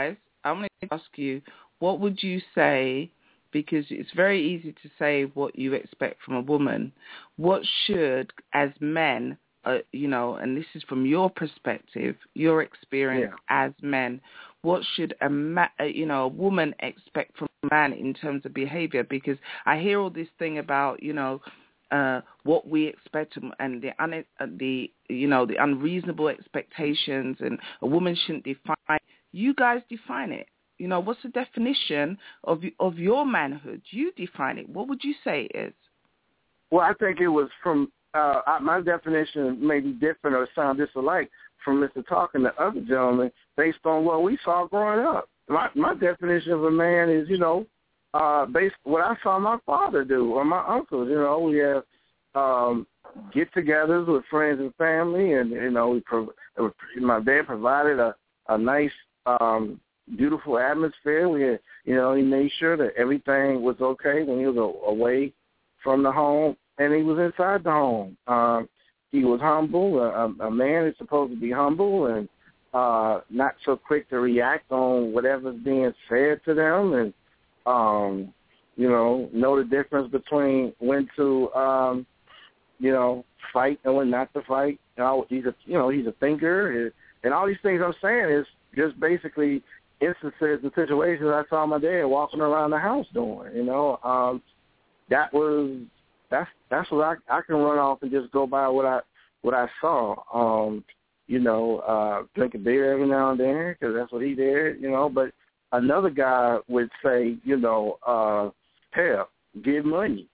I wanted to ask you, what would you say, because it's very easy to say what you expect from a woman, what should, as men, and this is from your perspective, your experience as men, what should a woman expect from a man in terms of behavior? Because I hear all this thing about, what we expect and the unreasonable expectations, and a woman shouldn't define. You guys define it. What's the definition of your manhood? You define it. What would you say it is? Well, I think it was from my definition may be different or sound disalike from Mr. Talk and the other gentleman based on what we saw growing up. My definition of a man is, based what I saw my father do or my uncles. We have get-togethers with friends and family, and my dad provided a nice, beautiful atmosphere. We had, he made sure that everything was okay when he was away from the home and he was inside the home. He was humble. A man is supposed to be humble and not so quick to react on whatever's being said to them, and know the difference between when to fight and when not to fight. He's a thinker, and all these things I'm saying is just basically instances and situations I saw my dad walking around the house doing. That's what I can run off and just go by what I saw. Drink a beer every now and then because that's what he did. But another guy would say, hell, give money,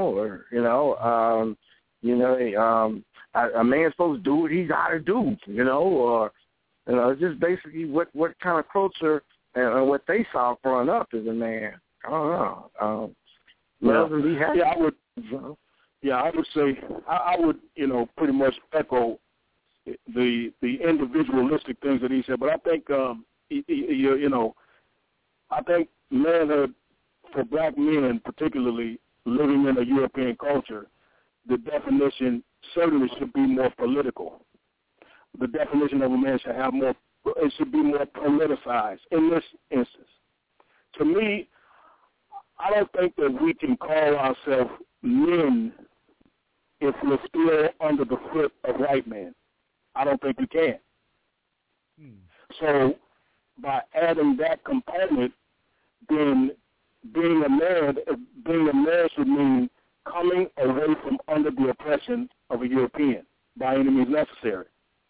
a man's supposed to do what he got to do, or just basically what kind of culture and what they saw growing up as a man. I don't know. Love and be happy. I would say I would pretty much echo the individualistic things that he said, but I think I think manhood for black men, particularly living in a European culture, the definition certainly should be more political. The definition of a man should have more. It should be more politicized in this instance. To me, I don't think that we can call ourselves men if we're still under the foot of white men. I don't think we can. So by adding that component, then being a man should mean coming away from under the oppression of a European by any means necessary.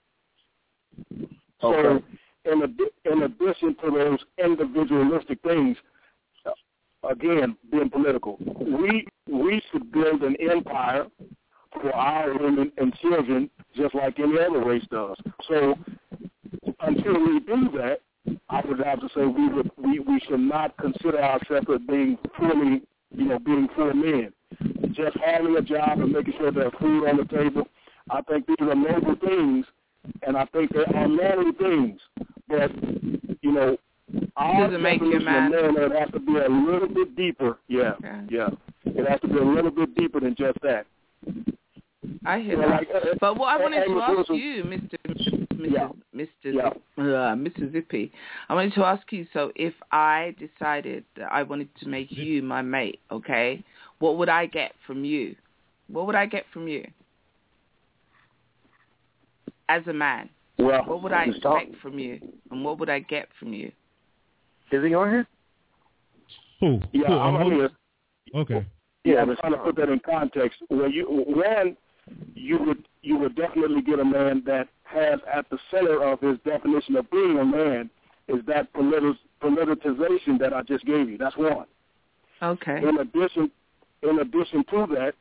Okay. So in addition to those individualistic things, again, being political, we should build an empire for our women and children just like any other race does. So until we do that, I would have to say we should not consider ourselves as being fully, being full men. Just having a job and making sure there's food on the table, I think these are noble things, and I think they are manly things. But, our definition of manhood has to be a little bit deeper. Yeah. It has to be a little bit deeper than just that. I hear that. But what I wanted to ask you, Mr. Zippy, I wanted to ask you, so if I decided that I wanted to make you my mate, okay, what would I get from you? What would I get from you? As a man. Well, what would I expect from you? And what would I get from you? Is he on here? Who? Yeah, I'm on here. Okay. Yeah, I'm trying to put that in context. You would definitely get a man that has at the center of his definition of being a man is that politicization that I just gave you. That's one. Okay. In addition to that,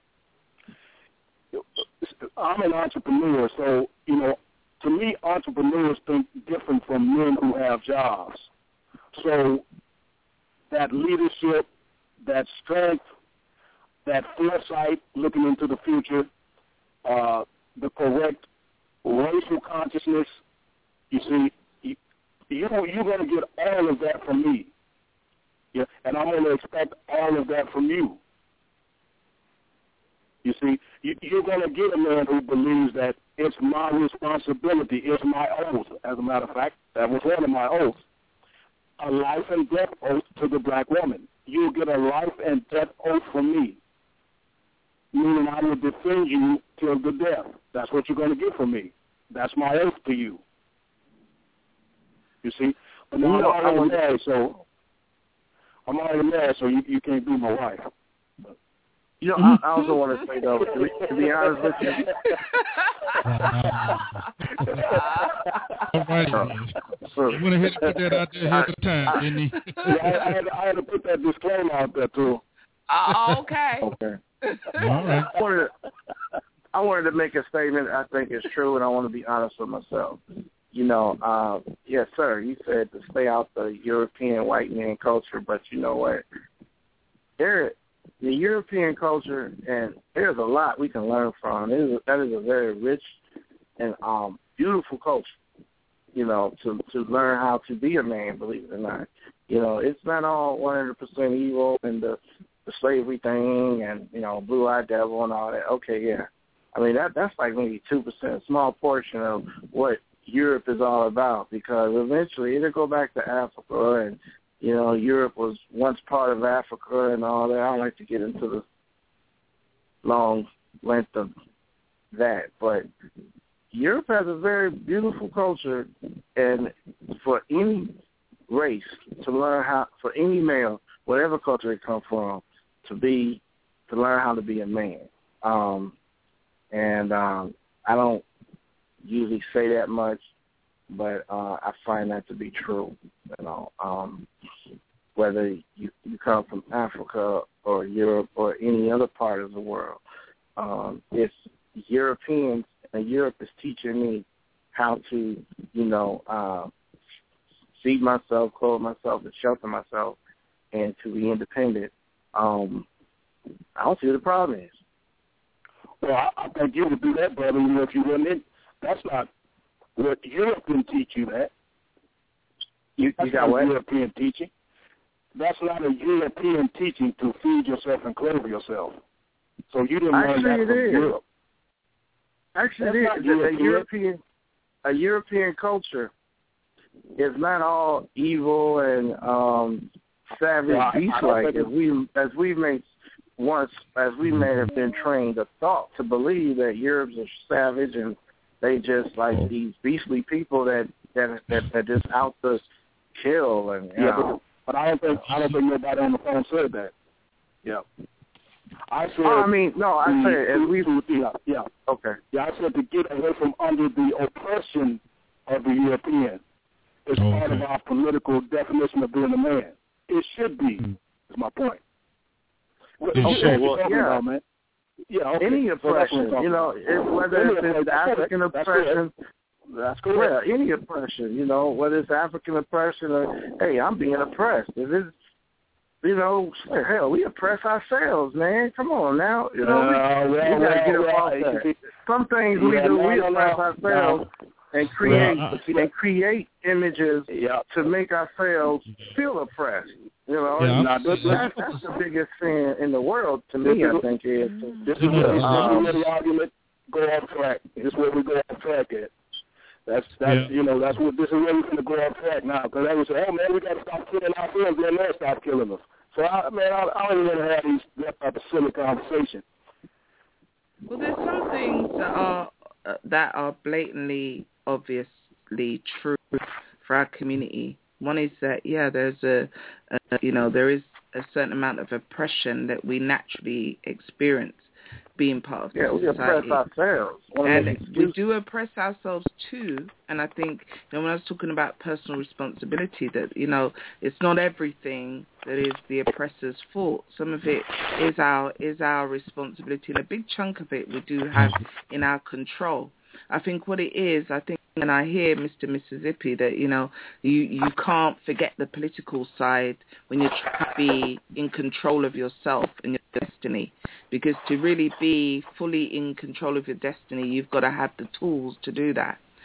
I'm an entrepreneur, so to me, entrepreneurs think different from men who have jobs. So that leadership, that strength, that foresight, looking into the future, the correct racial consciousness, you see, you're going to get all of that from me. Yeah, and I'm going to expect all of that from you. You see, you're going to get a man who believes that it's my responsibility, it's my oath. As a matter of fact, that was one of my oaths. a life and death oath to the black woman. You'll get a life and death oath from me, meaning I will defend you till the death. That's what you're going to get from me. That's my oath to you. You see? But now I'm already married, so you can't be my wife. You know, I also want to say, though, to be honest with you. All right. You went ahead and put that out there ahead of time, didn't he? Yeah, I had to put that disclaimer out there, too. Oh, okay. Okay. All right. I wanted to make a statement I think is true, and I want to be honest with myself. You know, yes, sir, you said to stay out the European white man culture, but you know what? The European culture, and there's a lot we can learn from. That is a very rich and beautiful culture, you know, to learn how to be a man, believe it or not. You know, it's not all 100% evil and the slavery thing and, you know, blue-eyed devil and all that. Okay, yeah. I mean, that's like maybe 2%, a small portion of what Europe is all about, because eventually it'll go back to Africa, and, you know, Europe was once part of Africa and all that. I don't like to get into the long length of that, but Europe has a very beautiful culture, and for any race to learn how, for any male, whatever culture they come from, to learn how to be a man. I don't usually say that much, but I find that to be true. You know, whether you come from Africa or Europe or any other part of the world, it's Europeans, and Europe is teaching me how to, you know, feed myself, clothe myself, and shelter myself, and to be independent. I don't see what the problem is. Well, I think you would do that, brother, even if you wouldn't in. That's not what Europe didn't teach you that. You got what? European teaching. That's not a European teaching to feed yourself and clothe yourself. So you didn't learn that from Europe. Actually, it is. A European culture is not all evil and savage beast-like as we may have been trained or thought to believe that Europe's are savage and they just like these beastly people that just out to kill and you know. But I don't think nobody on the phone said that. Yeah. I said. I said as we. Yeah. Okay. Yeah, I said to get away from under the oppression of the European. It's part of our political definition of being a man. It should be. Is my point. Yeah. Man. Yeah, okay. Any oppression, you know, whether it's African oppression, that's correct. Yeah, any oppression, you know, whether it's African oppression or, hey, I'm being oppressed. If it's, you know, hell, we oppress ourselves, man. Come on now, you know, we gotta get up off that. Some things we do, we oppress ourselves and create images to make ourselves feel oppressed. You know, that's the biggest sin in the world to me, I think, is. This is where the argument go off track. This is where we go off track at. You know, that's what this is where we're going to go off track now. Because they would say, oh, man, we got to stop killing ourselves, then they'll stop killing us. So, I don't even want to have that type of silly conversation. Well, there's some things that are blatantly, obviously true for our community. One is that, there's there is a certain amount of oppression that we naturally experience being part of the society. Yeah, we oppress ourselves. And we do oppress ourselves too. And I think, you know, when I was talking about personal responsibility, that, you know, it's not everything that is the oppressor's fault. Some of it is our responsibility, and a big chunk of it we do have in our control. I think what it is, and I hear Mr. Mississippi that, you know, you can't forget the political side when you're trying to be in control of yourself and your destiny. Because to really be fully in control of your destiny, you've got to have the tools to do that.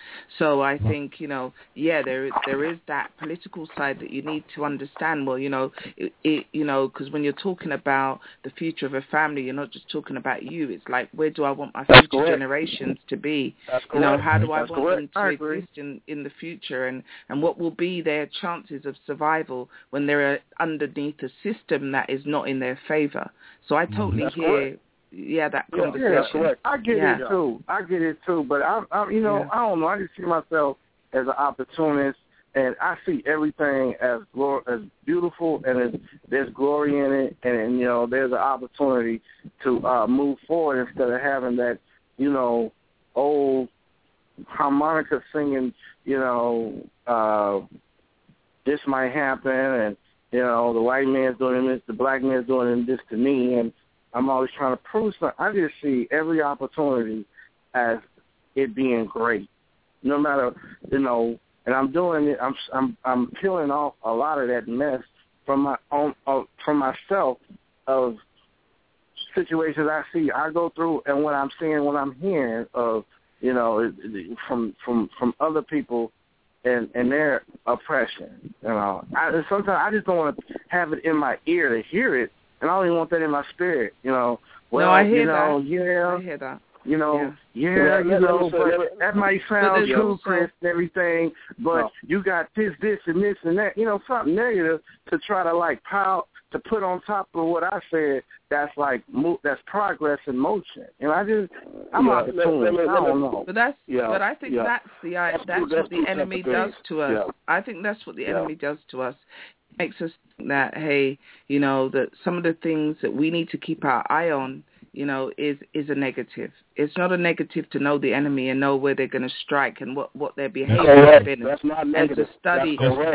So I think, there is that political side that you need to understand. Well, because when you're talking about the future of a family, you're not just talking about you. It's like, where do I want my future generations to be? How do I want them to exist in the future? And what will be their chances of survival when they're underneath a system that is not in their favor? So I totally hear... Yeah, that conversation. Yeah, I get it too. But I don't know. I just see myself as an opportunist, and I see everything as beautiful, and there's glory in it, and there's an opportunity to move forward instead of having that, old harmonica singing, this might happen, and the white man's doing this, the black man's doing this to me, and I'm always trying to prove something. I just see every opportunity as it being great, no matter, and I'm doing it. I'm peeling off a lot of that mess from my own, from myself, of situations I see, I go through, and what I'm seeing, what I'm hearing of, from other people and their oppression. Sometimes I just don't want to have it in my ear to hear it. And I don't even want that in my spirit, Well, I hear that. Yeah. I hear that. But that might sound too, Chris, and everything, but you got this, and this, and that, something negative to try to to put on top of what I said. That's that's progress in motion. I'm opportunist. I don't know. But I think that's what the enemy does to us. Yeah. I think that's what the enemy does to us. Makes us think that, hey, that some of the things that we need to keep our eye on, is a negative. It's not a negative to know the enemy and know where they're going to strike and what their behavior has been, and to study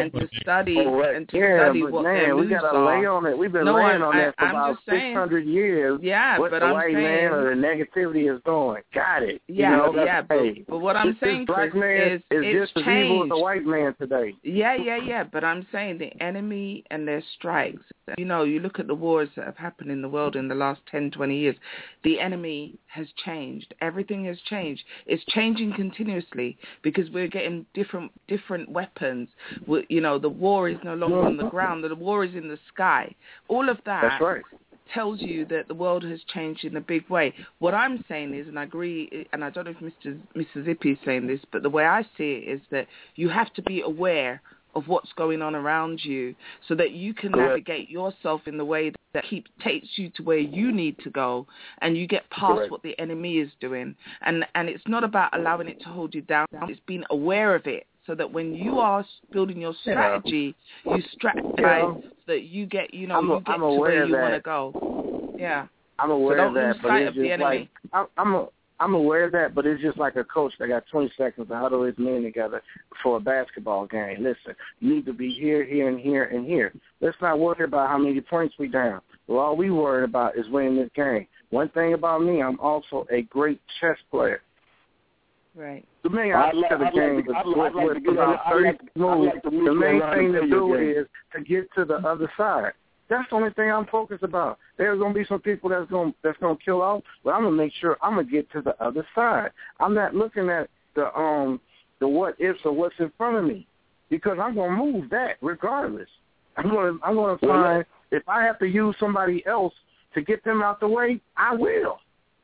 what their moves we got to lay on it. We've been laying on that for about 600 years. Yeah, what but the I'm white saying, man or the negativity is doing. Got it. Yeah, but what I'm saying, Chris, is it's just changed. as evil as the white man today. Yeah. But I'm saying the enemy and their strikes. You look at the wars that have happened in the world in the last 10, 20 years. The enemy has changed. Everything has changed. It's changing continuously because we're getting different weapons. The war is no longer on the ground. The war is in the sky. All of that. That's right. Tells you that the world has changed in a big way. What I'm saying is, and I agree, and I don't know if Mr. Zippy is saying this, but the way I see it is that you have to be aware of what's going on around you so that you can navigate yourself in the way that takes you to where you need to go, and you get past what the enemy is doing. And it's not about allowing it to hold you down. It's being aware of it so that when you are building your strategy, you strategize so that you get, you get to where you want to go. Yeah. I'm aware of that, but it's just like, I'm aware of that, but it's just like a coach that got 20 seconds to huddle his men together for a basketball game. Listen, you need to be here, and here, and here. Let's not worry about how many points we down. Well, all we worry about is winning this game. One thing about me, I'm also a great chess player. Right. The main object of the game is about 30 moves. The main thing to do is to get to the other side. That's the only thing I'm focused about. There's going to be some people that's going to kill off, but I'm going to make sure I'm going to get to the other side. I'm not looking at the what ifs or what's in front of me, because I'm going to move that regardless. I'm going to find, if I have to use somebody else to get them out the way, I will.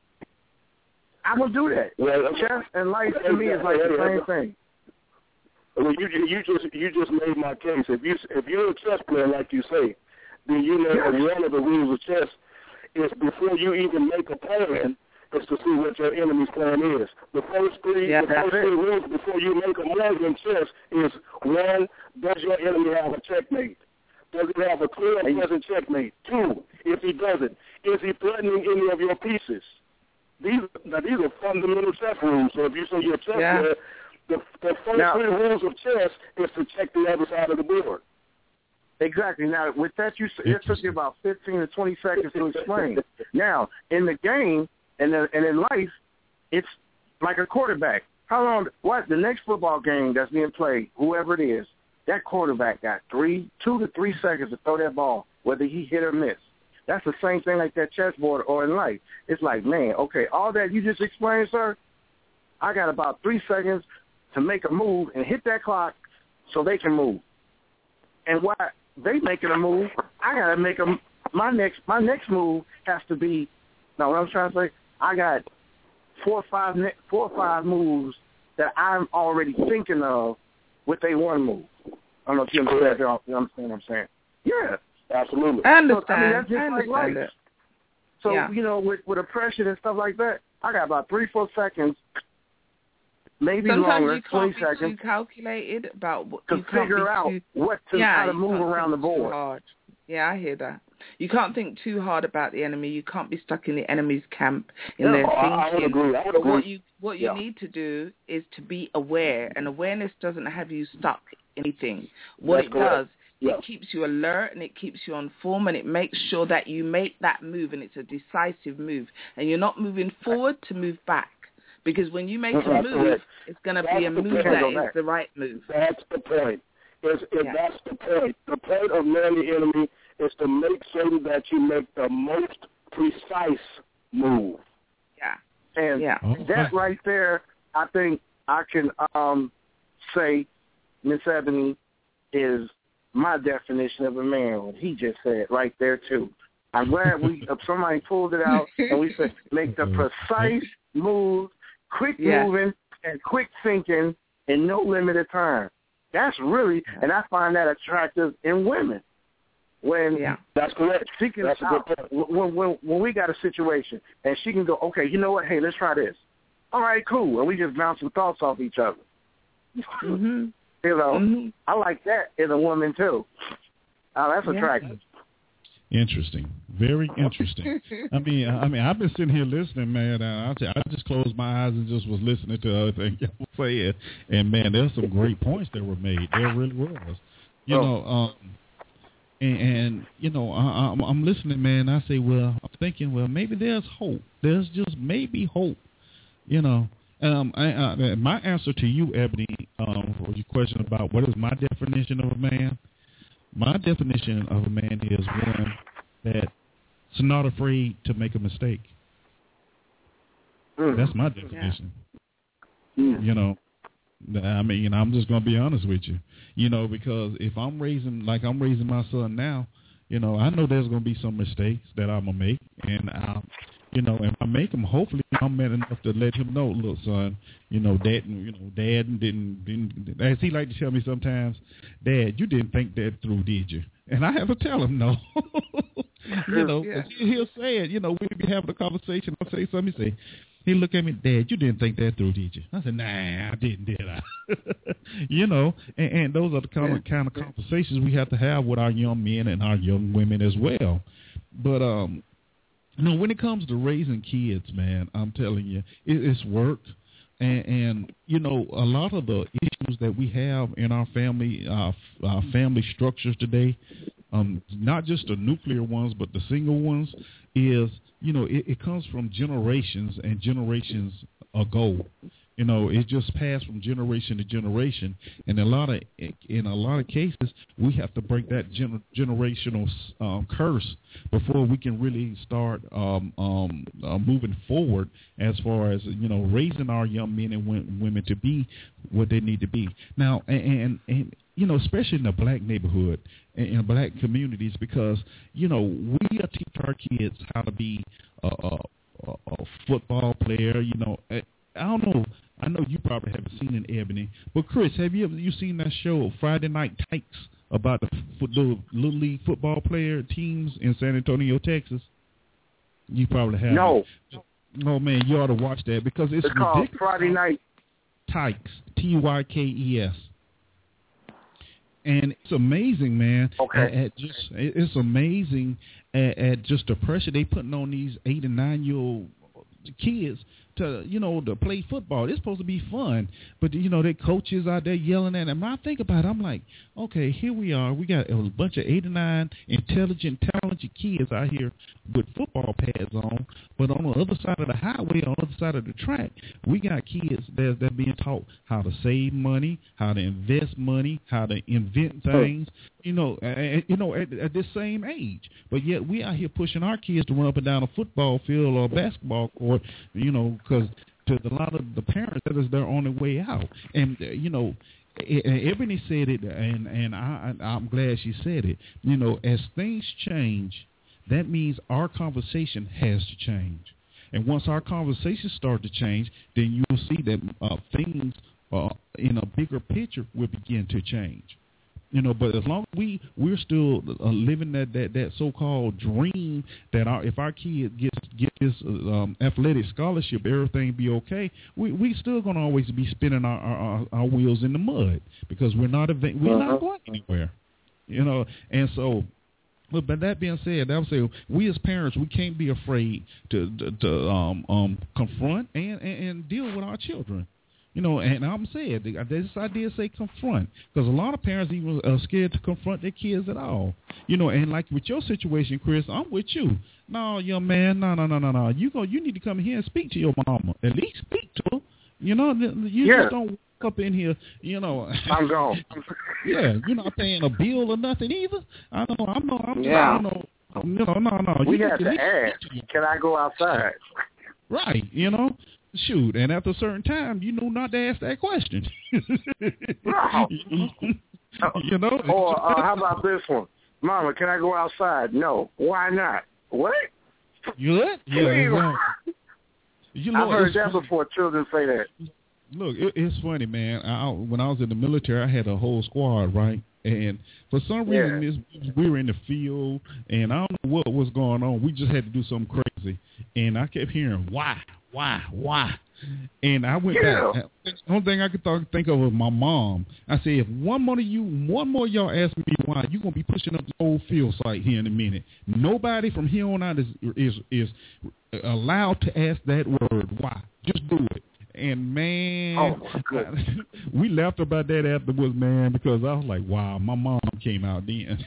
I'm going to do that. Chess and life to me is like the same thing. Well, you just made my case. If you're a chess player, like you say, then you know that one of the rules of chess is before you even make a plan is to see what your enemy's plan is. The first three rules before you make a move in chess is, one, does your enemy have a checkmate? Does he have a clear and present checkmate? Two, if he doesn't, is he threatening any of your pieces? These are fundamental chess rules. So if you say you're a chess player, the first three rules of chess is to check the other side of the board. Exactly. Now, with that, it took you about 15 to 20 seconds to explain. Now, in the game and in life, it's like a quarterback. How long? What? The next football game that's being played, whoever it is, that quarterback got 2 to 3 seconds to throw that ball, whether he hit or miss. That's the same thing like that chessboard or in life. It's like, man, okay, all that you just explained, sir, I got about 3 seconds to make a move and hit that clock so they can move. And while they making a move, I gotta make my next move has to be. Now what I'm trying to say, I got 4 or 5 moves that I'm already thinking of with a one move. I don't know if you understand. You understand what I'm saying? Yeah, absolutely. I understand. So, I mean, that's just like life. It. So yeah. With oppression and stuff like that, I got about 3-4 seconds. Maybe sometimes longer, you can't 20 be seconds, too calculated about what to you can't figure out how to move around the board. Hard. Yeah, I hear that. You can't think too hard about the enemy. You can't be stuck in the enemy's camp in their thinking. I would agree. But what you need to do is to be aware, and awareness doesn't have you stuck in anything. What it does, it keeps you alert and it keeps you on form, and it makes sure that you make that move, and it's a decisive move, and you're not moving forward to move back. Because when you make a move, it's going to be a move that is the right move. That's the point. That's the point. The point of knowing the enemy is to make certain that you make the most precise move. Yeah. And that right there, I think I can say, Miss Ebony, is my definition of a man. What he just said right there, too. I'm glad somebody pulled it out, and we said make the precise move, quick moving, and quick thinking in no limited time. That's really, and I find that attractive in women. When that's correct. She can when we got a situation and she can go, okay, you know what? Hey, let's try this. All right, cool. And we just bounce some thoughts off each other. Mm-hmm. You know, I like that in a woman too. That's attractive. Interesting, very interesting. I mean, I've been sitting here listening, man. I just closed my eyes and just was listening to everything you were saying, and man, there's some great points that were made. There really was, you know. And you know, I'm listening, man. I say, well, I'm thinking, well, maybe there's hope. There's just maybe hope, you know. My answer to you, Ebony, for your question about what is my definition of a man. My definition of a man is one that's not afraid to make a mistake. That's my definition. Yeah. You know, I mean, I'm just going to be honest with you. You know, because if I'm raising my son now, you know, I know there's going to be some mistakes that I'm going to make. And, you know, if I make them, hopefully I'm man enough to let him know, look, son, you know, Dad didn't, as he like to tell me sometimes, Dad, you didn't think that through, did you? And I have to tell him no. You know, he'll say it. You know, we'll be having a conversation. I'll say something. He say, he look at me, Dad, you didn't think that through, did you? I said, nah, I didn't, did I? You know, and those are the kind of conversations we have to have with our young men and our young women as well. But, you know, when it comes to raising kids, man, I'm telling you, it's work. And you know, a lot of the issues that we have in our family structures today, not just the nuclear ones, but the single ones, is, you know, it comes from generations and generations ago. You know, it just passed from generation to generation, and in a lot of cases, we have to break that generational curse before we can really start moving forward as far as, you know, raising our young men and women to be what they need to be. Now, and you know, especially in the black neighborhood and in black communities, because, you know, we teach our kids how to be a football player. You know, I don't know. I know you probably haven't seen it, Ebony, but Chris, have you seen that show Friday Night Tykes about the Little League football player teams in San Antonio, Texas? You probably haven't. No. Oh man, you ought to watch that because it's called ridiculous. Friday Night Tykes, Tykes. And it's amazing, man. Okay. It's amazing at just the pressure they putting on these 8 and 9-year-old kids to, you know, to play football. It's supposed to be fun, but, you know, their coaches out there yelling at them. When I think about it, I'm like, okay, here we are. We got a bunch of 8 and 9 intelligent, talented kids out here with football pads on, but on the other side of the highway, on the other side of the track, we got kids that being taught how to save money, how to invest money, how to invent things, you know, at this same age. But yet we out here pushing our kids to run up and down a football field or a basketball court, you know, because to a lot of the parents, that is their only way out. And Ebony said it, and I'm glad she said it. As things change, that means our conversation has to change. And once our conversations start to change, then you'll see that things in a bigger picture will begin to change. But as long as we're still living that so-called dream that if our kid get this athletic scholarship, everything be okay, we still gonna always be spinning our wheels in the mud because we're not going anywhere. And so. But that being said, I would say we as parents, we can't be afraid to confront and deal with our children. And I'm saying this idea say confront because a lot of parents even are scared to confront their kids at all. And like with your situation, Chris, I'm with you. No, young man, no. You need to come here and speak to your mama. At least speak to her. Just don't walk up in here. I'm gone. Yeah, you're not paying a bill or nothing either. I know. I'm No. We have to ask. Can I go outside? Right. Shoot, and after a certain time, you know not to ask that question. Or how about this one? Mama, can I go outside? No. Why not? What? What? Yeah. I've heard that before. Children say that. Look, it's funny, man. When I was in the military, I had a whole squad, right? And for some reason, we were in the field, and I don't know what was going on. We just had to do something crazy. And I kept hearing, why? And I went back. The only thing I could think of was my mom. I said, if one more of y'all ask me why, you're going to be pushing up the whole field site here in a minute. Nobody from here on out is allowed to ask that word, why. Just do it. And, man, we laughed about that afterwards, man, because I was like, wow, my mom came out then.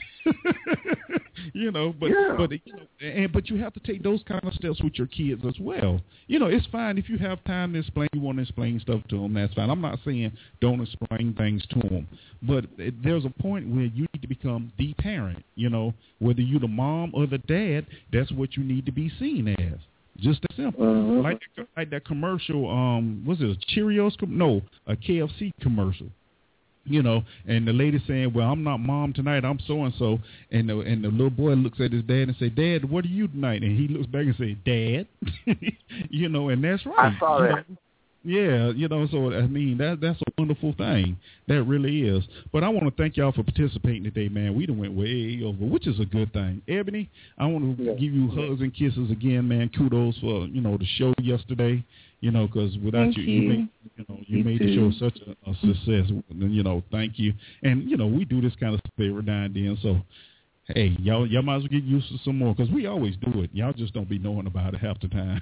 But you have to take those kind of steps with your kids as well. It's fine if you have time to explain, you want to explain stuff to them, that's fine. I'm not saying don't explain things to them. But there's a point where you need to become the parent, whether you're the mom or the dad, that's what you need to be seen as. Just that simple. Like that commercial, was it a Cheerios? No, a KFC commercial. And the lady saying, well, I'm not mom tonight, I'm so-and-so. And the little boy looks at his dad and say, Dad, what are you tonight? And he looks back and say, Dad. And that's right. I saw that. Yeah, so, I mean, that's a wonderful thing. That really is. But I want to thank y'all for participating today, man. We done went way over, which is a good thing. Ebony, I want to give you hugs and kisses again, man. Kudos for, the show yesterday, because without you made the show such a success. Thank you. And, we do this kind of stuff every now and then, so, hey, y'all might as well get used to some more, because we always do it. Y'all just don't be knowing about it half the time.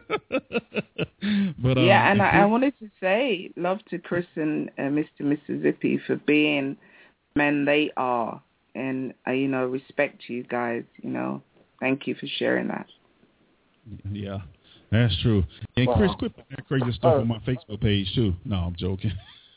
But and I wanted to say love to Chris and Mr. Mississippi for being men they are, and respect you guys. Thank you for sharing that. Yeah, that's true. And Chris, quit putting that crazy stuff on my Facebook page too. No, I'm joking.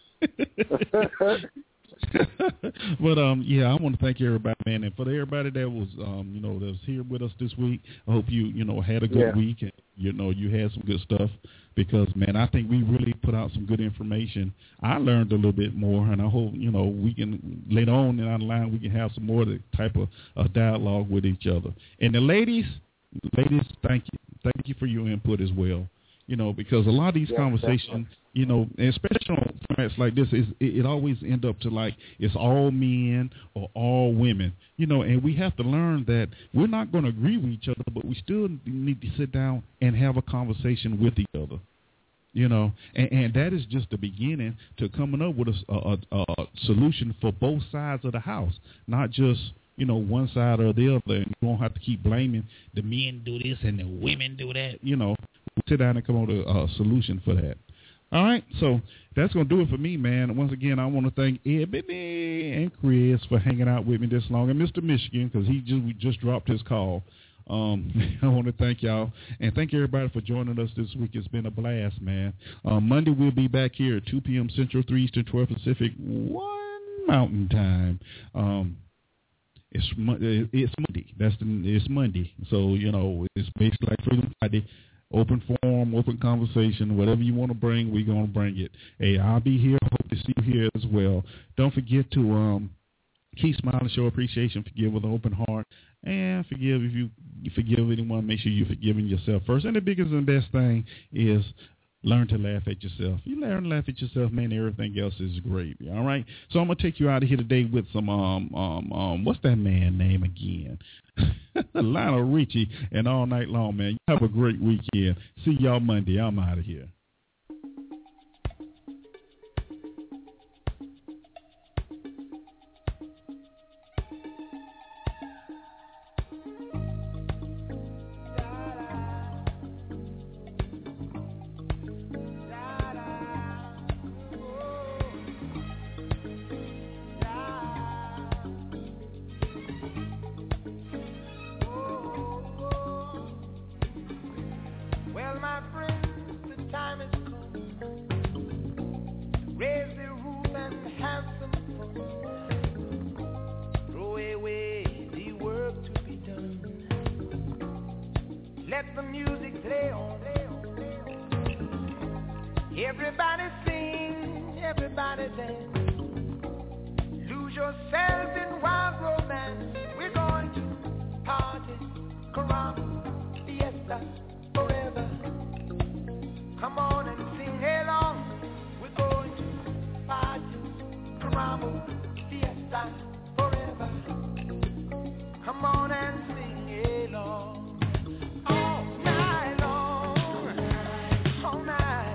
But I want to thank everybody, man, and for everybody that was that was here with us this week. I hope you had a good week, and you had some good stuff, because, man, I think we really put out some good information. I learned a little bit more, and I hope we can later on down the line we can have some more of the type of dialogue with each other. And the ladies, thank you for your input as well. Because a lot of these conversations, especially on formats like this, it always end up to like it's all men or all women, and we have to learn that we're not going to agree with each other, but we still need to sit down and have a conversation with each other, and that is just the beginning to coming up with a solution for both sides of the house, not just one side or the other, and you don't have to keep blaming the men do this and the women do that, sit down and come up with a solution for that. All right, so that's going to do it for me, man. Once again, I want to thank Ebony and Chris for hanging out with me this long, and Mr. Michigan, because we just dropped his call. I want to thank y'all, and thank everybody for joining us this week. It's been a blast, man. Monday, we'll be back here at 2 p.m. Central, 3 Eastern, 12 Pacific, 1 Mountain Time. It's Monday. It's Monday. So, it's basically like Freedom Friday. Open forum, open conversation, whatever you want to bring, we're going to bring it. Hey, I'll be here. Hope to see you here as well. Don't forget to keep smiling, show appreciation, forgive with an open heart, and forgive if you forgive anyone. Make sure you're forgiving yourself first. And the biggest and best thing is learn to laugh at yourself. You learn to laugh at yourself, man, everything else is gravy. All right? So I'm going to take you out of here today with some, what's that man name again? Lionel Richie, and All Night Long, man. You have a great weekend. See y'all Monday. I'm out of here. Everybody sing, everybody dance. Lose yourself in wild romance. We're going to party, caramba, fiesta, forever. Come on and sing along. We're going to party, caramba, fiesta, forever. Come on and sing along. All night long, all night.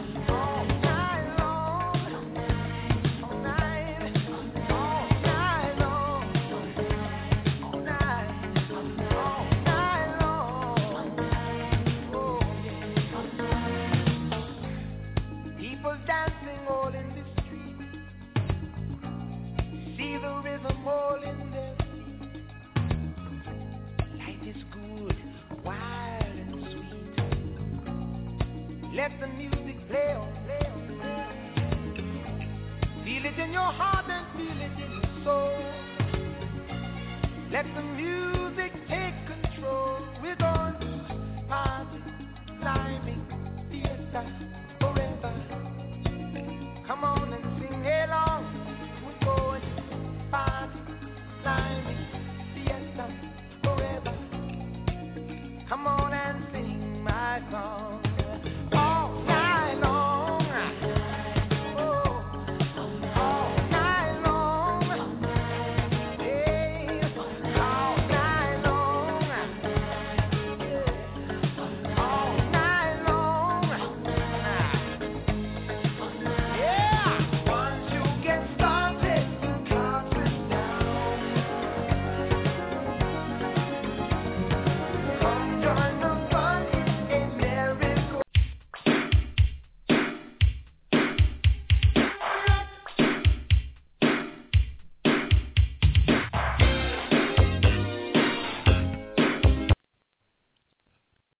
All in their feet. Life is good, wild and sweet. Let the music play on, play on, play on. Feel it in your heart and feel it in your soul. Let the music take control. We're going to party, climbing, fiesta, forever. Come on and sing along. We're going to party, climbing, fiesta, forever. Come on and sing my song.